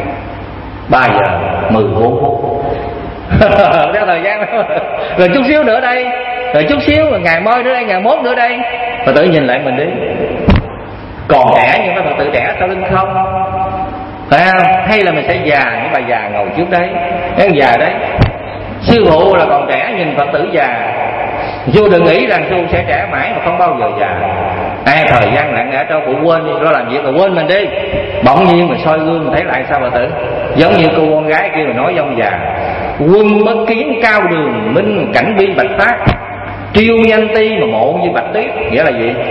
3 giờ 14 phút. Theo thời gian đó. Rồi chút xíu nữa đây, rồi chút xíu rồi ngày mai nữa đây, ngày mốt nữa đây. Phật tử nhìn lại mình đi, còn trẻ nhưng mà Phật tử trẻ sau lưng không, phải không? Hay là mình sẽ già những bà già ngồi trước đấy, cái già đấy. Sư phụ là còn trẻ nhìn Phật tử già, dù đừng nghĩ rằng sư phụ sẽ trẻ mãi mà không bao giờ già. Thời gian lặng lẽ cho phụ quên đi, lo làm việc là quên mình đi. Bỗng nhiên mình soi gương mình thấy lại sao Phật tử? Giống như cô con gái kia mà nói dông già: quân bất kiến cao đường minh cảnh bi bạch phát, triêu nhanh ti mà mộ như bạch tuyết. Nghĩa là gì?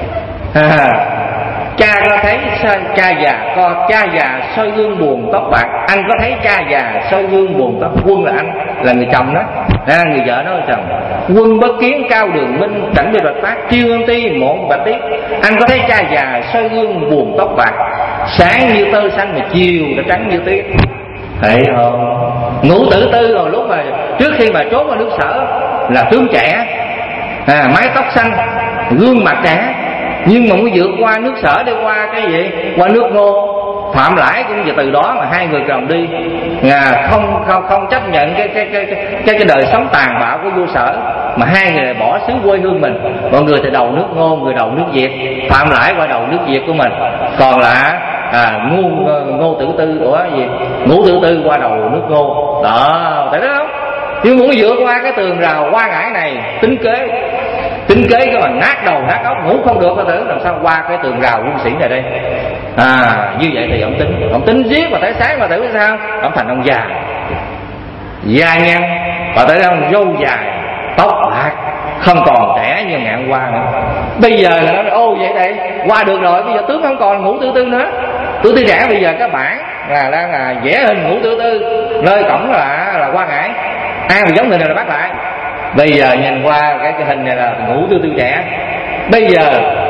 Cha có thấy cha già soi gương buồn tóc bạc, anh có thấy cha già soi gương buồn tóc. Quân là anh, là người chồng đó, người vợ nói chồng. Quân bất kiến cao đường minh cảnh bi bạch phát, triêu nhanh ti mộ bạch tuyết. Anh có thấy cha già soi gương buồn tóc bạc, sáng như tơ xanh mà chiều đã trắng như tuyết. Thấy không? Ngũ tử tư rồi lúc mà trước khi mà trốn vào nước Sở là tướng trẻ, mái tóc xanh, gương mặt trẻ, nhưng mà muốn vượt qua nước Sở đi qua cái gì? Qua nước Ngô. Phạm Lãi cũng từ đó mà hai người chồng đi, không chấp nhận cái đời sống tàn bạo của vua Sở, mà hai người lại bỏ xứ quê hương mình. Mọi người thì đầu nước Ngô, người đầu nước Việt. Phạm Lãi qua đầu nước Việt của mình, còn là Ngô Tử Tư của gì? Ngũ Tử Tư qua đầu nước Ngô. Đó, thấy đó không? Nhưng muốn vượt qua cái tường rào qua ngải này, tính kế cái mà nát đầu nát óc, ngủ không được, có tưởng làm sao qua cái tường rào quân sĩ này đây. Như vậy thì ông tính giết mà thấy sáng mà tưởng sao? Ông thành ông già nhăn, và tới ông râu dài, tóc bạc, không còn trẻ như ngày hôm qua nữa. Bây giờ là nói ô vậy đây qua được rồi, bây giờ tướng không còn Ngũ Tử Tư nữa. Tử Tư trẻ bây giờ các bạn đang vẽ hình Ngũ Tử Tư, nơi cổng là qua ngải, ai mà giống người này là bắt lại. Bây giờ nhìn qua cái hình này là Ngũ Tử Tư trẻ. Bây giờ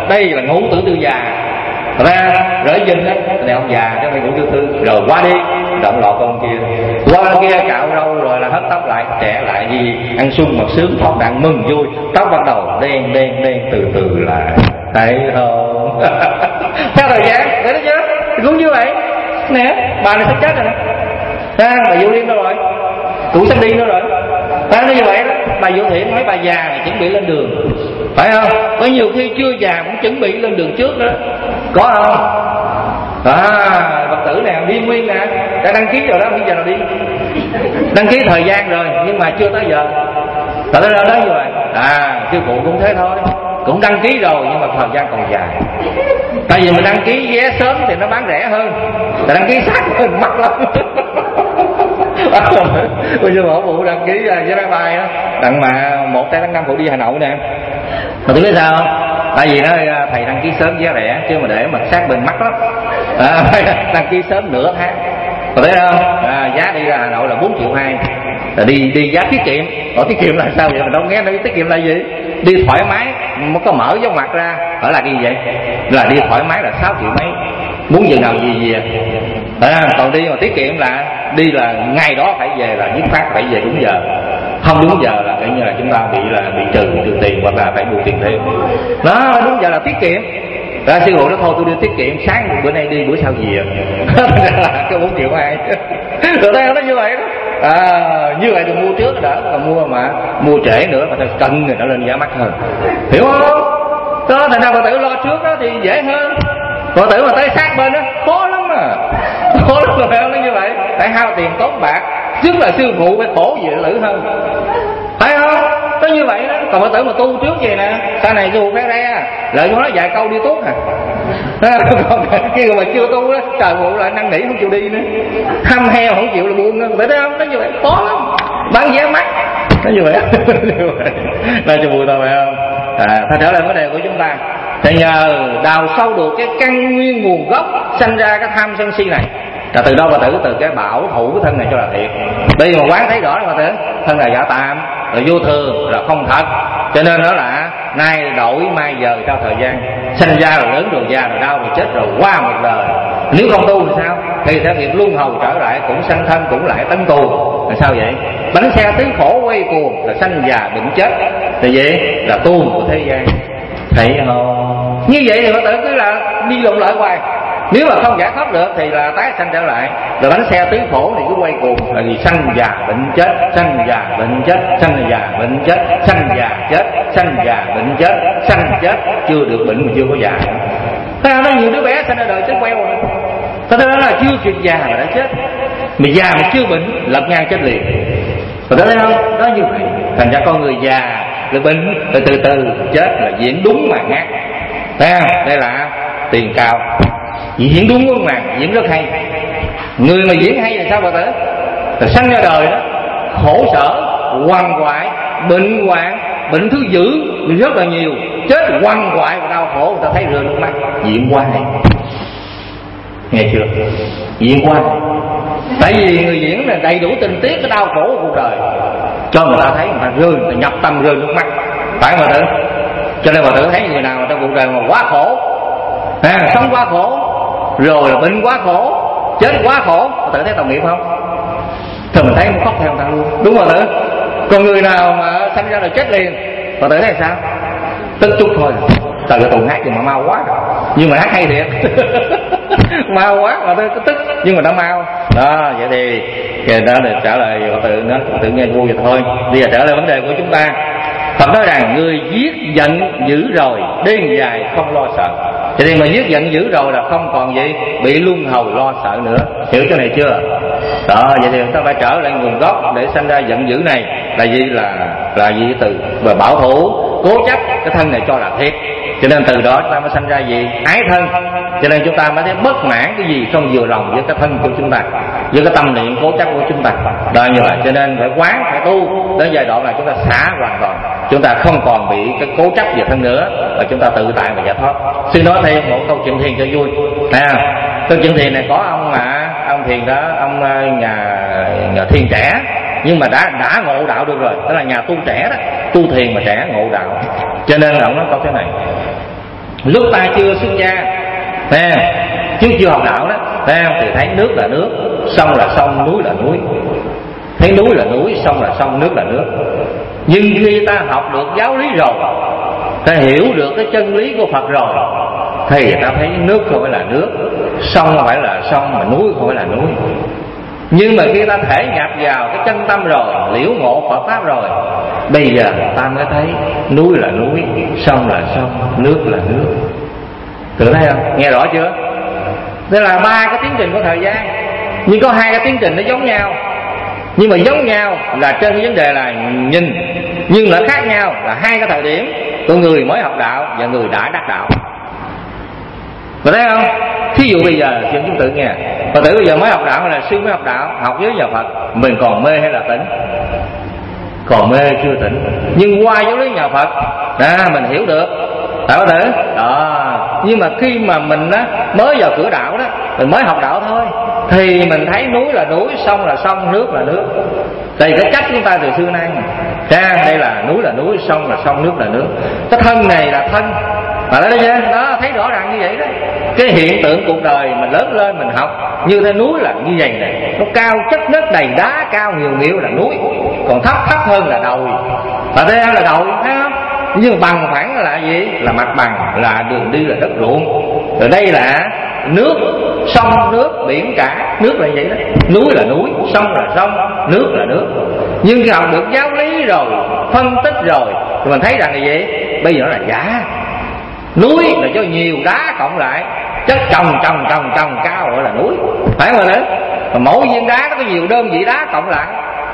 đây là ngũ tử tư già ra rỡ dinh đó, này ông già chứ phải ngũ tử tư. Rồi qua đi động lọt con kia, qua bên kia cạo râu rồi là hớt tóc lại, trẻ lại gì ăn sung mặc sướng, thoát đạn mừng vui, tóc bắt đầu đen từ từ lại, thấy không? Theo thời gian thấy đó chứ, cũng như vậy nè. Bà này sắp chết rồi nè, bà Vũ Liên đâu rồi, cũng sắp đi nữa rồi. Nó như vậy đó. Bà Vũ Thiện mấy bà già này chuẩn bị lên đường, phải không? Có nhiều khi chưa già cũng chuẩn bị lên đường trước đó, có không? Phật tử nào đi nguyên nè, đã đăng ký rồi đó, bây giờ nào đi đăng ký thời gian rồi nhưng mà chưa tới giờ. Tại đó như vậy. Sư phụ cũng thế thôi, cũng đăng ký rồi nhưng mà thời gian còn dài. Tại vì mình đăng ký vé sớm thì nó bán rẻ hơn,แต่đăng ký sát hơn mắc lắm. Bây giờ bộ vụ đăng ký với máy bay đó, đặng mà 1 tháng 5 phụ đi Hà Nội nè. Mà tôi biết sao không? Tại vì nó thầy đăng ký sớm giá rẻ, chứ mà để mà sát bên mắc lắm. Đăng ký sớm nửa tháng. Còn thấy không? Giá đi ra Hà Nội là 4,2 triệu. Là đi giá tiết kiệm. Tiết kiệm là sao vậy? Mình đâu nghe nói tiết kiệm là gì? Đi thoải mái, có mở dấu mặt ra, ở là đi vậy. Là đi thoải mái là 6 triệu mấy. Muốn giờ nào gì về. Còn đi mà tiết kiệm là đi là ngày đó phải về, là dứt phát phải về đúng giờ. Không đúng giờ là coi như là chúng ta bị trừ tiền, hoặc là phải bù tiền thêm. Đó, đúng giờ là tiết kiệm. Rồi sư phụ nói thôi tôi đi tiết kiệm, sáng bữa nay đi bữa sau về. Là cái 4,2 triệu. Rồi đây nó như vậy đó. Như vậy thì mua trước đỡ, còn mua trễ nữa mà cân người nó lên giá mắc hơn, hiểu không? Đó, thành ra Phật tử lo trước đó thì dễ hơn. Phật tử mà tới sát bên đó khó lắm khó lắm rồi, phải không? Nó như vậy, phải hao tiền tốn bạc, trước là sư phụ phải khổ gì lử hơn, phải không? Nó như vậy đó. Còn Phật tử mà tu trước vậy nè, sau này dù phải ra lợi cho nó vài câu đi tốt còn kia mà chưa tu đó, trời phụ lại năn nỉ không chịu đi nữa, hăm heo không chịu là buông nữa, phải không? Nó như vậy khó lắm, bán vé mắc, nó như vậy. Nói cho vui thôi, phải không? Thật trở lại vấn đề của chúng ta thì nhờ đào sâu được cái căn nguyên nguồn gốc sanh ra cái tham sân si này, là từ đâu Phật tử? Từ cái bảo thủ cái thân này cho là thiệt. Bây giờ mà quán thấy rõ Phật tử, thân là giả tạm, là vô thường, là không thật. Cho nên đó là nay đổi mai giờ theo thời gian, sanh ra rồi lớn rồi già rồi đau rồi chết rồi qua một đời. Nếu không tu thì sao? Thì theo nghiệp luân hồi trở lại, cũng sanh thân cũng lại tấn tù. Là sao vậy? Bánh xe tứ khổ quay cuồng, là sanh già bệnh chết. Thì vậy là tu của thế gian. Thấy không? Như vậy thì Phật tử cứ là đi lộn lại hoài. Nếu mà không giải thoát được thì là tái sanh trở lại. Rồi bánh xe tứ khổ thì cứ quay cuồng, là vì sanh già bệnh chết, sanh già bệnh chết, sanh già bệnh chết, sanh già chết, sanh già bệnh chết, sanh chết, chưa được bệnh mà chưa có già. Thế nó nhiều đứa bé sanh ra đời chết queo rồi. Thế đó là chưa kịp già mà đã chết. Mà già mà chưa bệnh lật ngang chết liền. Rồi thấy không? Đó như vậy. Thành ra con người già rồi bệnh rồi từ từ chết là diễn đúng mà ngát. Thấy không? Đây là tiền cao. Diễn đúng không mà diễn rất hay. Người mà diễn hay là sao Phật tử? Rồi sanh ra đời đó khổ sở, quằn quại, bệnh hoạn, bệnh thứ dữ rất là nhiều, chết quằn quại và đau khổ, người ta thấy rơi nước mắt. Diễn qua này, nghe chưa? Diễn qua này. Tại vì người diễn là đầy đủ tình tiết cái đau khổ của cuộc đời, cho người ta thấy, người ta rơi, người ta nhập tâm rơi nước mắt, phải không Phật tử? Cho nên Phật tử thấy người nào trong cuộc đời mà quá khổ, sống quá khổ, rồi là bệnh quá khổ, chết quá khổ, Phật tử thấy tội nghiệp không? Thì mình thấy khóc theo người ta luôn, đúng Phật tử. Còn người nào mà sanh ra rồi chết liền, Phật tử thấy sao? Tức chút thôi. Trời ơi, tụng hát nhưng mà mau quá, nhưng mà hát hay thiệt. Mau quá mà tôi tức, nhưng mà nó mau đó. Vậy thì đó để trả lời Phật tử, nó tự nghe vui vậy thôi. Bây giờ trở lại vấn đề của chúng ta. Phật nói rằng người giết giận dữ rồi đêm dài không lo sợ. Cho nên mà giết giận dữ rồi là không còn gì bị luân hồi lo sợ nữa. Hiểu chỗ này chưa? Đó, vậy thì ta phải trở lại nguồn gốc để sanh ra giận dữ này là gì? Là gì? Từ và bảo thủ cố chấp cái thân này cho là thiệt. Cho nên từ đó chúng ta mới sanh ra gì? Ái thân. Cho nên chúng ta mới thấy bất mãn cái gì không vừa lòng với cái thân của chúng ta, với cái tâm niệm cố chấp của chúng ta. Đó như vậy. Cho nên phải quán, phải tu đến giai đoạn là chúng ta xả hoàn toàn, chúng ta không còn bị cái cố chấp về thân nữa, và chúng ta tự tại và giải thoát. Xin nói thêm một câu chuyện thiền cho vui. Câu chuyện thiền này có ông thiền đó, ông nhà thiền trẻ, nhưng mà đã ngộ đạo được rồi, đó là nhà tu trẻ đó, tu thiền mà trẻ ngộ đạo. Cho nên ông nói câu thế này: Lúc ta chưa xuất gia, chứ chưa học đạo đó, thì thấy nước là nước, sông là sông, núi là núi. Thấy núi là núi, sông là sông, nước là nước. Nhưng khi ta học được giáo lý rồi, ta hiểu được cái chân lý của Phật rồi, thì ta thấy nước không phải là nước, sông không phải là sông, mà núi không phải là núi. Nhưng mà khi ta thể nhập vào cái chân tâm rồi, liễu ngộ Phật pháp rồi, bây giờ ta mới thấy núi là núi, sông là sông, nước là nước. Tưởng thấy không? Nghe rõ chưa? Đây là ba cái tiến trình của thời gian, nhưng có hai cái tiến trình nó giống nhau. Nhưng mà giống nhau là trên cái vấn đề là nhìn, nhưng lại khác nhau là hai cái thời điểm của người mới học đạo và người đã đắc đạo. Có thấy không? Thí dụ bây giờ chuyện chúng tự nghe, Phật tử bây giờ mới học đạo hay là sư mới học đạo, học với nhà Phật, mình còn mê hay là tỉnh? Còn mê chưa tỉnh. Nhưng qua giáo lý nhà Phật mình hiểu được, phải Phật tử đó. Nhưng mà khi mà mình mới vào cửa đạo đó, mình mới học đạo thôi, thì mình thấy núi là núi, sông là sông, nước là nước. Tại vì cái cách chúng ta từ xưa nay, đây là núi, sông là sông, nước là nước. Cái thân này là thân, mà đó chứ, đó thấy rõ ràng như vậy đó. Cái hiện tượng cuộc đời mình lớn lên mình học như thế, núi là như vậy này, nó cao chất đất đầy đá, cao nhiều nghiễu là núi, còn thấp hơn là đồi. Và thế là đồi, thấy không? Nhưng bằng phẳng là gì? Là mặt bằng, là đường đi, là đất ruộng. Rồi đây là nước, sông, nước, biển cả. Nước là vậy đó. Núi là núi, sông là sông, nước là nước. Nhưng khi học được giáo lý rồi, phân tích rồi, thì mình thấy rằng là gì? Bây giờ nó là giả. Núi là cho nhiều đá cộng lại, chất chồng cao gọi là núi, phải không ạ? Mỗi viên đá nó có nhiều đơn vị đá cộng lại,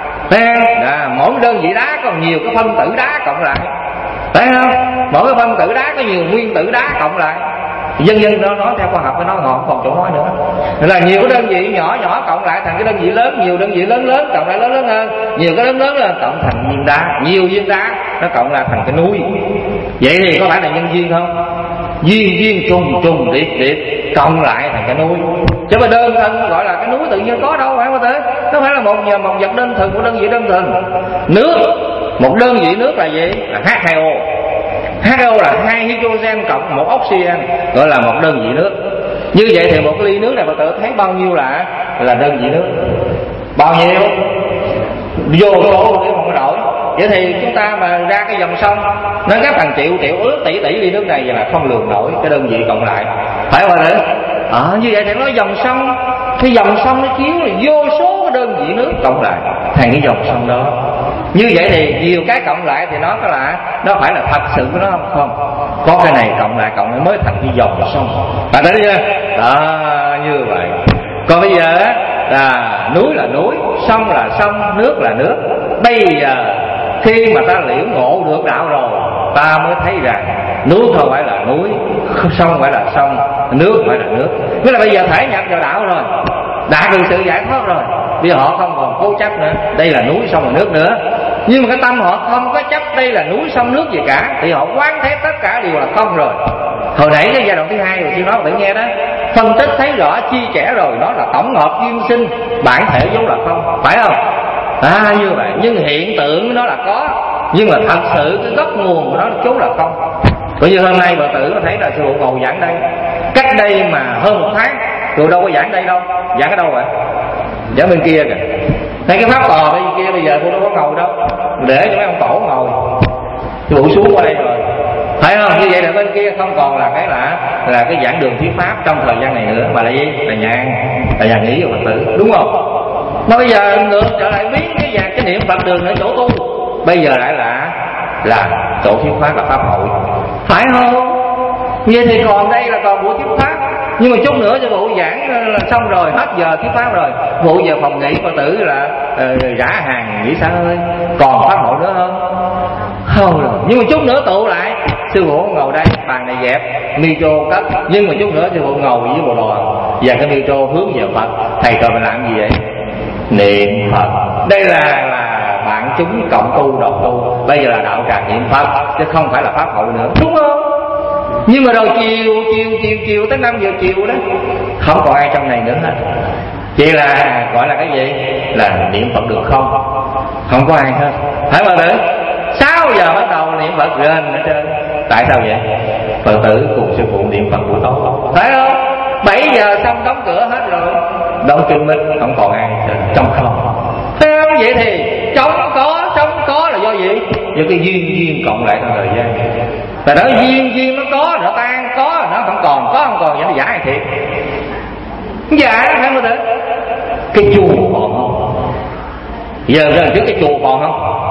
mỗi đơn vị đá có nhiều cái phân tử đá cộng lại, phải không? Mỗi cái phân tử đá có nhiều nguyên tử đá cộng lại. Dân nó nói theo khoa học, nó ngọn còn chỗ nói nữa là nhiều cái đơn vị nhỏ cộng lại thành cái đơn vị lớn, nhiều đơn vị lớn cộng lại lớn hơn, nhiều cái lớn lên cộng thành viên đá, nhiều viên đá nó cộng lại thành cái núi. Vậy thì có phải là nhân duyên không? Duyên trùng điệp cộng lại thành cái núi. Chứ mà đơn thân gọi là cái núi tự nhiên có đâu, phải không thế? Nó phải là một vật đơn thuần, một đơn vị đơn thuần. Nước, một đơn vị nước là gì? Là H2O. H2O là 2 hydrogen cộng 1 oxygen, gọi là một đơn vị nước. Như vậy thì một ly nước này Phật tử thấy bao nhiêu là đơn vị nước? Bao nhiêu? Vô số để không có đổi. Vậy thì chúng ta mà ra cái dòng sông, nó gấp hàng triệu ước tỷ ly nước này, vậy là không lường nổi cái đơn vị cộng lại, phải không ạ? Như vậy thì nói dòng sông, cái dòng sông nó chiếu là vô số cái đơn vị nước cộng lại thành cái dòng sông đó. Như vậy thì nhiều cái cộng lại thì nó phải là thật sự của nó không? Có cái này cộng lại mới thành cái dòng sông. Bạn thấy chưa? Đó, như vậy. Còn bây giờ là núi, sông là sông, nước là nước. Bây giờ khi mà ta liễu ngộ được đạo rồi, ta mới thấy rằng núi không phải là núi, sông phải là sông, nước phải là nước. Tức là bây giờ thể nhập vào đạo rồi, đã được sự giải thoát rồi, bây giờ họ không còn cố chấp nữa đây là núi sông và nước nữa. Nhưng mà cái tâm họ không có chấp đây là núi sông nước gì cả, thì họ quán thấy tất cả đều là không rồi. Hồi nãy cái giai đoạn thứ hai rồi chưa nói tự nghe đó, phân tích thấy rõ chi kẽ rồi, đó là tổng hợp duyên sinh, bản thể vốn là không, phải không? Như vậy. Nhưng hiện tượng nó là có, nhưng mà thật sự cái gốc nguồn của nó vốn là không. Bởi vì hôm nay Phật tử có thấy là sư phụ ngồi giảng đây, cách đây mà hơn 1 tháng tôi đâu có giảng đây đâu. Giảng ở đâu vậy? Giảng bên kia kìa. Thấy cái pháp tòa bên kia, bây giờ tôi đâu có ngồi đâu, để cho mấy ông tổ ngồi, sư phụ xuống qua đây rồi, phải không? Như vậy là bên kia không còn là cái giảng đường thuyết pháp trong thời gian này nữa, mà là gì? Là nhà nghỉ của Phật tử, đúng không? Mà bây giờ ngược trở lại biến cái niệm Phật đường ở chỗ tu, bây giờ lại là tổ thuyết pháp, là pháp hội, phải không? Vậy thì còn đây là còn buổi thuyết pháp. Nhưng mà chút nữa cho vụ giảng là xong rồi, hết giờ thuyết pháp rồi, vụ giờ phòng nghỉ Phật tử là rã hàng nghỉ xả hơi. Còn pháp hội nữa không rồi. Nhưng mà chút nữa tụ lại, sư phụ ngồi đây, bàn này dẹp, micro cất. Nhưng mà chút nữa sư phụ ngồi với bộ đò và cái micro hướng về Phật. Thầy còn mình làm gì vậy? Niệm Phật. Đây là bạn chúng cộng tu đồng tu. Bây giờ là đạo tràng niệm Phật, chứ không phải là pháp hội nữa, đúng không? Nhưng mà rồi chiều tới 5 giờ chiều đó, không còn ai trong này nữa hết. Chỉ là gọi là cái gì? Là niệm Phật được không có ai hết, phải không ạ? 6 giờ bắt đầu niệm Phật lên hết trơn. Tại sao vậy? Phật tử cùng sư phụ niệm Phật buổi tối, phải không? 7 giờ xong đóng cửa hết rồi, đóng kinh mít, không còn ai, trong không. thấy không? Vậy thì sống có là do gì? Do cái duyên cộng lại trong thời gian. Và đó duyên nó có, nó tan, có nó không còn, có không còn, vậy nó giả hay thiệt? Giả, phải không? Cái chùa còn không? Giờ lần trước cái chùa còn không?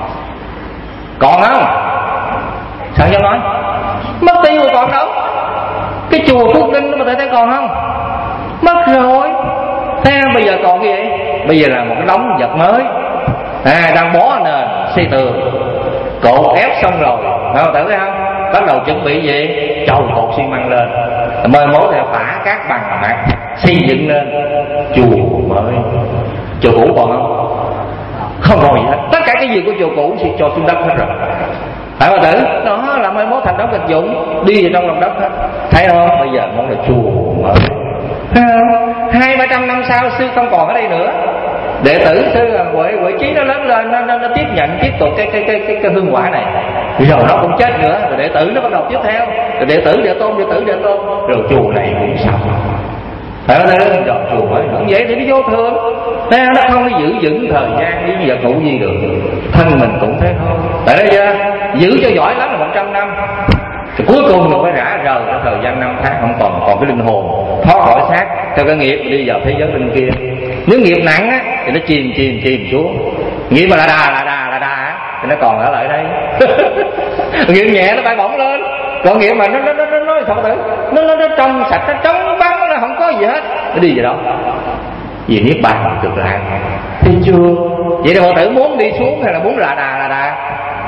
Còn không? Sao dám nói? Mất tiêu rồi còn đâu? Cái chùa Phước Kinh nó mà thấy còn không? Mất rồi. Thế bây giờ còn cái gì? Bây giờ là một cái đống vật mới, đang bó nền xây tường, cột ép xong rồi, tưởng thấy không? Bắt đầu chuẩn bị gì? Chầu cột xi măng lên, mời mốt thì phá cát bằng bạc, xây dựng lên chùa mới. Chùa cũ còn không? Không còn gì hết. Tất cả cái gì của chùa cũ thì cho xuống đất hết rồi. Phải không tử? Đó là mai mốt thành đống vật dụng, đi vào trong lòng đất hết. Thấy không? Bây giờ món là chùa mới. 200-300 năm sau sư không còn ở đây nữa, đệ tử sư vị trí nó lớn lên, nó tiếp nhận tiếp tục cái hương quả này, rồi nó cũng chết nữa, rồi đệ tử nó bắt đầu tiếp theo, rồi đệ tử đệ tôn, rồi chùa này cũng xong. Phải không? Rồi chùa mới cũng vậy thì nó vô thường, nó không có giữ vững thời gian với vật cụ gì được. Thân mình cũng thế thôi. Tại đây giữ cho giỏi lắm là 100 năm, thì cuối cùng mình phải rã rời trong thời gian 5 tháng, không còn cái linh hồn thoát khỏi xác theo cái nghiệp đi vào thế giới bên kia. Nếu nghiệp nặng á thì nó chìm xuống, nghiệp mà là đà thì nó còn ở lại đây. Nghiệp nhẹ nó bay bổng lên, còn nghiệp mà nó sao tử, nó trong sạch, nó trống vắng, nó không có gì hết, nó đi về đó. Vì niết bàn cực lạc thì chưa. Vậy thì Phật tử muốn đi xuống hay là muốn là đà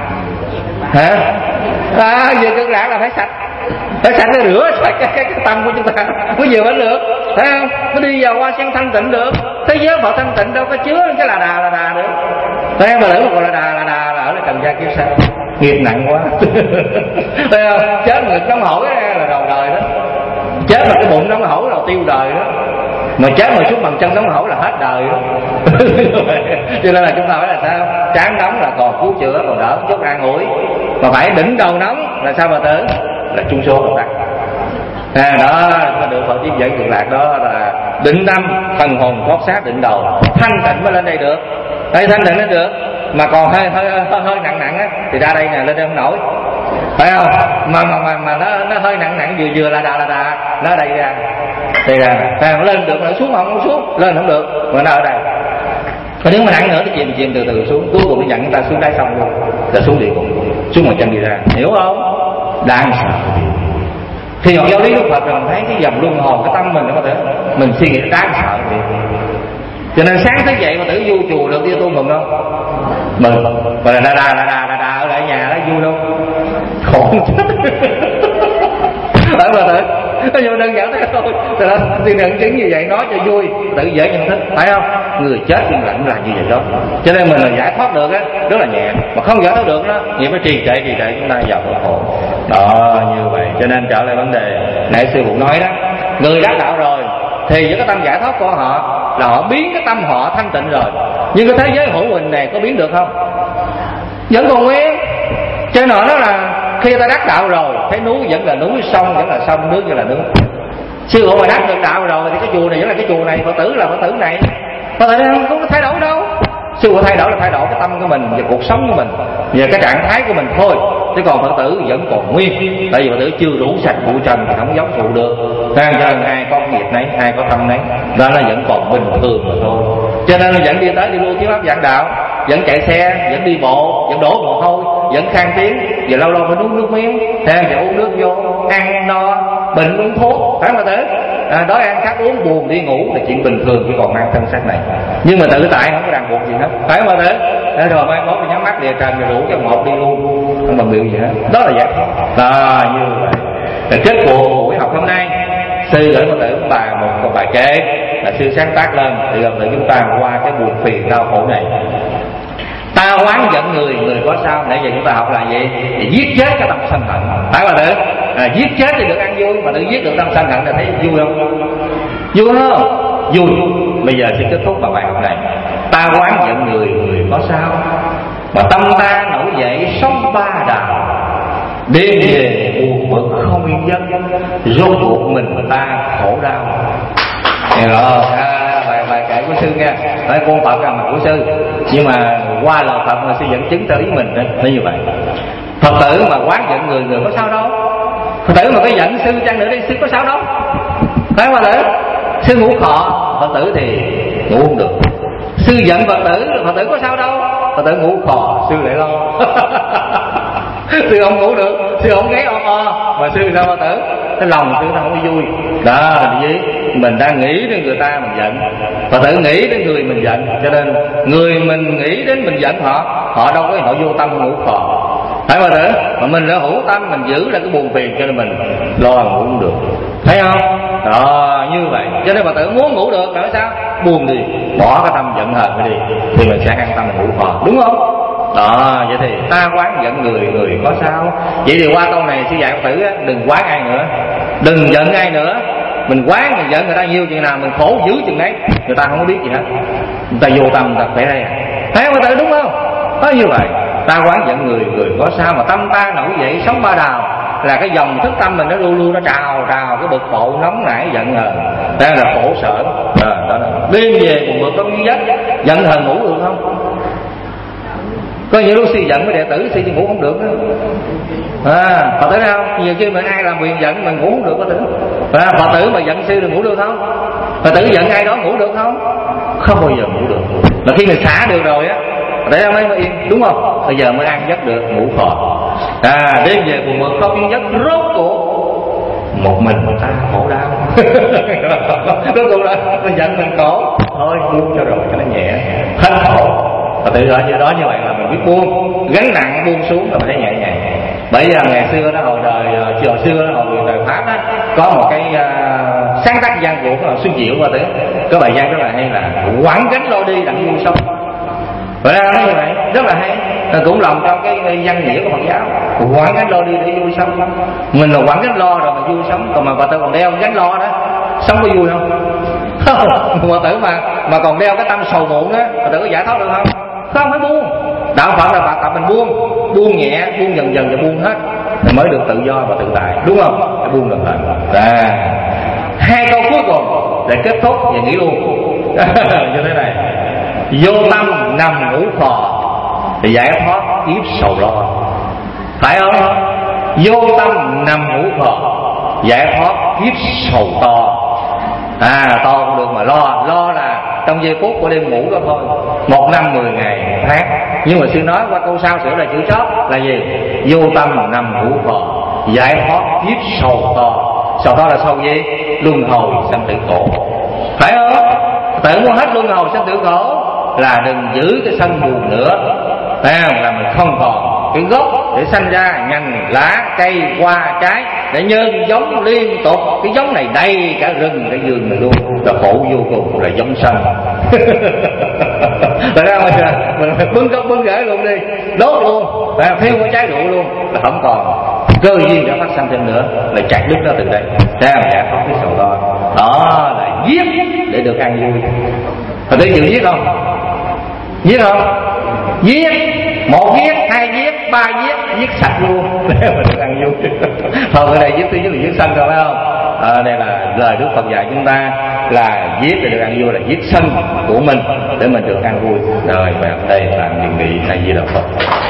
hả? Về cực lạc là phải sạch nó rửa sạch cái tâm của chúng ta mới vừa vẫn được, thấy không? Nó đi vào qua sen thanh tịnh được. Thế giới Phật thanh tịnh đâu có chứa cái là đà được. Thấy không? Mà lỡ mà còn là đà là ở lại trần gian kiếp sao? Nghiệp nặng quá. Thấy không? Chết mà ngực nóng hổi là đầu đời đó, chết mà cái bụng nóng hổi là tiêu đời đó, mà chết mà xuống bằng chân nóng hổi là hết đời đó. Cho nên là chúng ta phải là sao? Trán nóng là còn cứu chữa, còn đỡ chút an ủi, mà phải đỉnh đầu nóng là sao mà tử? Là chung số Phật đắc. Đó chúng được Phật tiếp dẫn cực lạc, đó là định tâm, thần hồn cốt xác định đầu, thanh tịnh mới lên đây được. Đây thanh tịnh lên được, mà còn hơi nặng á thì ra đây nè, lên đây không nổi, phải không? Mà nó hơi nặng vừa là đà, nó ở đây ra, lên được mà xuống không xuống, lên không được mà nó ở đây. Còn nếu mà nặng nữa thì chìm từ xuống, cuối cùng nó nhận người ta xuống đáy sông luôn, là xuống địa ngục, xuống ngoài chân đi ra, hiểu không? Đáng sợ. Thì học giáo lý Đức Phật mình thấy cái dòng luân hồi, cái tâm mình nó có thể mình suy nghĩ đáng sợ vậy. Cho nên sáng thức dậy mà tử vô chùa được tiêu tu mừng không? Mừng. Mà là đà ở lại nhà đó vui đâu? Khổ chết. Phải mà tử. Nhưng mà đơn giản thế thôi. Cho nên tiên nhận chứng như vậy nói cho vui, tự dễ nhận thức, phải không? Người chết yên lặng là như vậy đó. Cho nên mình là giải thoát được á rất là nhẹ, mà không giải thoát được đó nhiều cái trì trệ chúng ta vào khổ. Đó như vậy. Cho nên trở lại vấn đề nãy sư phụ nói đó, người đắc đạo rồi thì với cái tâm giải thoát của họ là họ biến cái tâm họ thanh tịnh rồi, nhưng cái thế giới hữu hình này có biến được không? Vẫn còn nguyên. Cho nên nó là khi ta đắc đạo rồi, thấy núi vẫn là núi, sông vẫn là sông, nước vẫn là nước. Sư phụ mà đắc được đạo rồi thì cái chùa này vẫn là cái chùa này, Phật tử là Phật tử này. Phật tử không có thay đổi đâu. Sư phụ thay đổi là thay đổi cái tâm của mình và cuộc sống của mình và cái trạng thái của mình thôi, chứ còn Phật tử vẫn còn nguyên. Tại vì Phật tử chưa đủ sạch phụ trần thì không giống phụ được. Cho nên ai có nghiệp nấy, ai có tâm nấy, đó là vẫn còn bình thường mà thôi. Cho nên vẫn đi tới đi lui kiếm pháp giảng đạo, vẫn chạy xe, vẫn đi bộ, vẫn đổ mồ hôi, vẫn khang tiếng, và lâu lâu phải uống nước miếng, và uống nước vô, ăn no, bệnh uống thuốc, phải không Phật tử? Đói ăn khát uống, buồn đi ngủ là chuyện bình thường khi còn mang thân xác này. Nhưng mà tự tại không có ràng buộc gì hết, phải không Phật tử? Rồi mai mốt nhắm mắt lìa trần rồi rủ cho một đi luôn, không bằng biểu gì hết. Đó là giải thoát. Như vậy. Kết của buổi học hôm nay, sư gửi Phật tử một bài kệ là sư sáng tác lên để gặp lại chúng ta qua cái buồn phiền đau khổ này. Ta oán giận người có sao? Nãy giờ chúng ta học là gì? Để giết chết cái tâm sân hận, phải không được? Giết chết thì được ăn vui, mà tự giết được tâm sân hận là thấy vui không? Vui không? Vui. Bây giờ sẽ kết thúc bằng bài học này. Ta oán giận người có sao? Mà tâm ta nổi dậy sóng ba đào, đêm về buồn bực không giấc, rốt cuộc mình ta khổ đau. Nghe rõ bài kể của sư nha, nói con Phật là mặt của sư, nhưng mà qua lời Phật mà sư dẫn chứng tới ý mình đó, nó như vậy. Phật tử mà quán giận người, người có sao đâu. Phật tử mà có giận sư chăng nữa đi, sư có sao đâu, phải không Phật tử? Sư ngủ khò, Phật tử thì ngủ không được. Sư giận Phật tử có sao đâu, Phật tử ngủ khò, sư lại lo. Sư không ngủ được, sư không ghé mà sư sao Phật tử? Cái lòng sư nó không vui. Đó là gì? Mình đang nghĩ đến người ta mình giận, Phật tử nghĩ đến người mình giận, cho nên người mình nghĩ đến mình giận họ đâu có, họ vô tâm ngủ khò. Phải Phật tử, mà mình đã hữu tâm, mình giữ lại cái buồn phiền, cho nên mình lo ngủ không được, thấy không? Đó, như vậy. Cho nên Phật tử muốn ngủ được là sao? Buông đi, bỏ cái tâm giận hờn đi, thì mình sẽ an tâm ngủ khò, đúng không? Đó, vậy thì ta quán giận người, người có sao? Vậy thì qua câu này sư dạy Phật tử á, đừng quán ai nữa, đừng giận ai nữa. Mình quán, mình giận người ta nhiều chừng nào mình khổ dữ chừng đấy, người ta không có biết gì hết, người ta vô tâm, người ta khỏe đây à. Thấy không Phật tử, đúng không? Có như vậy. Ta quán giận người, người có sao? Mà tâm ta nổi dậy sống ba đào, là cái dòng thức tâm mình nó luôn luôn nó trào cái bực bội nóng nảy giận hờn, đây là khổ sở. Đó là đêm về buồn bực không giấc, giận hờn ngủ được không? Có những lúc sư giận với đệ tử, sư ngủ không được đó. Phật tử không? Nhiều khi mà ai làm quyền giận mình ngủ không được Phật tử. Phật tử mà giận sư thì ngủ được không? Phật tử giận ai đó ngủ được không? Không bao giờ ngủ được. Mà khi mình xả được rồi á, để ra mới yên, đúng không? Bây giờ mới ăn giấc được, ngủ khò. Đêm về buồn bực không yên giấc, rốt cuộc một mình ta khổ đau. Rốt cuộc là mình giận mình khổ, thôi buông cho rồi cho nó nhẹ, hết khổ. Và tự ở như đó như vậy là mình biết buông, gánh nặng buông xuống là mình thấy nhẹ nhàng. Bởi vì ngày xưa đó, hồi đời hồi xưa đó, hồi đời Pháp đó, có một cái sáng tác văn của Xuân Diệu và tử, có bài văn rất là hay là quẳng gánh lo đi đặng vui sống. Vậy ra nó như vậy rất là hay, cũng lòng trong cái văn nghĩa của Phật giáo, quẳng gánh lo đi để vui sống. Mình là quẳng gánh lo rồi mà vui sống, còn mà Phật tử còn đeo gánh lo đó, sống có vui không? Không. Phật tử mà còn đeo cái tâm sầu muộn đó, Phật tử có giải thoát được không? Không, phải buông. Đạo Phật là Phật tập mình buông nhẹ, buông dần dần và buông hết thì mới được tự do và tự tại, đúng không? Phải buông dần dần. Hai câu cuối cùng để kết thúc và nghĩ luôn. Như thế này: vô tâm nằm ngủ khò thì giải thoát kiếp sầu lo, phải không? Vô tâm nằm ngủ khò giải thoát kiếp sầu to. To cũng được mà lo là trong giây phút của đêm ngủ đó thôi, 1 năm 10 ngày 1 tháng. Nhưng mà sư nói qua câu sau sửa là chữ chót là gì? Vô tâm nằm ngủ khò giải thoát kiếp sầu to. Sầu to là sầu gì? Luân hồi sanh tử khổ, phải không? Tự muốn hết luân hồi sanh tử khổ là đừng giữ cái sân buồn nữa, là mình không còn cái gốc để sanh ra nhành lá cây hoa trái, để nhân giống liên tục. Cái giống này đầy cả rừng cả vườn này luôn, là khổ vô cùng, là giống sanh. Tại ra mình phải bưng gốc bưng rễ luôn đi, đốt luôn, thiêu cái trái rượu luôn, là không còn cơ duyên để phát sanh thêm nữa, là chặt đứt nó từ đây. Ra mà giải thoát cái sầu lo. Đó là giết để được ăn vui. Phật tử chịu giết không? Giết không? Giết, 1 giết, 2 giết, 3 giết sạch luôn để mà được ăn vui. Thôi ở đây giết thứ nhất là giết sanh rồi, phải không? Đây là lời Đức Phật dạy chúng ta là giết để được ăn vui, là giết sân của mình để mình được ăn vui. Rồi và đây là nguyện nghị A Di Đà Phật.